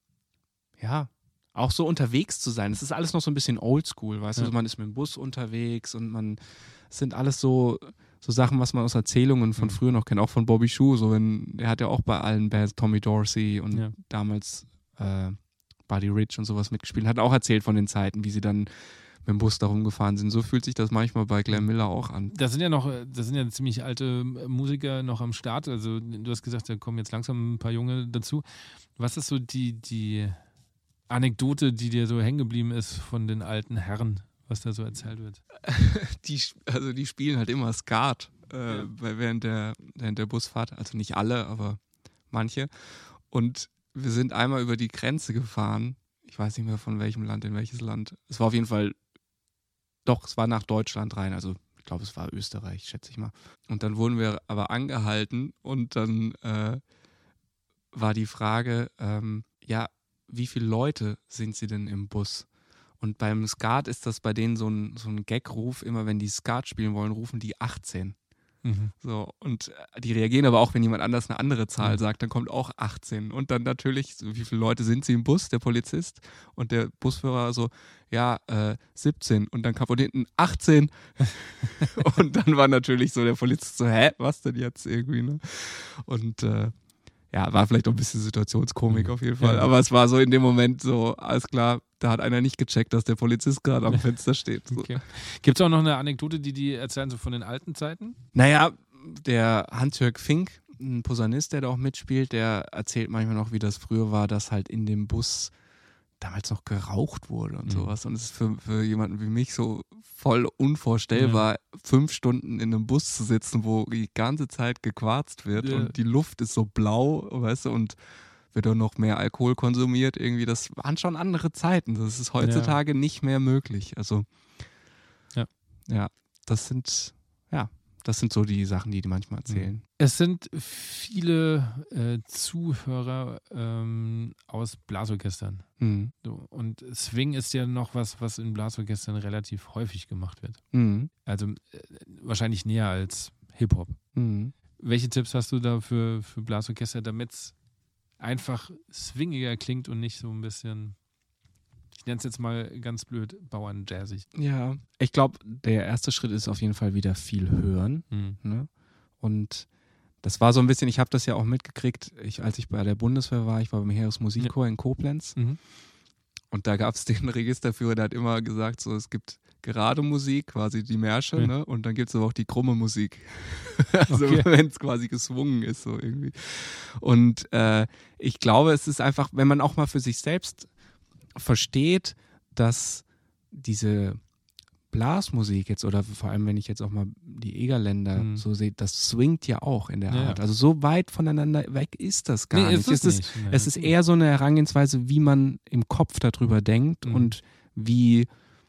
ja, auch so unterwegs zu sein. Es ist alles noch so ein bisschen oldschool, weißt Ja. du, man ist mit dem Bus unterwegs und man, es sind alles so, so Sachen, was man aus Erzählungen von Mhm. früher noch kennt, auch von Bobby Shue, so wenn, der hat ja auch bei allen Bands Tommy Dorsey und Ja. damals äh, Buddy Rich und sowas mitgespielt, hat auch erzählt von den Zeiten, wie sie dann mit dem Bus da rumgefahren sind. So fühlt sich das manchmal bei Glenn Miller auch an. Das sind ja noch, das sind ja ziemlich alte Musiker noch am Start. Also du hast gesagt, da kommen jetzt langsam ein paar Junge dazu. Was ist so die, die Anekdote, die dir so hängen geblieben ist von den alten Herren, was da so erzählt wird? Die, also die spielen halt immer Skat äh, Ja. bei- während, der, während der Busfahrt. Also nicht alle, aber manche. Und wir sind einmal über die Grenze gefahren. Ich weiß nicht mehr von welchem Land in welches Land. Es war auf jeden Fall, doch, es war nach Deutschland rein. Also ich glaube, es war Österreich, schätze ich mal. Und dann wurden wir aber angehalten und dann äh, war die Frage, ähm, ja, wie viele Leute sind sie denn im Bus? Und beim Skat ist das bei denen so ein, so ein Gag-Ruf, immer wenn die Skat spielen wollen, rufen die achtzehn. Mhm. So, und die reagieren aber auch, wenn jemand anders eine andere Zahl Mhm. sagt, dann kommt auch achtzehn. Und dann natürlich, so, wie viele Leute sind sie im Bus, der Polizist und der Busfahrer so, ja, äh, siebzehn. Und dann kam von hinten achtzehn. Und dann war natürlich so der Polizist so, hä, was denn jetzt irgendwie, ne? Und äh, ja, war vielleicht auch ein bisschen Situationskomik Mhm. auf jeden Fall. Ja. Aber es war so in dem Moment so, alles klar, da hat einer nicht gecheckt, dass der Polizist gerade am Fenster steht. So. Okay. Gibt es auch noch eine Anekdote, die die erzählen, so von den alten Zeiten? Naja, der Hans-Jörg Fink, ein Posaunist, der da auch mitspielt, der erzählt manchmal noch, wie das früher war, dass halt in dem Bus damals noch geraucht wurde und Mhm. sowas. Und es ist für, für jemanden wie mich so voll unvorstellbar, ja. fünf Stunden in einem Bus zu sitzen, wo die ganze Zeit gequarzt wird Ja. und die Luft ist so blau, weißt du, und wird auch noch mehr Alkohol konsumiert irgendwie. Das waren schon andere Zeiten. Das ist heutzutage ja. nicht mehr möglich. Also ja, ja, das sind, ja, das sind so die Sachen, die die manchmal erzählen. Es sind viele äh, Zuhörer ähm, aus Blasorchestern. Mhm. So, und Swing ist ja noch was, was in Blasorchestern relativ häufig gemacht wird. Mhm. Also äh, wahrscheinlich näher als Hip-Hop. Mhm. Welche Tipps hast du da für, für Blasorchester, damit es einfach swingiger klingt und nicht so ein bisschen, ich nenne es jetzt mal ganz blöd, bauernjazzig? Ja, ich glaube, der erste Schritt ist auf jeden Fall wieder viel hören. Mhm. Ne? Und das war so ein bisschen, ich habe das ja auch mitgekriegt, ich, als ich bei der Bundeswehr war, ich war beim Heeresmusikchor ja. in Koblenz. Mhm. Und da gab es den Registerführer, der hat immer gesagt, so es gibt gerade Musik, quasi die Märsche, ja. ne? Und dann gibt es aber auch die krumme Musik. Also okay. wenn es quasi geswungen ist, so irgendwie. Und äh, ich glaube, es ist einfach, wenn man auch mal für sich selbst versteht, dass diese Blasmusik jetzt, oder vor allem, wenn ich jetzt auch mal die Egerländer mhm. so sehe, das swingt ja auch in der ja. Art. Also so weit voneinander weg ist das gar nee, nicht. Ist es, nicht. Ist, Nee. es ist eher so eine Herangehensweise, wie man im Kopf darüber denkt mhm. und wie,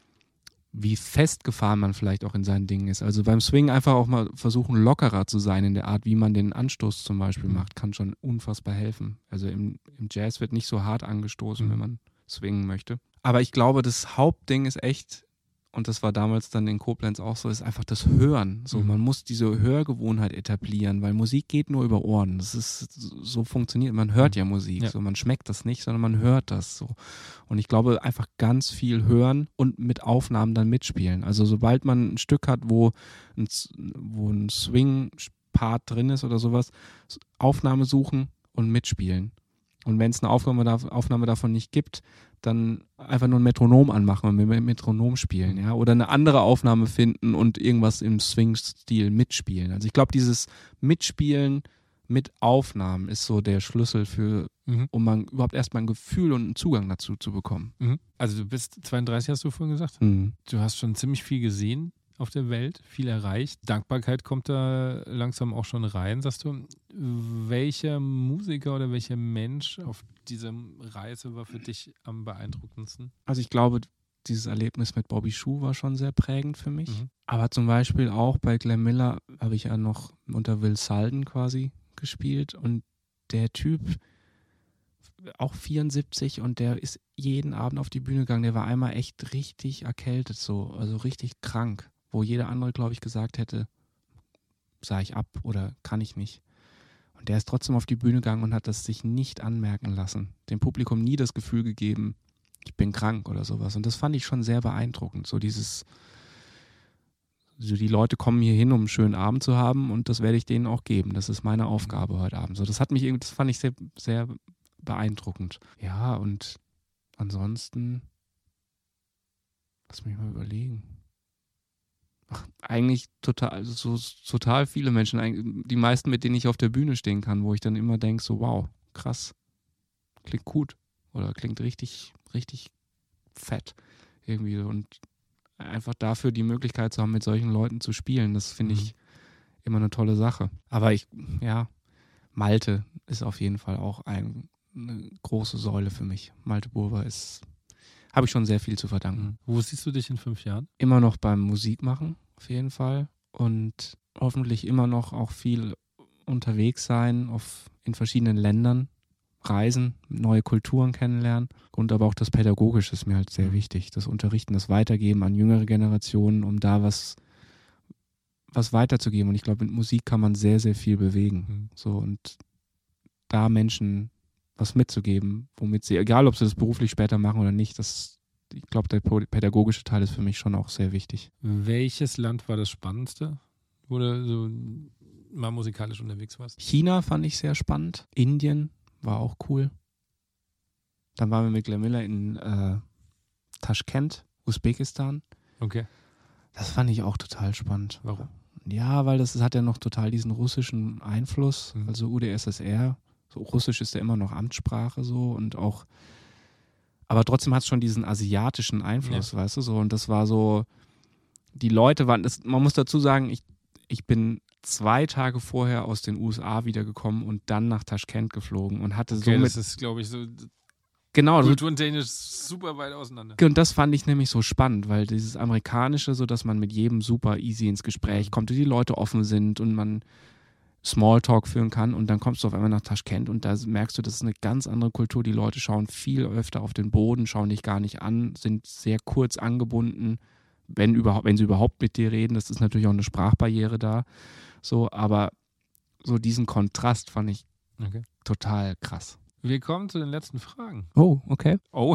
wie festgefahren man vielleicht auch in seinen Dingen ist. Also beim Swing einfach auch mal versuchen, lockerer zu sein in der Art, wie man den Anstoß zum Beispiel mhm. macht, kann schon unfassbar helfen. Also im, im Jazz wird nicht so hart angestoßen, mhm. wenn man swingen möchte. Aber ich glaube, das Hauptding ist echt, und das war damals dann in Koblenz auch so, ist einfach das Hören. So, mhm. man muss diese Hörgewohnheit etablieren, weil Musik geht nur über Ohren. Das ist, so funktioniert, man hört ja Musik, ja. so, man schmeckt das nicht, sondern man hört das so. Und ich glaube, einfach ganz viel hören und mit Aufnahmen dann mitspielen. Also sobald man ein Stück hat, wo ein, wo ein Swing-Part drin ist oder sowas, Aufnahme suchen und mitspielen. Und wenn es eine Aufnahme, Aufnahme davon nicht gibt, dann einfach nur ein Metronom anmachen und mit dem Metronom spielen, ja, oder eine andere Aufnahme finden und irgendwas im Swing-Stil mitspielen. Also ich glaube, dieses Mitspielen mit Aufnahmen ist so der Schlüssel für, mhm. um man überhaupt erstmal ein Gefühl und einen Zugang dazu zu bekommen. Mhm. Also du bist zweiunddreißig, hast du vorhin gesagt? Mhm. Du hast schon ziemlich viel gesehen auf der Welt, viel erreicht. Dankbarkeit kommt da langsam auch schon rein, sagst du. Welcher Musiker oder welcher Mensch auf dieser Reise war für dich am beeindruckendsten? Also ich glaube, dieses Erlebnis mit Bobby Schuh war schon sehr prägend für mich. Mhm. Aber zum Beispiel auch bei Glenn Miller habe ich ja noch unter Will Salden quasi gespielt und der Typ auch vierundsiebzig und der ist jeden Abend auf die Bühne gegangen. Der war einmal echt richtig erkältet, so, also richtig krank, wo jeder andere, glaube ich, gesagt hätte, sage ich ab oder kann ich nicht. Und der ist trotzdem auf die Bühne gegangen und hat das sich nicht anmerken lassen. Dem Publikum nie das Gefühl gegeben, ich bin krank oder sowas. Und das fand ich schon sehr beeindruckend. So dieses, so die Leute kommen hier hin, um einen schönen Abend zu haben und das werde ich denen auch geben. Das ist meine Aufgabe heute Abend. So, das hat mich irgendwie, das fand ich sehr, sehr beeindruckend. Ja, und ansonsten, lass mich mal überlegen. Ach, eigentlich total, also so total viele Menschen, die meisten, mit denen ich auf der Bühne stehen kann, wo ich dann immer denke, so wow, krass, klingt gut oder klingt richtig, richtig fett irgendwie und einfach dafür die Möglichkeit zu haben, mit solchen Leuten zu spielen, das finde ich mhm. immer eine tolle Sache. Aber ich, ja, Malte ist auf jeden Fall auch ein, eine große Säule für mich. Malte Burber ist, habe ich schon sehr viel zu verdanken. Wo siehst du dich in fünf Jahren? Immer noch beim Musikmachen, auf jeden Fall. Und hoffentlich immer noch auch viel unterwegs sein, auf, in verschiedenen Ländern, reisen, neue Kulturen kennenlernen. Und aber auch das Pädagogische ist mir halt sehr wichtig. Das Unterrichten, das Weitergeben an jüngere Generationen, um da was was weiterzugeben. Und ich glaube, mit Musik kann man sehr, sehr viel bewegen. Mhm. So, und da Menschen was mitzugeben, womit sie, egal ob sie das beruflich später machen oder nicht, das, ich glaube, der pädagogische Teil ist für mich schon auch sehr wichtig. Welches Land war das Spannendste, wo du so mal musikalisch unterwegs warst? China fand ich sehr spannend. Indien war auch cool. Dann waren wir mit Glenn Miller in äh, Taschkent, Usbekistan. Okay. Das fand ich auch total spannend. Warum? Ja, weil das, das hat ja noch total diesen russischen Einfluss, Mhm. also U d S S R. So Russisch ist ja immer noch Amtssprache so und auch, aber trotzdem hat es schon diesen asiatischen Einfluss, weißt du, so. Und das war so, die Leute waren, das, man muss dazu sagen, ich, ich bin zwei Tage vorher aus den U S A wiedergekommen und dann nach Taschkent geflogen und hatte Okay, somit, das ist, glaube ich, so genau, so, kulturtechnisch super weit auseinander. und das fand ich nämlich so spannend, weil dieses Amerikanische, so dass man mit jedem super easy ins Gespräch kommt und die Leute offen sind und man Smalltalk führen kann und dann kommst du auf einmal nach Taschkent und da merkst du, das ist eine ganz andere Kultur. Die Leute schauen viel öfter auf den Boden, schauen dich gar nicht an, sind sehr kurz angebunden, wenn überhaupt, wenn sie überhaupt mit dir reden. Das ist natürlich auch eine Sprachbarriere da. So, aber so diesen Kontrast fand ich Okay. total krass. Wir kommen zu den letzten Fragen. Oh, okay. Oh.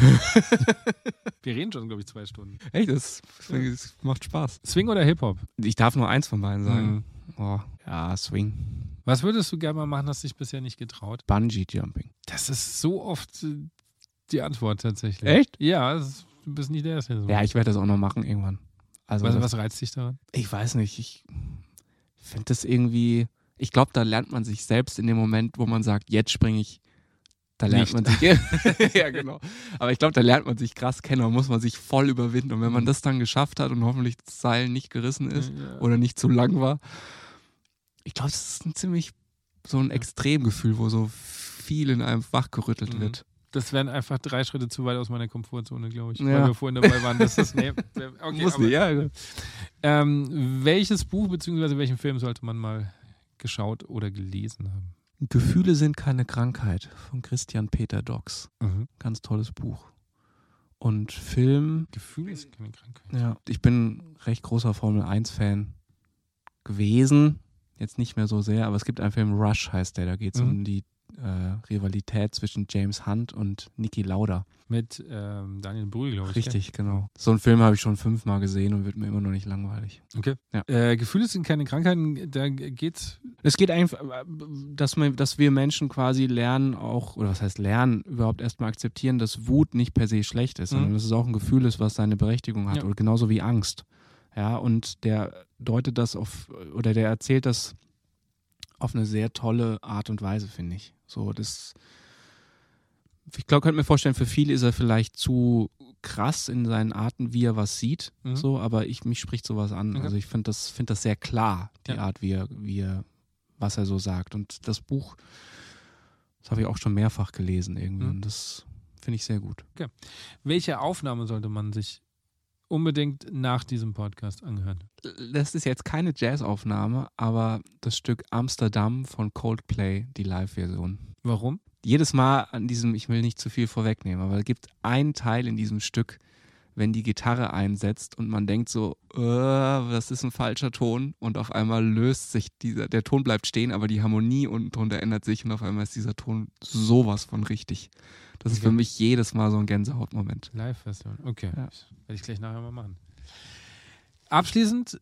Wir reden schon, glaube ich, zwei Stunden. Hey, das, das macht Spaß. Swing oder Hip-Hop? Ich darf nur eins von beiden sagen. Mhm. Oh, ja, Swing. Was würdest du gerne mal machen, hast dich bisher nicht getraut? Bungee Jumping. Das ist so oft äh, die Antwort tatsächlich. Echt? Ja, das ist, du bist nicht der Erste. So. Ja, ich werde das auch noch machen irgendwann. Also was, das, was reizt dich daran? ich weiß nicht, ich finde das irgendwie, ich glaube, da lernt man sich selbst in dem Moment, wo man sagt, jetzt springe ich, da lernt Nicht. man sich, ja genau, aber ich glaube, da lernt man sich krass kennen und muss man sich voll überwinden und wenn man das dann geschafft hat und hoffentlich das Seil nicht gerissen ist Ja. oder nicht zu lang war, ich glaube, das ist ein ziemlich so ein Extremgefühl, wo so viel in einem wachgerüttelt Mhm. wird. Das wären einfach drei Schritte zu weit aus meiner Komfortzone, glaube ich. Ja. Weil wir vorhin dabei waren. Das ist, nee, okay, Muss aber, nicht, ja. ähm, welches Buch bzw. welchen Film sollte man mal geschaut oder gelesen haben? Gefühle sind keine Krankheit von Christian Peter Dox. Mhm. Ganz tolles Buch. Und Film, Gefühl ist keine Krankheit. ja, ich bin recht großer Formel eins Fan gewesen. Jetzt nicht mehr so sehr, aber es gibt einen Film, Rush heißt der, da geht es Mhm. um die äh, Rivalität zwischen James Hunt und Niki Lauda. Mit ähm, Daniel Brühl, glaube ich. Richtig, genau. So einen Film habe ich schon fünfmal gesehen und wird mir immer noch nicht langweilig. Okay. Ja. Äh, Gefühle sind keine Krankheiten, da geht's. Es geht einfach, dass, man, dass wir Menschen quasi lernen auch, oder was heißt lernen, überhaupt erstmal akzeptieren, dass Wut nicht per se schlecht ist, Mhm. sondern dass es auch ein Gefühl ist, was seine Berechtigung hat, Ja. oder genauso wie Angst. Ja, und der deutet das auf, oder der erzählt das auf eine sehr tolle Art und Weise, finde ich. So, das, ich glaube, könnte mir vorstellen, für viele ist er vielleicht zu krass in seinen Arten, wie er was sieht, Mhm. so, aber ich, mich spricht sowas an. Okay. Also ich finde das, find das sehr klar, die Ja. Art, wie er, wie er, was er so sagt. Und das Buch, das habe ich auch schon mehrfach gelesen irgendwie. Mhm. Und das finde ich sehr gut. Welche Aufnahme sollte man sich unbedingt nach diesem Podcast anhören? Das ist jetzt keine Jazzaufnahme, aber das Stück Amsterdam von Coldplay, die Live-Version. Warum? Jedes Mal an diesem, ich will nicht zu viel vorwegnehmen, aber es gibt einen Teil in diesem Stück, wenn die Gitarre einsetzt und man denkt so, äh, das ist ein falscher Ton und auf einmal löst sich dieser, der Ton bleibt stehen, aber die Harmonie unten drunter ändert sich und auf einmal ist dieser Ton sowas von richtig. Das ist Okay. für mich jedes Mal so ein Gänsehautmoment. Live-Version. Okay. Ja. Das werde ich gleich nachher mal machen. Abschließend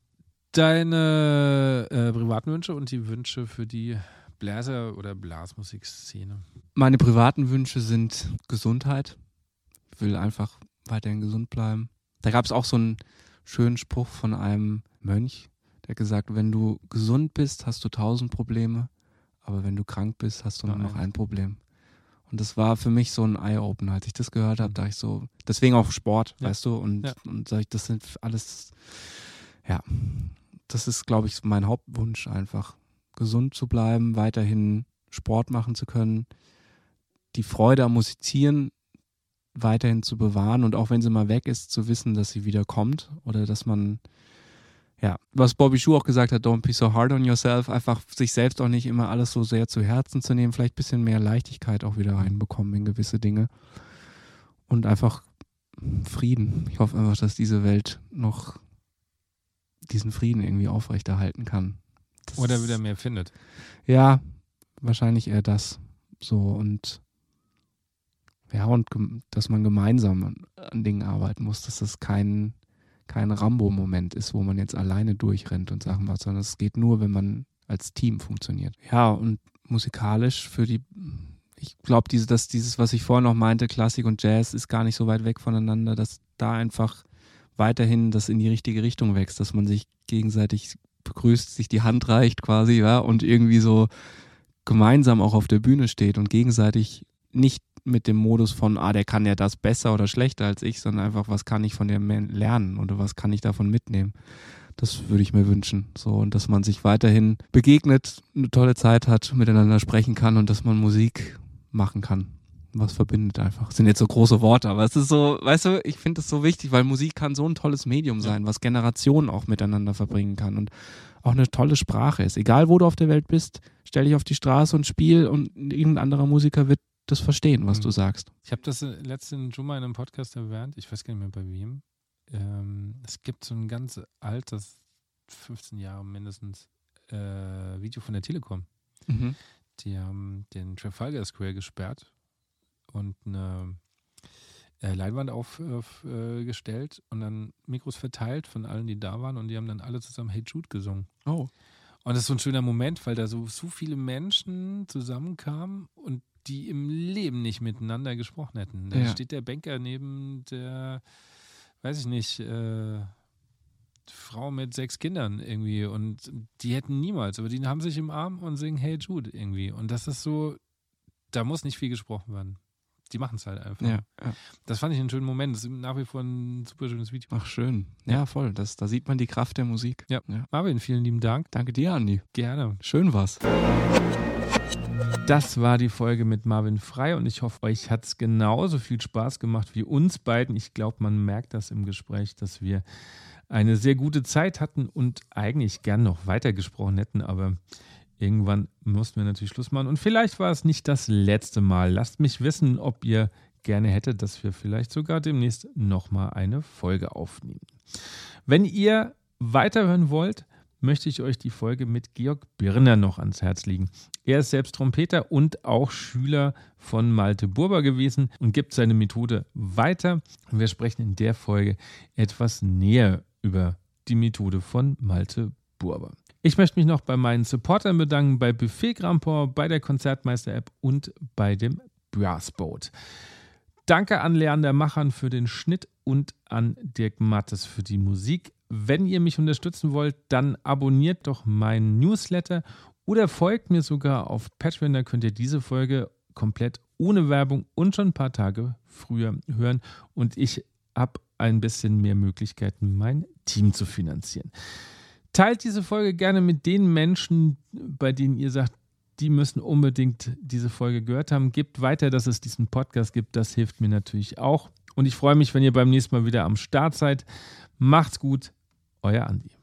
deine äh, privaten Wünsche und die Wünsche für die Bläser- oder Blasmusikszene. Meine privaten Wünsche sind Gesundheit. Ich will einfach weiterhin gesund bleiben. Da gab es auch so einen schönen Spruch von einem Mönch, der hat gesagt, wenn du gesund bist, hast du tausend Probleme, aber wenn du krank bist, hast du nur Nur noch eins. ein Problem. Und das war für mich so ein Eye-Opener. Als ich das gehört habe, dachte ich so, deswegen auch Sport, Ja. weißt du, und, Ja. und sag ich, das sind alles, ja, das ist, glaube ich, mein Hauptwunsch einfach. Gesund zu bleiben, weiterhin Sport machen zu können, die Freude am Musizieren weiterhin zu bewahren und auch wenn sie mal weg ist, zu wissen, dass sie wieder kommt oder dass man, ja, was Bobby Schuh auch gesagt hat, don't be so hard on yourself, einfach sich selbst auch nicht immer alles so sehr zu Herzen zu nehmen, vielleicht ein bisschen mehr Leichtigkeit auch wieder reinbekommen in gewisse Dinge und einfach Frieden. Ich hoffe einfach, dass diese Welt noch diesen Frieden irgendwie aufrechterhalten kann. Das Oder wieder mehr findet. Ja, wahrscheinlich eher das. So und ja, und gem- dass man gemeinsam an, an Dingen arbeiten muss, dass das kein, kein Rambo-Moment ist, wo man jetzt alleine durchrennt und Sachen macht, sondern es geht nur, wenn man als Team funktioniert. Ja, und musikalisch für die, ich glaube, diese, dass dieses, was ich vorhin noch meinte, Klassik und Jazz ist gar nicht so weit weg voneinander, dass da einfach weiterhin das in die richtige Richtung wächst, dass man sich gegenseitig begrüßt, sich die Hand reicht quasi, ja, und irgendwie so gemeinsam auch auf der Bühne steht und gegenseitig nicht mit dem Modus von, ah, der kann ja das besser oder schlechter als ich, sondern einfach, was kann ich von dem lernen oder was kann ich davon mitnehmen. Das würde ich mir wünschen. So, und dass man sich weiterhin begegnet, eine tolle Zeit hat, miteinander sprechen kann und dass man Musik machen kann. Was verbindet einfach. Das sind jetzt so große Worte, aber es ist so, weißt du, ich finde das so wichtig, weil Musik kann so ein tolles Medium sein, was Generationen auch miteinander verbringen kann und auch eine tolle Sprache ist. Egal, wo du auf der Welt bist, stell dich auf die Straße und spiel und irgendein anderer Musiker wird das verstehen, was Mhm. du sagst. Ich habe das letztens schon mal in einem Podcast erwähnt, ich weiß gar nicht mehr bei wem. Ähm, es gibt so ein ganz altes, fünfzehn Jahre mindestens, äh, Video von der Telekom. Mhm. Die haben den Trafalgar Square gesperrt und eine äh, Leinwand aufgestellt äh, und dann Mikros verteilt von allen, die da waren und die haben dann alle zusammen Hey Jude gesungen. Oh. Und das ist so ein schöner Moment, weil da so, so viele Menschen zusammenkamen und die im Leben nicht miteinander gesprochen hätten. Da Ja. steht der Banker neben der, weiß ich nicht, äh, Frau mit sechs Kindern irgendwie und die hätten niemals, aber die haben sich im Arm und singen Hey Jude irgendwie. Und das ist so, da muss nicht viel gesprochen werden. Die machen es halt einfach. Ja, ja. Das fand ich einen schönen Moment. Das ist nach wie vor ein super schönes Video. Ach, schön. Ja, voll. Das, da sieht man die Kraft der Musik. Ja. Ja. Marvin, vielen lieben Dank. Danke dir, Andi. Gerne. Schön war's. Das war die Folge mit Marvin Frey und ich hoffe, euch hat es genauso viel Spaß gemacht wie uns beiden. Ich glaube, man merkt das im Gespräch, dass wir eine sehr gute Zeit hatten und eigentlich gern noch weitergesprochen hätten, aber irgendwann mussten wir natürlich Schluss machen und vielleicht war es nicht das letzte Mal. Lasst mich wissen, ob ihr gerne hättet, dass wir vielleicht sogar demnächst nochmal eine Folge aufnehmen. Wenn ihr weiterhören wollt, möchte ich euch die Folge mit Georg Birner noch ans Herz legen. Er ist selbst Trompeter und auch Schüler von Malte Burber gewesen und gibt seine Methode weiter. Und wir sprechen in der Folge etwas näher über die Methode von Malte Burber. Ich möchte mich noch bei meinen Supportern bedanken, bei Buffet Grandport, bei der Konzertmeister-App und bei dem Brassboat. Danke an Leander Machern für den Schnitt und an Dirk Mattes für die Musik. Wenn ihr mich unterstützen wollt, dann abonniert doch meinen Newsletter oder folgt mir sogar auf Patreon. Da könnt ihr diese Folge komplett ohne Werbung und schon ein paar Tage früher hören. Und ich habe ein bisschen mehr Möglichkeiten, mein Team zu finanzieren. Teilt diese Folge gerne mit den Menschen, bei denen ihr sagt, die müssen unbedingt diese Folge gehört haben. Gebt weiter, dass es diesen Podcast gibt. Das hilft mir natürlich auch. Und ich freue mich, wenn ihr beim nächsten Mal wieder am Start seid. Macht's gut, euer Andi.